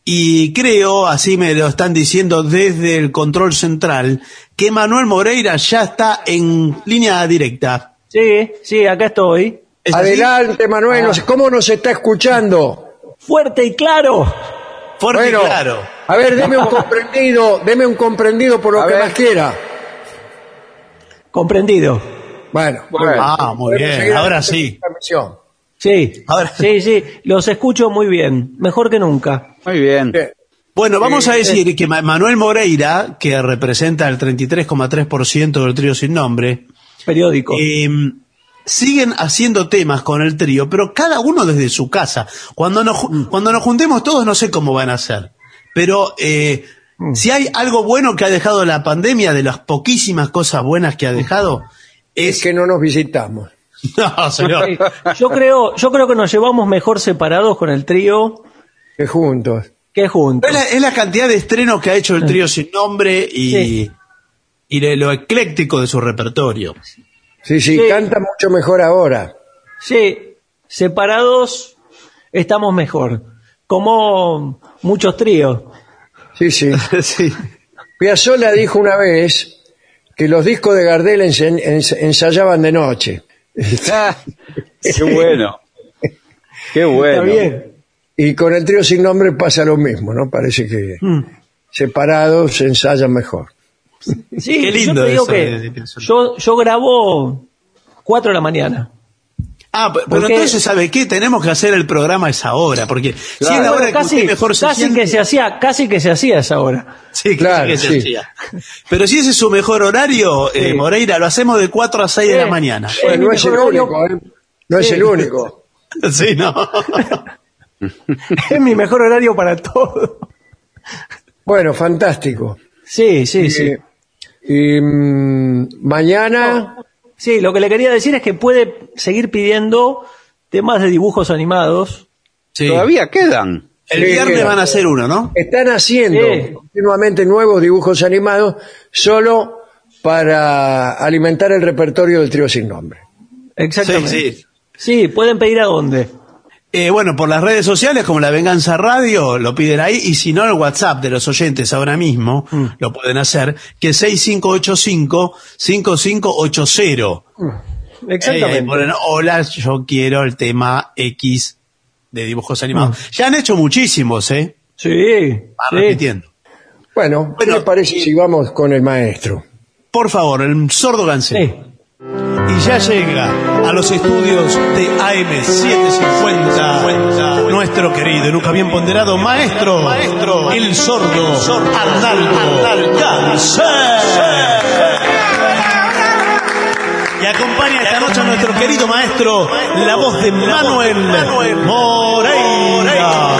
y creo, así me lo están diciendo desde el control central, que Manuel Moreira ya está en línea directa. Sí, sí, acá estoy. ¿Es así? Adelante, Manuel. Ah. ¿Cómo nos está escuchando? Fuerte y claro. Fuerte Bueno, y claro. a ver, deme un comprendido, deme un comprendido por lo A que ver. más quiera. Comprendido. Bueno, muy Bueno. bien. Ah, muy Podemos bien, seguir ahora adelante sí. con esta misión. Sí, Ahora- sí, sí, los escucho muy bien, mejor que nunca. Muy bien. Bien. Bueno, vamos Sí, a decir que Ma- Manuel Moreira, que representa el treinta y tres coma tres por ciento del trío sin nombre, Periódico. eh, siguen haciendo temas con el trío, pero cada uno desde su casa. Cuando nos, ju- cuando nos juntemos todos no sé cómo van a hacer, pero eh, si hay algo bueno que ha dejado la pandemia, de las poquísimas cosas buenas que ha dejado, Es es que no nos visitamos. No, señor. Sí, Yo creo, yo creo que nos llevamos mejor separados con el trío Que juntos. que juntos. Es la, es la cantidad de estrenos que ha hecho el trío sin nombre y, Sí. y de lo ecléctico de su repertorio. Sí, sí, Sí. canta mucho mejor ahora. Sí, separados estamos mejor, como muchos tríos. Sí, sí. Sí. Piazzolla dijo una vez que los discos de Gardel ense- ens- ensayaban de noche. Ah, qué bueno. Qué bueno. Está bien. Y con el trío sin nombre pasa lo mismo, ¿no? Parece que Mm. separados se ensayan mejor. Sí, Qué lindo yo te digo eso que de- de Piazzolla. yo, yo grabo cuatro de la mañana. Ah, pe- pero Porque- entonces, ¿sabe qué? Tenemos que hacer el programa a esa hora, porque si es la Bueno, hora que casi, usted mejor se casi siente- que se hacía, casi que se hacía a esa hora. Sí, casi Claro, que se sí. hacía. Pero si ese es su mejor horario, eh, Sí. Moreira, lo hacemos de cuatro a seis de Sí. la mañana. Sí. Bueno, mi no es el mejor horario- único, ¿eh? No es Sí. el único. Sí, ¿no? Es mi mejor horario para todo. Bueno, fantástico. Sí, sí, sí. Eh, y mm, mañana, Sí, lo que le quería decir es que puede seguir pidiendo temas de dibujos animados. Sí. Todavía quedan. El Sí, viernes queda. van a hacer uno, ¿no? están haciendo Sí. continuamente nuevos dibujos animados solo para alimentar el repertorio del trío sin nombre. Exactamente. Sí, sí. Sí, pueden pedir a dónde. Eh, bueno, por las redes sociales como La Venganza Radio, lo piden ahí, y si no, el WhatsApp de los oyentes ahora mismo lo pueden hacer, que es seis cinco ocho cinco, cinco cinco ocho cero. Exactamente. Eh, ponen, hola, yo quiero el tema X de dibujos animados. Mm. Ya han hecho muchísimos, ¿eh? Sí, Va sí. repitiendo. Bueno, ¿qué Bueno, le parece si vamos con el maestro? Por favor, el sordo Gansé. Sí. Y ya llega a los estudios de A M setecientos cincuenta nuestro querido y nunca bien ponderado maestro, maestro el sordo Arnaldo Gansé. Y acompaña esta noche a nuestro querido maestro, la voz de Manuel Moreira.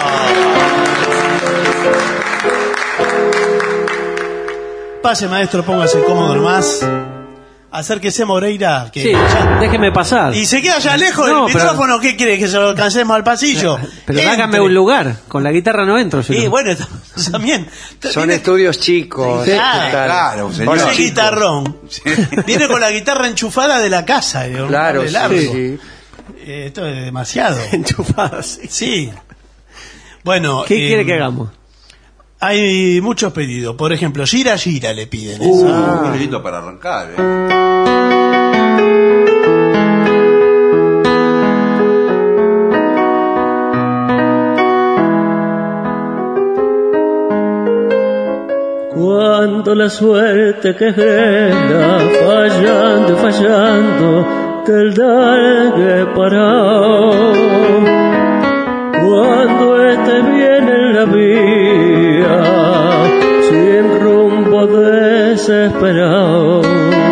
Pase, maestro, póngase cómodo nomás. Acérquese, Moreira, que Sí, ya- déjeme pasar. y se queda allá lejos No, del pero- micrófono. ¿Qué quiere? ¿Que se lo alcancemos al pasillo? Pero Entre. hágame un lugar, con la guitarra no entro. si Y no. bueno, también. Son Viene- estudios chicos. Sí, ¿Qué claro, tal? claro, señor. Ese Hola, chicos. guitarrón. Viene con la guitarra enchufada de la casa. eh, un Claro, cable sí, largo. sí. Eh, esto es demasiado. Enchufada, sí. Sí. Bueno. ¿Qué eh, quiere que hagamos? Hay muchos pedidos. Por ejemplo, Gira Gira le piden. Uh. esa. Qué lindo para arrancar, ¿eh? Cuando la suerte quebrera, fallando y fallando, del dargue parado. Cuando estés bien en la vía, sin rumbo desesperado.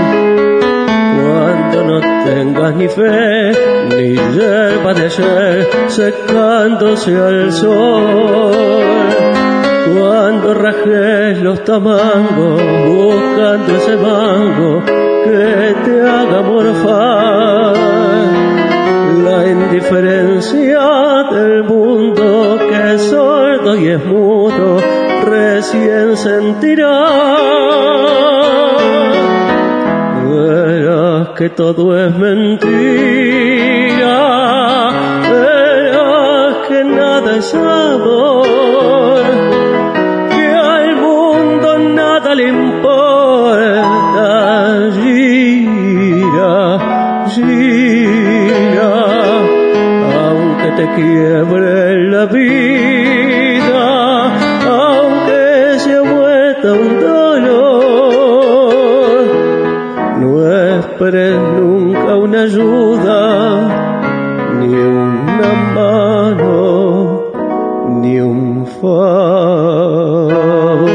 Cuando no tengas ni fe, ni hierba de ayer, secándose al sol. Cuando rajes los tamangos, buscando ese mango que te haga morfar. La indiferencia del mundo que es sordo y es mudo, recién sentirá. Verás que todo es mentira, verás que que nada es amor, que al mundo nada le importa. Gira, gira, aunque te quiebre la vida, aunque sea vuelta un dolor, no esperes nunca una ayuda, ni una mano, ni un favor.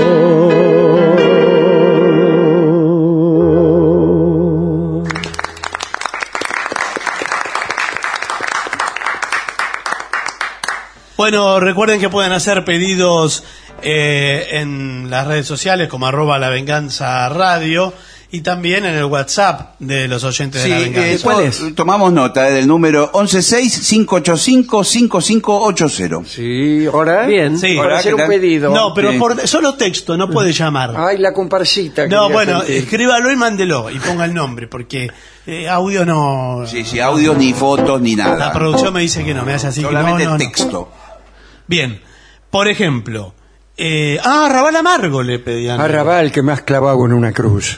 Bueno, recuerden que pueden hacer pedidos eh, en las redes sociales como arroba La Venganza Radio y también en el WhatsApp de los oyentes Sí, de La Venganza. eh, ¿Cuál to- es? Tomamos nota eh, del número once seis cinco ocho cinco cinco cinco ocho cero. Sí, ¿ahora? Bien. Sí. Para Hola, hacer ¿qué un tal? pedido. No, pero Sí. por solo texto, no puede llamar. Ay, la comparsita. No, quería bueno, sentir. escríbalo y mándelo y ponga el nombre, porque eh, audio no... Sí, sí, audios ni fotos ni nada. La producción me dice que no, me hace así que Solamente no, no, no. texto. Bien, por ejemplo, eh, ah, Raval Amargo le pedían. Arrabal que me has clavado en una cruz.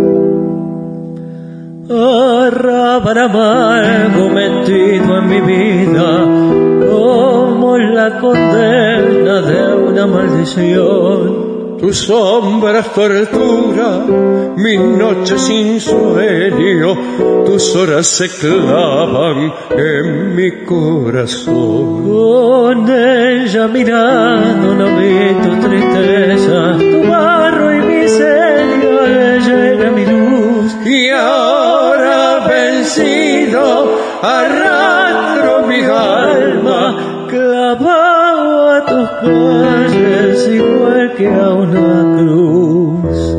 Arrabal amargo metido en mi vida, como la condena de una maldición. Tu sombra es tortura, mis noches sin sueño, tus horas se clavan en mi corazón. Con ella mirando no vi tu tristeza, tu barro y miseria, ella era mi luz. Y ahora vencido arrastro mi alma clavado a tus calles igual que a una cruz.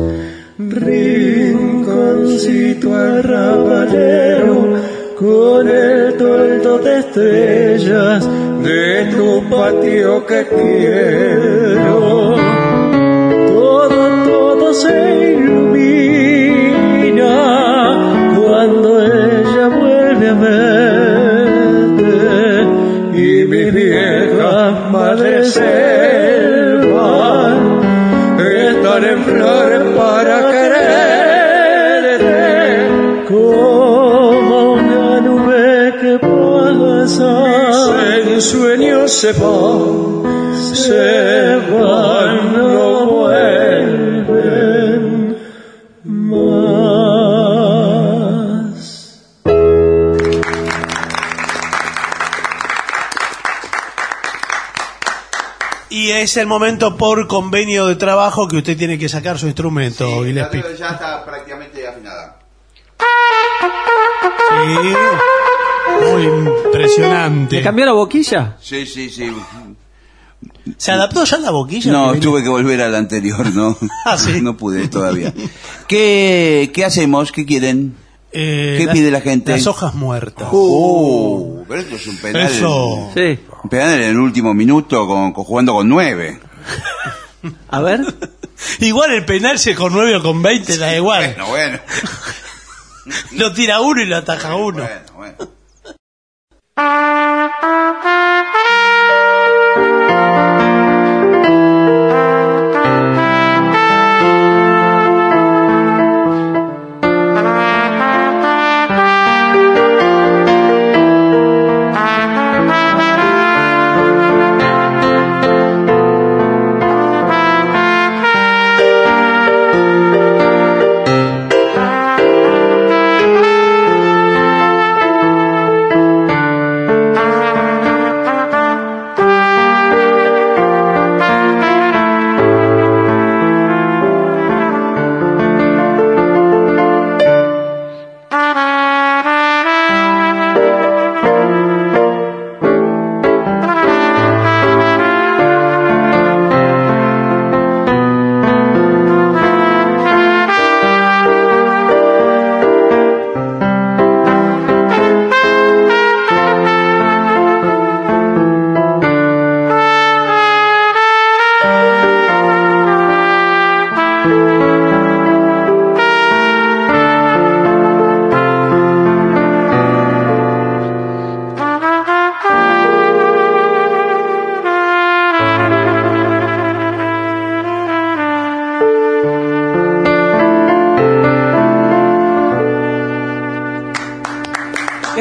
Rinconcito arrabalero con el toldo de estrellas de tu patio que quiero. Todo, todo se ilumina cuando ella vuelve a verte y mis viejas madres selva están en flores para quererte como una nube que pasa. En sueños se va, se van, no vuelven más. Y es el momento por convenio de trabajo que usted tiene que sacar su instrumento, Sí, Gillespie. ya, ya está prácticamente afinada. Sí. Muy impresionante. ¿Le cambió la boquilla? Sí, sí, sí. ¿Se adaptó ya la boquilla? No, Que tuve que volver a la anterior, ¿no? Ah, ¿sí? No pude todavía. ¿Qué, qué hacemos? ¿Qué quieren? Eh, ¿Qué las- pide la gente? Las hojas muertas. Oh, pero esto es un penal. Eso. Sí. Un penal en el último minuto con, con- jugando con nueve. A ver. Igual el penal si es con nueve o con veinte, da igual. Bueno, bueno. Lo tira uno y lo ataja uno. Bueno, bueno.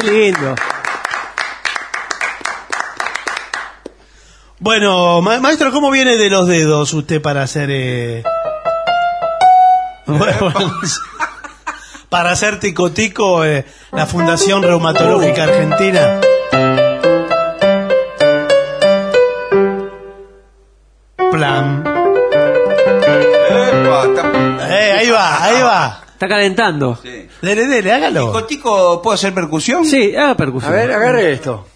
lindo. Bueno, ma- maestro, ¿cómo viene de los dedos usted para hacer... Eh... Bueno, para hacer tico tico eh, la Fundación Reumatológica Argentina? Plan. Epa, está- Eh, ahí va, ahí va. Está calentando. sí. Dele, dele, hágalo. Tico, tico, ¿puedo hacer percusión? Sí, haga A percusión. ver, agarre esto.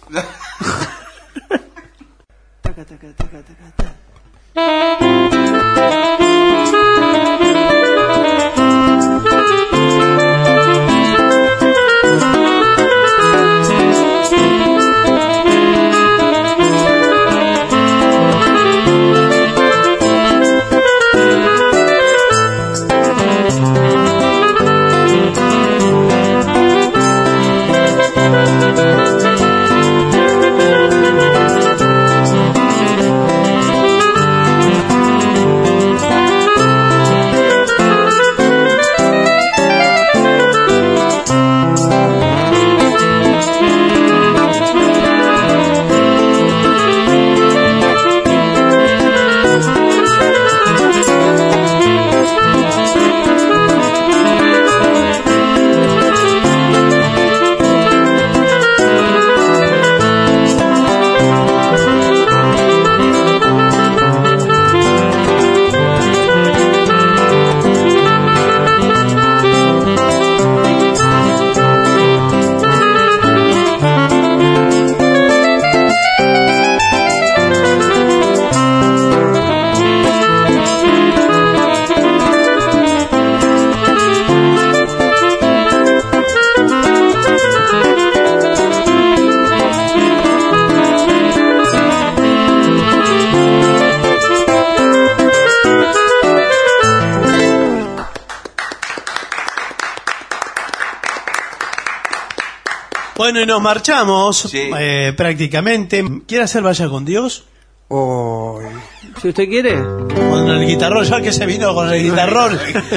Bueno, y nos marchamos Sí. eh, prácticamente. ¿Quiere hacer Vaya con Dios? Oh, Si usted quiere. Con el guitarrón, ya que se vino con el guitarrón.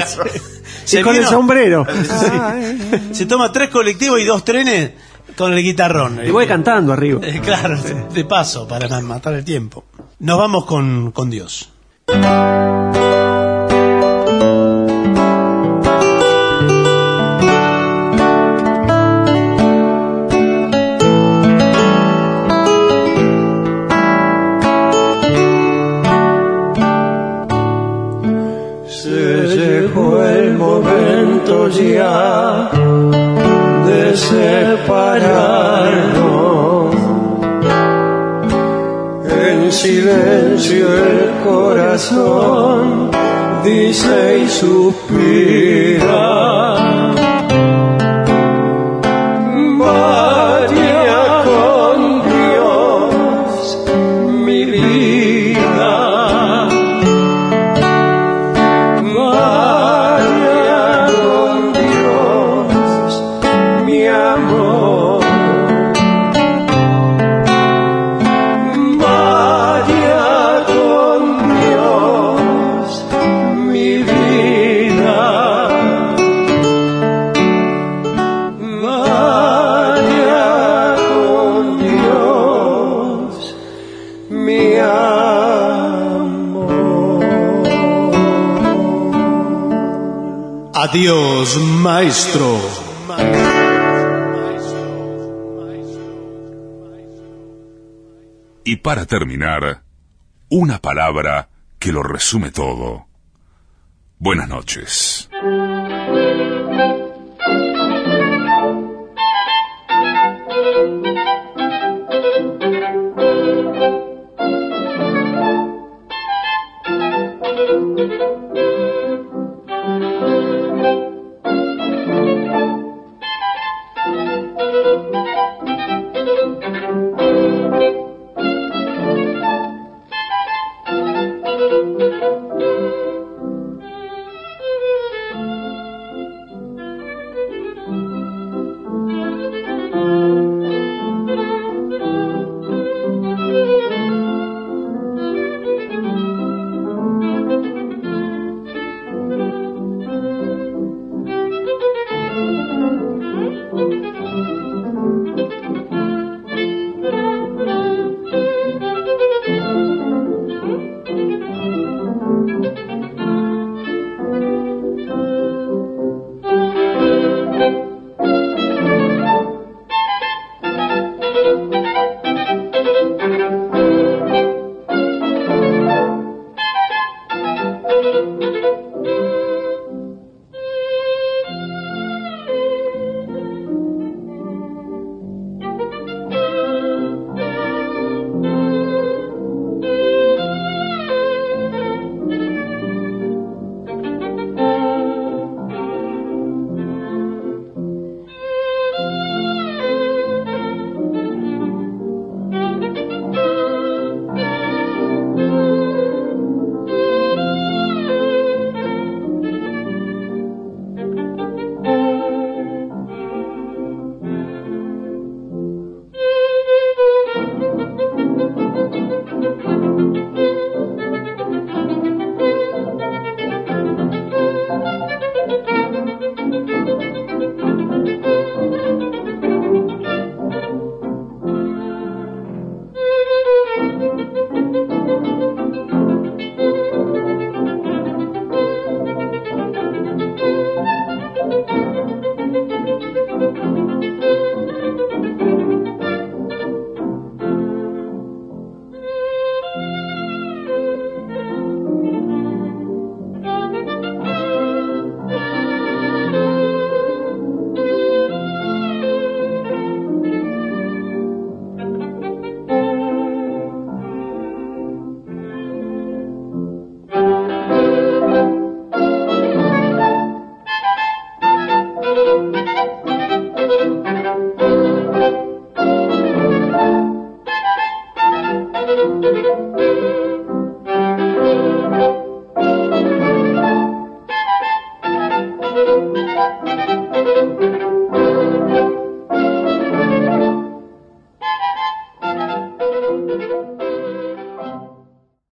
Y con el sombrero. Sí. Se toma tres colectivos y dos trenes con el guitarrón. Y voy cantando arriba. Eh, claro, de, de paso, para ma- matar el tiempo. Nos vamos con, con Dios. Se llegó el momento ya de separarnos. En silencio el corazón dice y suspira. Vaya con Dios, mi vida. Vaya con Dios, mi amor. Vaya con Dios, mi vida. Vaya con Dios, mi amor. Adiós, maestro. Y para terminar, una palabra que lo resume todo. Buenas noches.